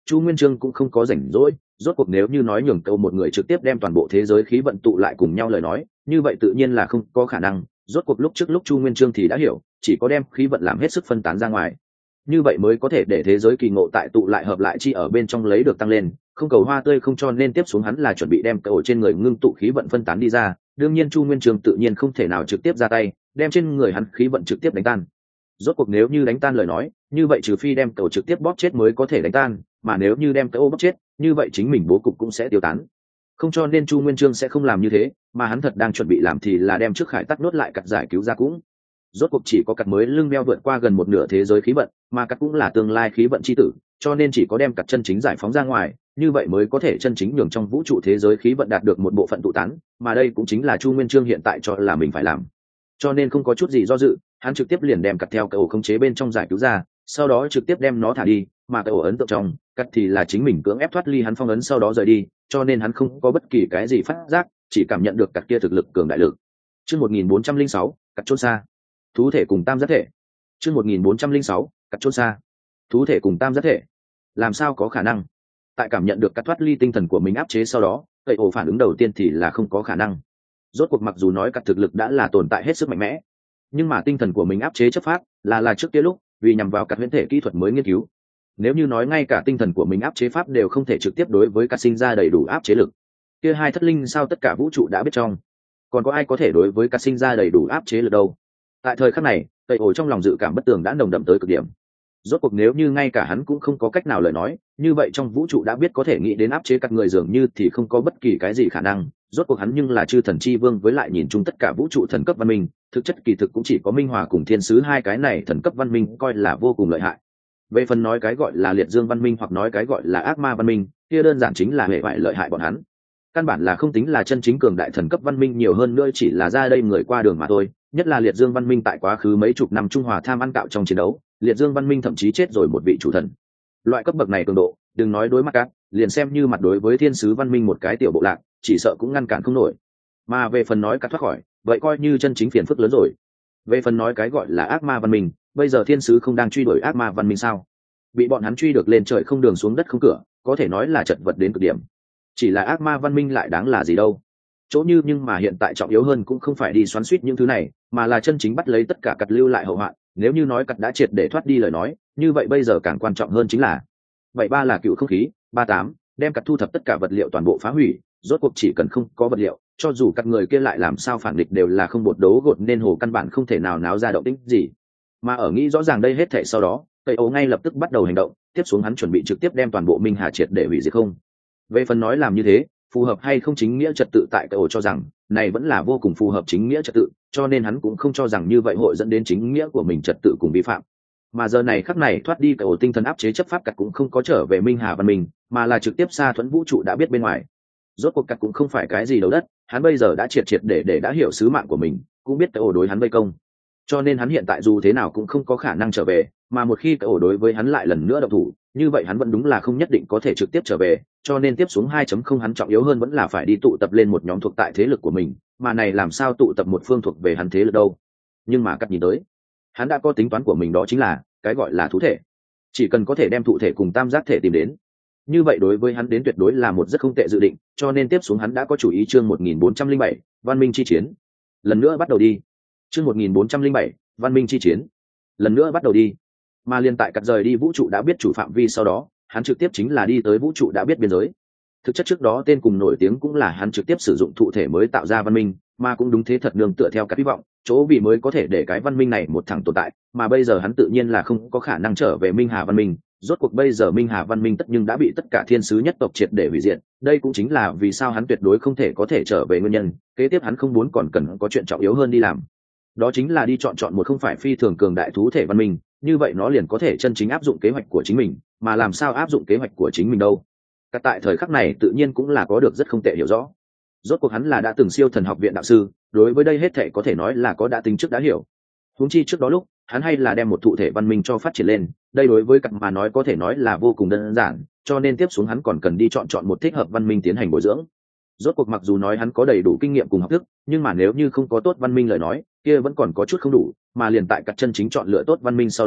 Chu Nguyên Chương cũng không có rảnh rỗi, rốt cuộc nếu như nói nhường cậu một người trực tiếp đem toàn bộ thế giới khí vận tụ lại cùng nhau lời nói, như vậy tự nhiên là không có khả năng. Rốt cuộc lúc trước lúc Chu Nguyên Chương thì đã hiểu, chỉ có đem khí vận làm hết sức phân tán ra ngoài, như vậy mới có thể để thế giới kỳ ngộ tại tụ lại hợp lại chi ở bên trong lấy được tăng lên. Không cầu hoa tươi không cho nên tiếp xuống hắn là chuẩn bị đem cậu trên người ngưng tụ khí vận phân tán đi ra. Đương nhiên Chu Nguyên Chương tự nhiên không thể nào trực tiếp ra tay đem trên người hắn khí vận trực tiếp đánh tan. Rốt cuộc nếu như đánh tan lời nói, như vậy trừ phi đem cậu trực tiếp bóp chết mới có thể đánh tan, mà nếu như đem cậu bóp chết, như vậy chính mình bố cục cũng sẽ tiêu tán. Không cho nên Chu Nguyên Chương sẽ không làm như thế, mà hắn thật đang chuẩn bị làm thì là đem trước Khải Tắc nốt lại cặt giải cứu ra cũng. Rốt cuộc chỉ có cặt mới lưng beo vượt qua gần một nửa thế giới khí vận, mà cặt cũng là tương lai khí vận chi tử, cho nên chỉ có đem cặt chân chính giải phóng ra ngoài, như vậy mới có thể chân chính nhường trong vũ trụ thế giới khí vận đạt được một bộ phận tụ tán, mà đây cũng chính là Chu Nguyên Chương hiện tại cho là mình phải làm. Cho nên không có chút gì do dự, hắn trực tiếp liền đem cặt theo cái ổ khống chế bên trong giải cứu ra, sau đó trực tiếp đem nó thả đi, mà cái ổ ấn tượng trong cặt thì là chính mình cưỡng ép thoát ly hắn phong ấn sau đó rời đi, cho nên hắn không có bất kỳ cái gì phát giác, chỉ cảm nhận được cặt kia thực lực cường đại lực. Chương một nghìn bốn trăm lẻ sáu, cặt chôn xa. Thú thể cùng tam giác thể. Chương một nghìn bốn trăm lẻ sáu, cặt chôn xa. Thú thể cùng tam giác thể. Làm sao có khả năng? Tại cảm nhận được cắt thoát ly tinh thần của mình áp chế sau đó, cây ổ phản ứng đầu tiên thì là không có khả năng. Rốt cuộc mặc dù nói cắt thực lực đã là tồn tại hết sức mạnh mẽ, nhưng mà tinh thần của mình áp chế chấp pháp là là trước kia lúc vì nhằm vào cắt huyễn thể kỹ thuật mới nghiên cứu. Nếu như nói ngay cả tinh thần của mình áp chế pháp đều không thể trực tiếp đối với cắt sinh ra đầy đủ áp chế lực, kia hai thất linh sao tất cả vũ trụ đã biết trong, còn có ai có thể đối với cắt sinh ra đầy đủ áp chế lực đâu? Tại thời khắc này, cây ổ trong lòng dự cảm bất tường đã nồng đậm tới cực điểm. Rốt cuộc nếu như ngay cả hắn cũng không có cách nào lời nói, như vậy trong vũ trụ đã biết có thể nghĩ đến áp chế các người dường như thì không có bất kỳ cái gì khả năng. Rốt cuộc hắn nhưng là chư thần chi vương, với lại nhìn chung tất cả vũ trụ thần cấp văn minh, thực chất kỳ thực cũng chỉ có Minh Hòa cùng Thiên Sứ hai cái này thần cấp văn minh coi là vô cùng lợi hại. Về phần nói cái gọi là liệt dương văn minh hoặc nói cái gọi là ác ma văn minh, kia đơn giản chính là hệ bại lợi hại bọn hắn. Căn bản là không tính là chân chính cường đại thần cấp văn minh, nhiều hơn nữa chỉ là ra đây người qua đường mà thôi. Nhất là liệt dương văn minh tại quá khứ mấy chục năm Trung Hòa tham ăn cạo trong chiến đấu, liệt dương văn minh thậm chí chết rồi một vị chủ thần. Loại cấp bậc này cường độ, đừng nói đối mặt các, liền xem như mặt đối với thiên sứ văn minh một cái tiểu bộ lạc, chỉ sợ cũng ngăn cản không nổi. Mà về phần nói cả thoát khỏi, vậy coi như chân chính phiền phức lớn rồi. Về phần nói cái gọi là ác ma văn minh, bây giờ thiên sứ không đang truy đuổi ác ma văn minh sao? Bị bọn hắn truy được lên trời không đường xuống đất không cửa, có thể nói là chật vật đến cực điểm. Chỉ là ác ma văn minh lại đáng là gì đâu? Chỗ như nhưng mà hiện tại trọng yếu hơn cũng không phải đi xoắn xuýt những thứ này, mà là chân chính bắt lấy tất cả cặt lưu lại hậu hoạn. Nếu như nói cặt đã triệt để thoát đi lời nói, như vậy bây giờ càng quan trọng hơn chính là vậy ba là cựu không khí ba tám, đem cặt thu thập tất cả vật liệu toàn bộ phá hủy. Rốt cuộc chỉ cần không có vật liệu, cho dù các người kia lại làm sao phản địch đều là không bột đấu gột, nên hồ căn bản không thể nào náo ra động tĩnh gì. Mà ở nghĩ rõ ràng đây hết thể sau đó, cây ấu ngay lập tức bắt đầu hành động, tiếp xuống hắn chuẩn bị trực tiếp đem toàn bộ Minh Hà triệt để hủy diệt không. Về phần nói làm như thế phù hợp hay không chính nghĩa trật tự, tại cây ấu cho rằng này vẫn là vô cùng phù hợp chính nghĩa trật tự, cho nên hắn cũng không cho rằng như vậy hội dẫn đến chính nghĩa của mình trật tự cùng vi phạm. Mà giờ này khắc này thoát đi cây ấu tinh thần áp chế chấp pháp cặt cũng không có trở về Minh Hà văn minh, mà là trực tiếp xa thuẫn vũ trụ đã biết bên ngoài. Rốt cuộc cặt cũng không phải cái gì đấu đất, hắn bây giờ đã triệt triệt để để đã hiểu sứ mạng của mình, cũng biết cái ổ đối hắn vây công, cho nên hắn hiện tại dù thế nào cũng không có khả năng trở về. Mà một khi cái ổ đối với hắn lại lần nữa động thủ, như vậy hắn vẫn đúng là không nhất định có thể trực tiếp trở về, cho nên tiếp xuống hai chấm không hắn trọng yếu hơn vẫn là phải đi tụ tập lên một nhóm thuộc tại thế lực của mình, mà này làm sao tụ tập một phương thuộc về hắn thế lực đâu. Nhưng mà cắt nhìn tới, hắn đã có tính toán của mình, đó chính là cái gọi là thú thể. Chỉ cần có thể đem thụ thể cùng tam giác thể tìm đến, như vậy đối với hắn đến tuyệt đối là một rất không tệ dự định, cho nên tiếp xuống hắn đã có chủ ý. Chương một nghìn bốn trăm lẻ bảy, văn minh chi chiến lần nữa bắt đầu đi. Chương một nghìn bốn trăm lẻ bảy, văn minh chi chiến lần nữa bắt đầu đi. Mà liên tại cắt rời đi vũ trụ đã biết chủ phạm vi sau đó, hắn trực tiếp chính là đi tới vũ trụ đã biết biên giới. Thực chất trước đó tên cùng nổi tiếng cũng là hắn trực tiếp sử dụng thụ thể mới tạo ra văn minh, mà cũng đúng thế thật nương tựa theo các hy vọng, chỗ vì mới có thể để cái văn minh này một thẳng tồn tại, mà bây giờ hắn tự nhiên là không có khả năng trở về Minh Hà văn minh. Rốt cuộc bây giờ Minh Hà văn minh tất nhưng đã bị tất cả thiên sứ nhất tộc triệt để hủy diệt, đây cũng chính là vì sao hắn tuyệt đối không thể có thể trở về nguyên nhân. Kế tiếp hắn không muốn còn cần có chuyện trọng yếu hơn đi làm, đó chính là đi chọn chọn một không phải phi thường cường đại thú thể văn minh, như vậy nó liền có thể chân chính áp dụng kế hoạch của chính mình. Mà làm sao áp dụng kế hoạch của chính mình đâu? Cả tại thời khắc này tự nhiên cũng là có được rất không tệ hiểu rõ. Rốt cuộc hắn là đã từng siêu thần học viện đạo sư, đối với đây hết thể có thể nói là có đã tính trước đã hiểu. Huống chi trước đó lúc hắn hay là đem một thụ thể văn minh cho phát triển lên, đây đối với cặp mà nói có thể nói là vô cùng đơn giản, cho nên tiếp xuống hắn còn cần đi chọn chọn một thích hợp văn minh tiến hành bồi dưỡng. Rốt cuộc mặc dù nói hắn có đầy đủ kinh nghiệm cùng học thức, nhưng mà nếu như không có tốt văn minh lời nói, kia vẫn còn có chút không đủ. Mà liền tại cặp chân chính chọn lựa tốt văn minh sau đó,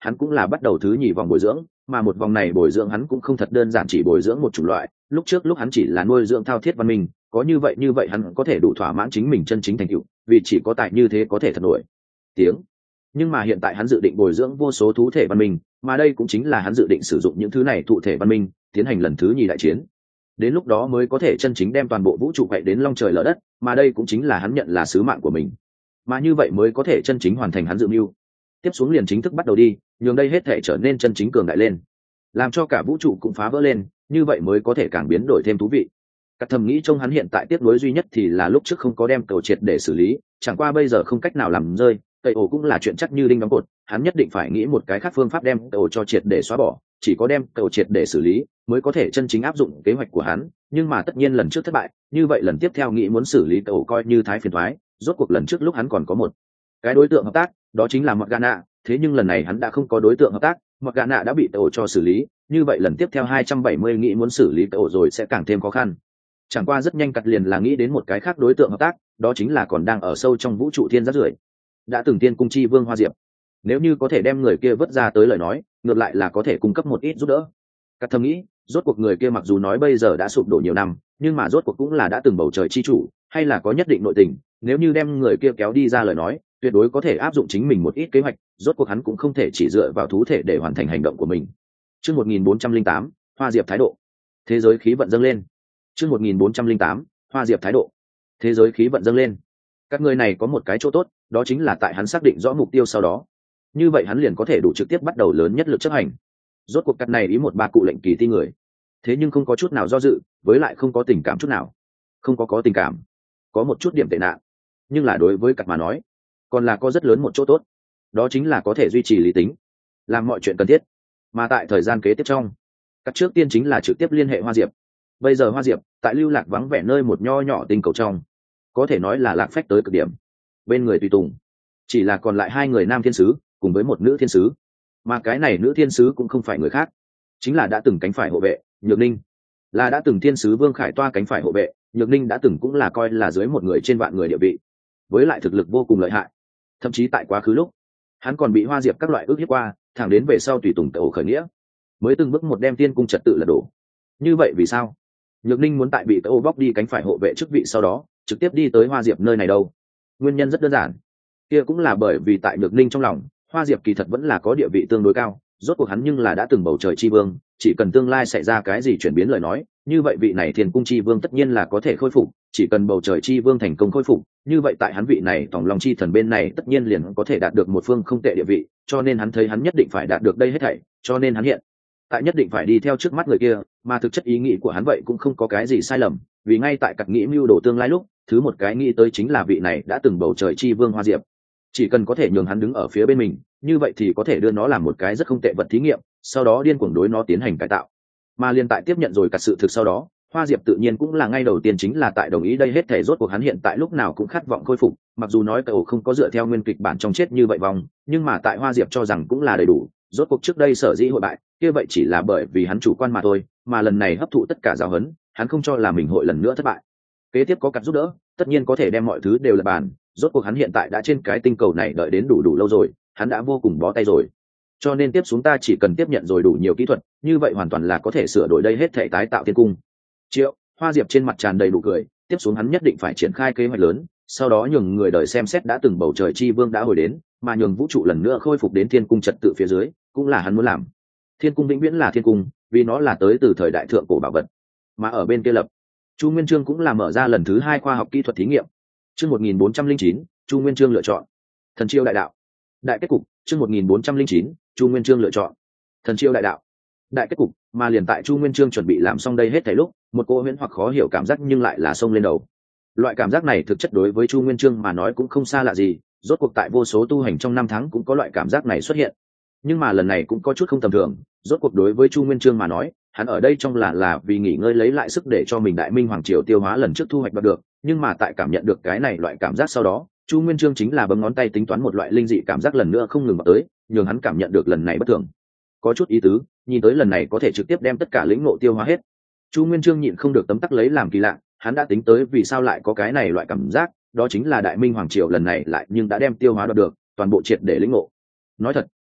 hắn cũng là bắt đầu thứ nhì vòng bồi dưỡng, mà một vòng này bồi dưỡng hắn cũng không thật đơn giản chỉ bồi dưỡng một chủng loại, lúc trước lúc hắn chỉ là nuôi dưỡng thao thiết văn minh, có như vậy như vậy hắn có thể đủ thỏa mãn chính mình chân chính thành tựu, vì chỉ có tài như thế có thể thật nổi tiếng. Nhưng mà hiện tại hắn dự định bồi dưỡng vô số thú thể văn minh, mà đây cũng chính là hắn dự định sử dụng những thứ này thụ thể văn minh tiến hành lần thứ nhì đại chiến, đến lúc đó mới có thể chân chính đem toàn bộ vũ trụ quậy đến long trời lở đất, mà đây cũng chính là hắn nhận là sứ mạng của mình, mà như vậy mới có thể chân chính hoàn thành hắn dự mưu. Tiếp xuống liền chính thức bắt đầu đi, nhường đây hết thể trở nên chân chính cường đại lên, làm cho cả vũ trụ cũng phá vỡ lên, như vậy mới có thể càng biến đổi thêm thú vị. Cắt thầm nghĩ trong hắn hiện tại tiếp nối duy nhất thì là lúc trước không có đem cầu triệt để xử lý, chẳng qua bây giờ không cách nào làm rơi cây ổ cũng là chuyện chắc như đinh đóng cột, hắn nhất định phải nghĩ một cái khác phương pháp đem cầu cho triệt để xóa bỏ, chỉ có đem cầu triệt để xử lý mới có thể chân chính áp dụng kế hoạch của hắn. Nhưng mà tất nhiên lần trước thất bại, như vậy lần tiếp theo nghĩ muốn xử lý cầu coi như thái phiền thoái. Rốt cuộc lần trước lúc hắn còn có một cái đối tượng hợp tác, đó chính là Morgana, thế nhưng lần này hắn đã không có đối tượng hợp tác, Morgana đã bị cầu cho xử lý, như vậy lần tiếp theo hai trăm bảy mươi nghĩ muốn xử lý cầu rồi sẽ càng thêm khó khăn. Chẳng qua rất nhanh cắt liền là nghĩ đến một cái khác đối tượng hợp tác, đó chính là còn đang ở sâu trong vũ trụ thiên rác rưởi đã từng tiên cung chi vương Hoa Diệp, nếu như có thể đem người kia vớt ra tới lời nói, ngược lại là có thể cung cấp một ít giúp đỡ. Cắt thầm nghĩ, rốt cuộc người kia mặc dù nói bây giờ đã sụp đổ nhiều năm, nhưng mà rốt cuộc cũng là đã từng bầu trời chi chủ, hay là có nhất định nội tình, nếu như đem người kia kéo đi ra lời nói, tuyệt đối có thể áp dụng chính mình một ít kế hoạch, rốt cuộc hắn cũng không thể chỉ dựa vào thú thể để hoàn thành hành động của mình. Chương một nghìn bốn trăm lẻ tám, Hoa Diệp thái độ. Thế giới khí vận dâng lên. Chương một nghìn bốn trăm lẻ tám, Hoa Diệp thái độ. Thế giới khí vận dâng lên. Các người này có một cái chỗ tốt, đó chính là tại hắn xác định rõ mục tiêu sau đó, như vậy hắn liền có thể đủ trực tiếp bắt đầu lớn nhất lực chấp hành. Rốt cuộc cắt này ý một ba cụ lệnh kỳ ti người, thế nhưng không có chút nào do dự, với lại không có tình cảm chút nào. Không có có tình cảm, có một chút điểm tệ nạn, nhưng là đối với cắt mà nói, còn là có rất lớn một chỗ tốt, đó chính là có thể duy trì lý tính, làm mọi chuyện cần thiết. Mà tại thời gian kế tiếp trong, cắt trước tiên chính là trực tiếp liên hệ Hoa Diệp. Bây giờ Hoa Diệp tại lưu lạc vắng vẻ nơi một nho nhỏ tinh cầu trong, có thể nói là lạc phách tới cực điểm. Bên người tùy tùng chỉ là còn lại hai người nam thiên sứ cùng với một nữ thiên sứ, mà cái này nữ thiên sứ cũng không phải người khác, chính là đã từng cánh phải hộ vệ Nhược Ninh, là đã từng thiên sứ Vương Khải toa cánh phải hộ vệ. Nhược Ninh đã từng cũng là coi là dưới một người trên vạn người địa vị, với lại thực lực vô cùng lợi hại, thậm chí tại quá khứ lúc hắn còn bị Hoa Diệp các loại ước hiếp qua, thẳng đến về sau tùy tùng tổ khởi nghĩa mới từng bước một đem tiên cung trật tự lật đổ. Như vậy vì sao Nhược Ninh muốn tại bị tổ bóc đi cánh phải hộ vệ chức vị sau đó trực tiếp đi tới Hoa Diệp nơi này đâu? Nguyên nhân rất đơn giản, kia cũng là bởi vì tại Nhược Ninh trong lòng, Hoa Diệp kỳ thật vẫn là có địa vị tương đối cao, rốt cuộc hắn nhưng là đã từng bầu trời chi vương, chỉ cần tương lai xảy ra cái gì chuyển biến lời nói, như vậy vị này thiên cung chi vương tất nhiên là có thể khôi phục, chỉ cần bầu trời chi vương thành công khôi phục, như vậy tại hắn vị này tổng lòng chi thần bên này tất nhiên liền có thể đạt được một phương không tệ địa vị, cho nên hắn thấy hắn nhất định phải đạt được đây hết thảy, cho nên hắn hiện tại nhất định phải đi theo trước mắt người kia, mà thực chất ý nghĩ của hắn vậy cũng không có cái gì sai lầm, vì ngay tại cặp nghĩ mưu đồ tương lai lúc, thứ một cái nghĩ tới chính là vị này đã từng bầu trời chi vương Hoa Diệp, chỉ cần có thể nhường hắn đứng ở phía bên mình, như vậy thì có thể đưa nó làm một cái rất không tệ vật thí nghiệm, sau đó điên cuồng đối nó tiến hành cải tạo. Mà liên tại tiếp nhận rồi cả sự thực sau đó, Hoa Diệp tự nhiên cũng là ngay đầu tiên chính là tại đồng ý đây hết thể. Rốt cuộc hắn hiện tại lúc nào cũng khát vọng khôi phục, mặc dù nói cậu không có dựa theo nguyên kịch bản trong chết như vậy vòng, nhưng mà tại Hoa Diệp cho rằng cũng là đầy đủ. Rốt cuộc trước đây sở dĩ hội bại, kia vậy chỉ là bởi vì hắn chủ quan mà thôi, mà lần này hấp thụ tất cả giáo huấn, hắn không cho là mình hội lần nữa thất bại. Kế tiếp có cặp giúp đỡ, tất nhiên có thể đem mọi thứ đều là bàn. Rốt cuộc hắn hiện tại đã trên cái tinh cầu này đợi đến đủ đủ lâu rồi, hắn đã vô cùng bó tay rồi. Cho nên tiếp xuống ta chỉ cần tiếp nhận rồi đủ nhiều kỹ thuật, như vậy hoàn toàn là có thể sửa đổi đây hết thể tái tạo thiên cung. Triệu, Hoa Diệp trên mặt tràn đầy đủ cười, tiếp xuống hắn nhất định phải triển khai kế hoạch lớn, sau đó nhường người đời xem xét đã từng bầu trời chi vương đã hồi đến, mà nhường vũ trụ lần nữa khôi phục đến thiên cung trật tự phía dưới, cũng là hắn muốn làm. Thiên cung vĩnh viễn là thiên cung, vì nó là tới từ thời đại thượng cổ bảo vật. Mà ở bên kia lập, Chu Nguyên Chương cũng là mở ra lần thứ hai khoa học kỹ thuật thí nghiệm. Chương một nghìn bốn trăm lẻ chín, Chu Nguyên Chương lựa chọn Thần Chiêu đại đạo. Đại kết cục, chương một nghìn bốn trăm lẻ chín, Chu Nguyên Chương lựa chọn Thần Chiêu đại đạo. Đại kết cục, mà liền tại Chu Nguyên Chương chuẩn bị làm xong đây hết thảy lúc, một cô huyễn hoặc khó hiểu cảm giác nhưng lại là xông lên đầu. Loại cảm giác này thực chất đối với Chu Nguyên Chương mà nói cũng không xa lạ gì, rốt cuộc tại vô số tu hành trong năm tháng cũng có loại cảm giác này xuất hiện. Nhưng mà lần này cũng có chút không tầm thường, rốt cuộc đối với Chu Nguyên Chương mà nói, hắn ở đây trong là là vì nghỉ ngơi lấy lại sức để cho mình Đại Minh hoàng triều tiêu hóa lần trước thu hoạch được, nhưng mà tại cảm nhận được cái này loại cảm giác sau đó, Chu Nguyên Chương chính là bấm ngón tay tính toán một loại linh dị cảm giác lần nữa không ngừng vào tới, nhường hắn cảm nhận được lần này bất thường. Có chút ý tứ, nhìn tới lần này có thể trực tiếp đem tất cả lĩnh ngộ tiêu hóa hết. Chu Nguyên Chương nhịn không được tấm tắc lấy làm kỳ lạ, hắn đã tính tới vì sao lại có cái này loại cảm giác, đó chính là Đại Minh hoàng triều lần này lại nhưng đã đem tiêu hóa được, toàn bộ triệt để lĩnh ngộ. Nói thật,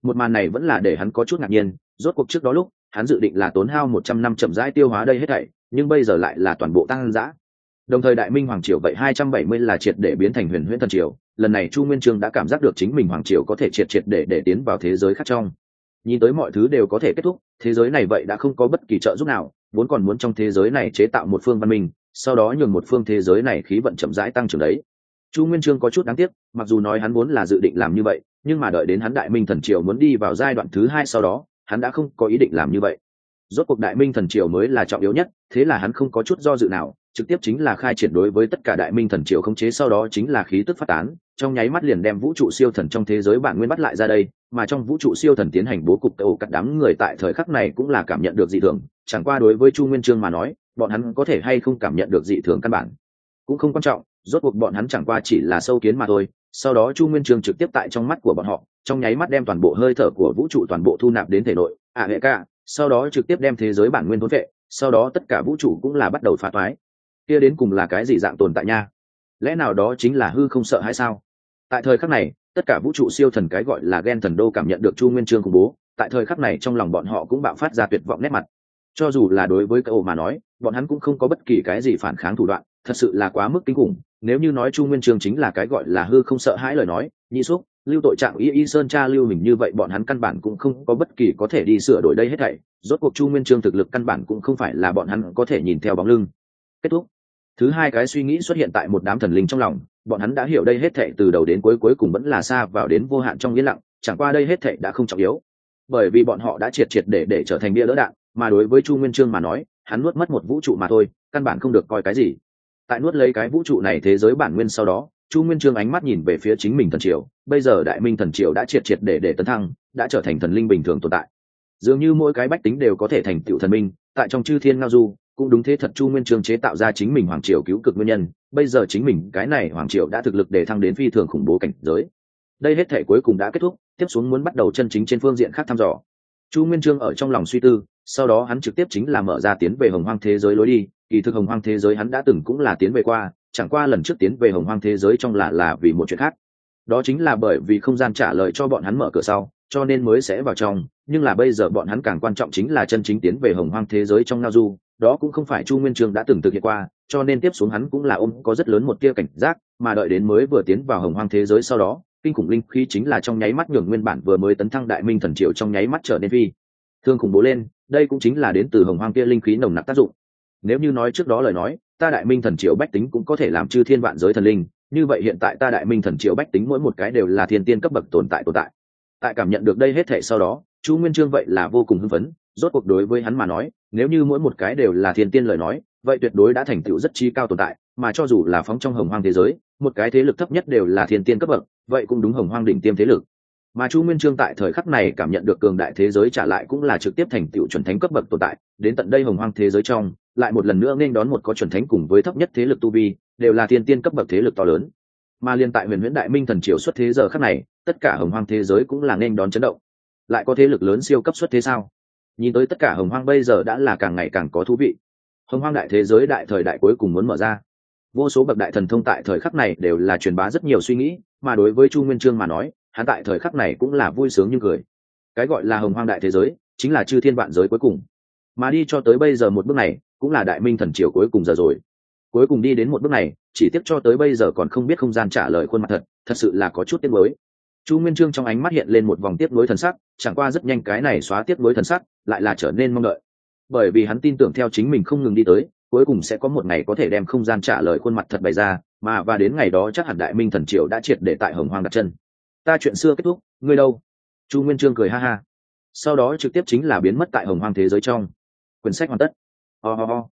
Một màn này vẫn là để hắn có chút ngạc nhiên, rốt cuộc trước đó lúc hắn dự định là tốn hao một trăm năm chậm rãi tiêu hóa đây hết thảy, nhưng bây giờ lại là toàn bộ tăng dã. Đồng thời Đại Minh hoàng triều vậy hai trăm bảy mươi là triệt để biến thành Huyền Huyễn thần triều, lần này Chu Nguyên Chương đã cảm giác được chính mình hoàng triều có thể triệt triệt để để tiến vào thế giới khác trong. Nhìn tới mọi thứ đều có thể kết thúc, thế giới này vậy đã không có bất kỳ trợ giúp nào, vốn còn muốn trong thế giới này chế tạo một phương văn minh, sau đó nhường một phương thế giới này khí vận chậm rãi tăng trưởng đấy. Chu Nguyên Chương có chút đáng tiếc, mặc dù nói hắn vốn là dự định làm như vậy, nhưng mà đợi đến hắn Đại Minh thần triều muốn đi vào giai đoạn thứ hai sau đó, hắn đã không có ý định làm như vậy. Rốt cuộc Đại Minh thần triều mới là trọng yếu nhất, thế là hắn không có chút do dự nào, trực tiếp chính là khai triển đối với tất cả Đại Minh thần triều khống chế, sau đó chính là khí tức phát tán, trong nháy mắt liền đem vũ trụ siêu thần trong thế giới bản nguyên bắt lại ra đây, mà trong vũ trụ siêu thần tiến hành bố cục ổ cắt đám người tại thời khắc này cũng là cảm nhận được dị thường, chẳng qua đối với Chu Nguyên Chương mà nói, bọn hắn có thể hay không cảm nhận được dị thường căn bản cũng không quan trọng, rốt cuộc bọn hắn chẳng qua chỉ là sâu kiến mà thôi. Sau đó Chu Nguyên Chương trực tiếp tại trong mắt của bọn họ, trong nháy mắt đem toàn bộ hơi thở của vũ trụ toàn bộ thu nạp đến thể nội, à hệ cả, sau đó trực tiếp đem thế giới bản nguyên thôn vệ, sau đó tất cả vũ trụ cũng là bắt đầu phá toái. Kia đến cùng là cái gì dạng tồn tại nha? Lẽ nào đó chính là hư không sợ hay sao? Tại thời khắc này, tất cả vũ trụ siêu thần cái gọi là Gen thần đô cảm nhận được Chu Nguyên Chương khủng bố, tại thời khắc này trong lòng bọn họ cũng bạo phát ra tuyệt vọng nét mặt. Cho dù là đối với cậu mà nói, bọn hắn cũng không có bất kỳ cái gì phản kháng thủ đoạn, thật sự là quá mức kinh khủng. Nếu như nói Chu Nguyên Chương chính là cái gọi là hư không sợ hãi lời nói, Nhị Xúc, Lưu Tội Trạng, Y Y Sơn Cha Lưu mình như vậy bọn hắn căn bản cũng không có bất kỳ có thể đi sửa đổi đây hết thảy. Rốt cuộc Chu Nguyên Chương thực lực căn bản cũng không phải là bọn hắn có thể nhìn theo bóng lưng. Kết thúc. Thứ hai cái suy nghĩ xuất hiện tại một đám thần linh trong lòng, bọn hắn đã hiểu đây hết thảy từ đầu đến cuối cuối cùng vẫn là xa vào đến vô hạn trong yên lặng, chẳng qua đây hết thảy đã không trọng yếu, bởi vì bọn họ đã triệt triệt để để trở thành bia đỡ đạn, mà đối với Chu Nguyên Chương mà nói, hắn nuốt mất một vũ trụ mà thôi, căn bản không được coi cái gì. Tại nuốt lấy cái vũ trụ này thế giới bản nguyên sau đó, Chu Nguyên Chương ánh mắt nhìn về phía chính mình thần triều, bây giờ Đại Minh thần triều đã triệt triệt để để tấn thăng, đã trở thành thần linh bình thường tồn tại. Dường như mỗi cái bách tính đều có thể thành tựu thần minh, tại trong chư thiên ngao du, cũng đúng thế thật. Chu Nguyên Chương chế tạo ra chính mình hoàng triều cứu cực nguyên nhân, bây giờ chính mình cái này hoàng triều đã thực lực để thăng đến phi thường khủng bố cảnh giới. Đây hết thể cuối cùng đã kết thúc, tiếp xuống muốn bắt đầu chân chính trên phương diện khác thăm dò. Chu Nguyên Chương ở trong lòng suy tư, sau đó hắn trực tiếp chính là mở ra tiến về hồng hoang thế giới lối đi. Kỳ thực hồng hoang thế giới hắn đã từng cũng là tiến về qua, chẳng qua lần trước tiến về hồng hoang thế giới trong là là vì một chuyện khác, đó chính là bởi vì không gian trả lời cho bọn hắn mở cửa sau, cho nên mới sẽ vào trong. Nhưng là bây giờ bọn hắn càng quan trọng chính là chân chính tiến về hồng hoang thế giới trong ngao du, đó cũng không phải Chu Nguyên Chương đã từng thực hiện qua, cho nên tiếp xuống hắn cũng là ôm có rất lớn một tia cảnh giác, mà đợi đến mới vừa tiến vào hồng hoang thế giới sau đó, kinh khủng linh khí chính là trong nháy mắt nhường nguyên bản vừa mới tấn thăng Đại Minh thần triều trong nháy mắt trở nên phi thương khủng bố lên. Đây cũng chính là đến từ hồng hoang kia linh khí nồng nặc tác dụng. Nếu như nói trước đó lời nói, ta Đại Minh thần triều bách tính cũng có thể làm chư thiên vạn giới thần linh, như vậy hiện tại ta Đại Minh thần triều bách tính mỗi một cái đều là thiên tiên cấp bậc tồn tại tồn tại. Tại cảm nhận được đây hết thể sau đó, Chu Nguyên Chương vậy là vô cùng hưng phấn. Rốt cuộc đối với hắn mà nói, nếu như mỗi một cái đều là thiên tiên lời nói, vậy tuyệt đối đã thành tựu rất chi cao tồn tại, mà cho dù là phóng trong hồng hoang thế giới, một cái thế lực thấp nhất đều là thiên tiên cấp bậc, vậy cũng đúng hồng hoang đỉnh tiêm thế lực. Mà Chu Nguyên Chương tại thời khắc này cảm nhận được cường đại thế giới trả lại cũng là trực tiếp thành tựu chuẩn thánh cấp bậc tồn tại, đến tận đây hồng hoang thế giới trong, lại một lần nữa nên đón một có chuẩn thánh cùng với thấp nhất thế lực tu vi, đều là thiên tiên cấp bậc thế lực to lớn. Mà liên tại Huyền Huyễn Đại Minh thần triều xuất thế giờ khắc này, tất cả hồng hoang thế giới cũng là nên đón chấn động. Lại có thế lực lớn siêu cấp xuất thế sao? Nhìn tới tất cả hồng hoang bây giờ đã là càng ngày càng có thú vị. Hồng hoang đại thế giới đại thời đại cuối cùng muốn mở ra. Vô số bậc đại thần thông tại thời khắc này đều là truyền bá rất nhiều suy nghĩ, mà đối với Chu Nguyên Chương mà nói, hắn tại thời khắc này cũng là vui sướng như cười. Cái gọi là hồng hoang đại thế giới, chính là chư thiên vạn giới cuối cùng. Mà đi cho tới bây giờ một bước này, cũng là Đại Minh thần triều cuối cùng giờ rồi. Cuối cùng đi đến một bước này, chỉ tiếc cho tới bây giờ còn không biết không gian trả lời khuôn mặt thật, thật sự là có chút tiếc nuối. Chu Nguyên Chương trong ánh mắt hiện lên một vòng tiếc nuối thần sắc, chẳng qua rất nhanh cái này xóa tiếc nuối thần sắc, lại là trở nên mong đợi. Bởi vì hắn tin tưởng theo chính mình không ngừng đi tới, cuối cùng sẽ có một ngày có thể đem không gian trả lời khuôn mặt thật bày ra, mà và đến ngày đó chắc hẳn Đại Minh thần triều đã triệt để tại hồng hoang đặt chân. Ta chuyện xưa kết thúc, ngươi đâu? Chu Nguyên Chương cười ha ha. Sau đó trực tiếp chính là biến mất tại hồng hoang thế giới trong. Quyển sách hoàn tất. Ho ho ho.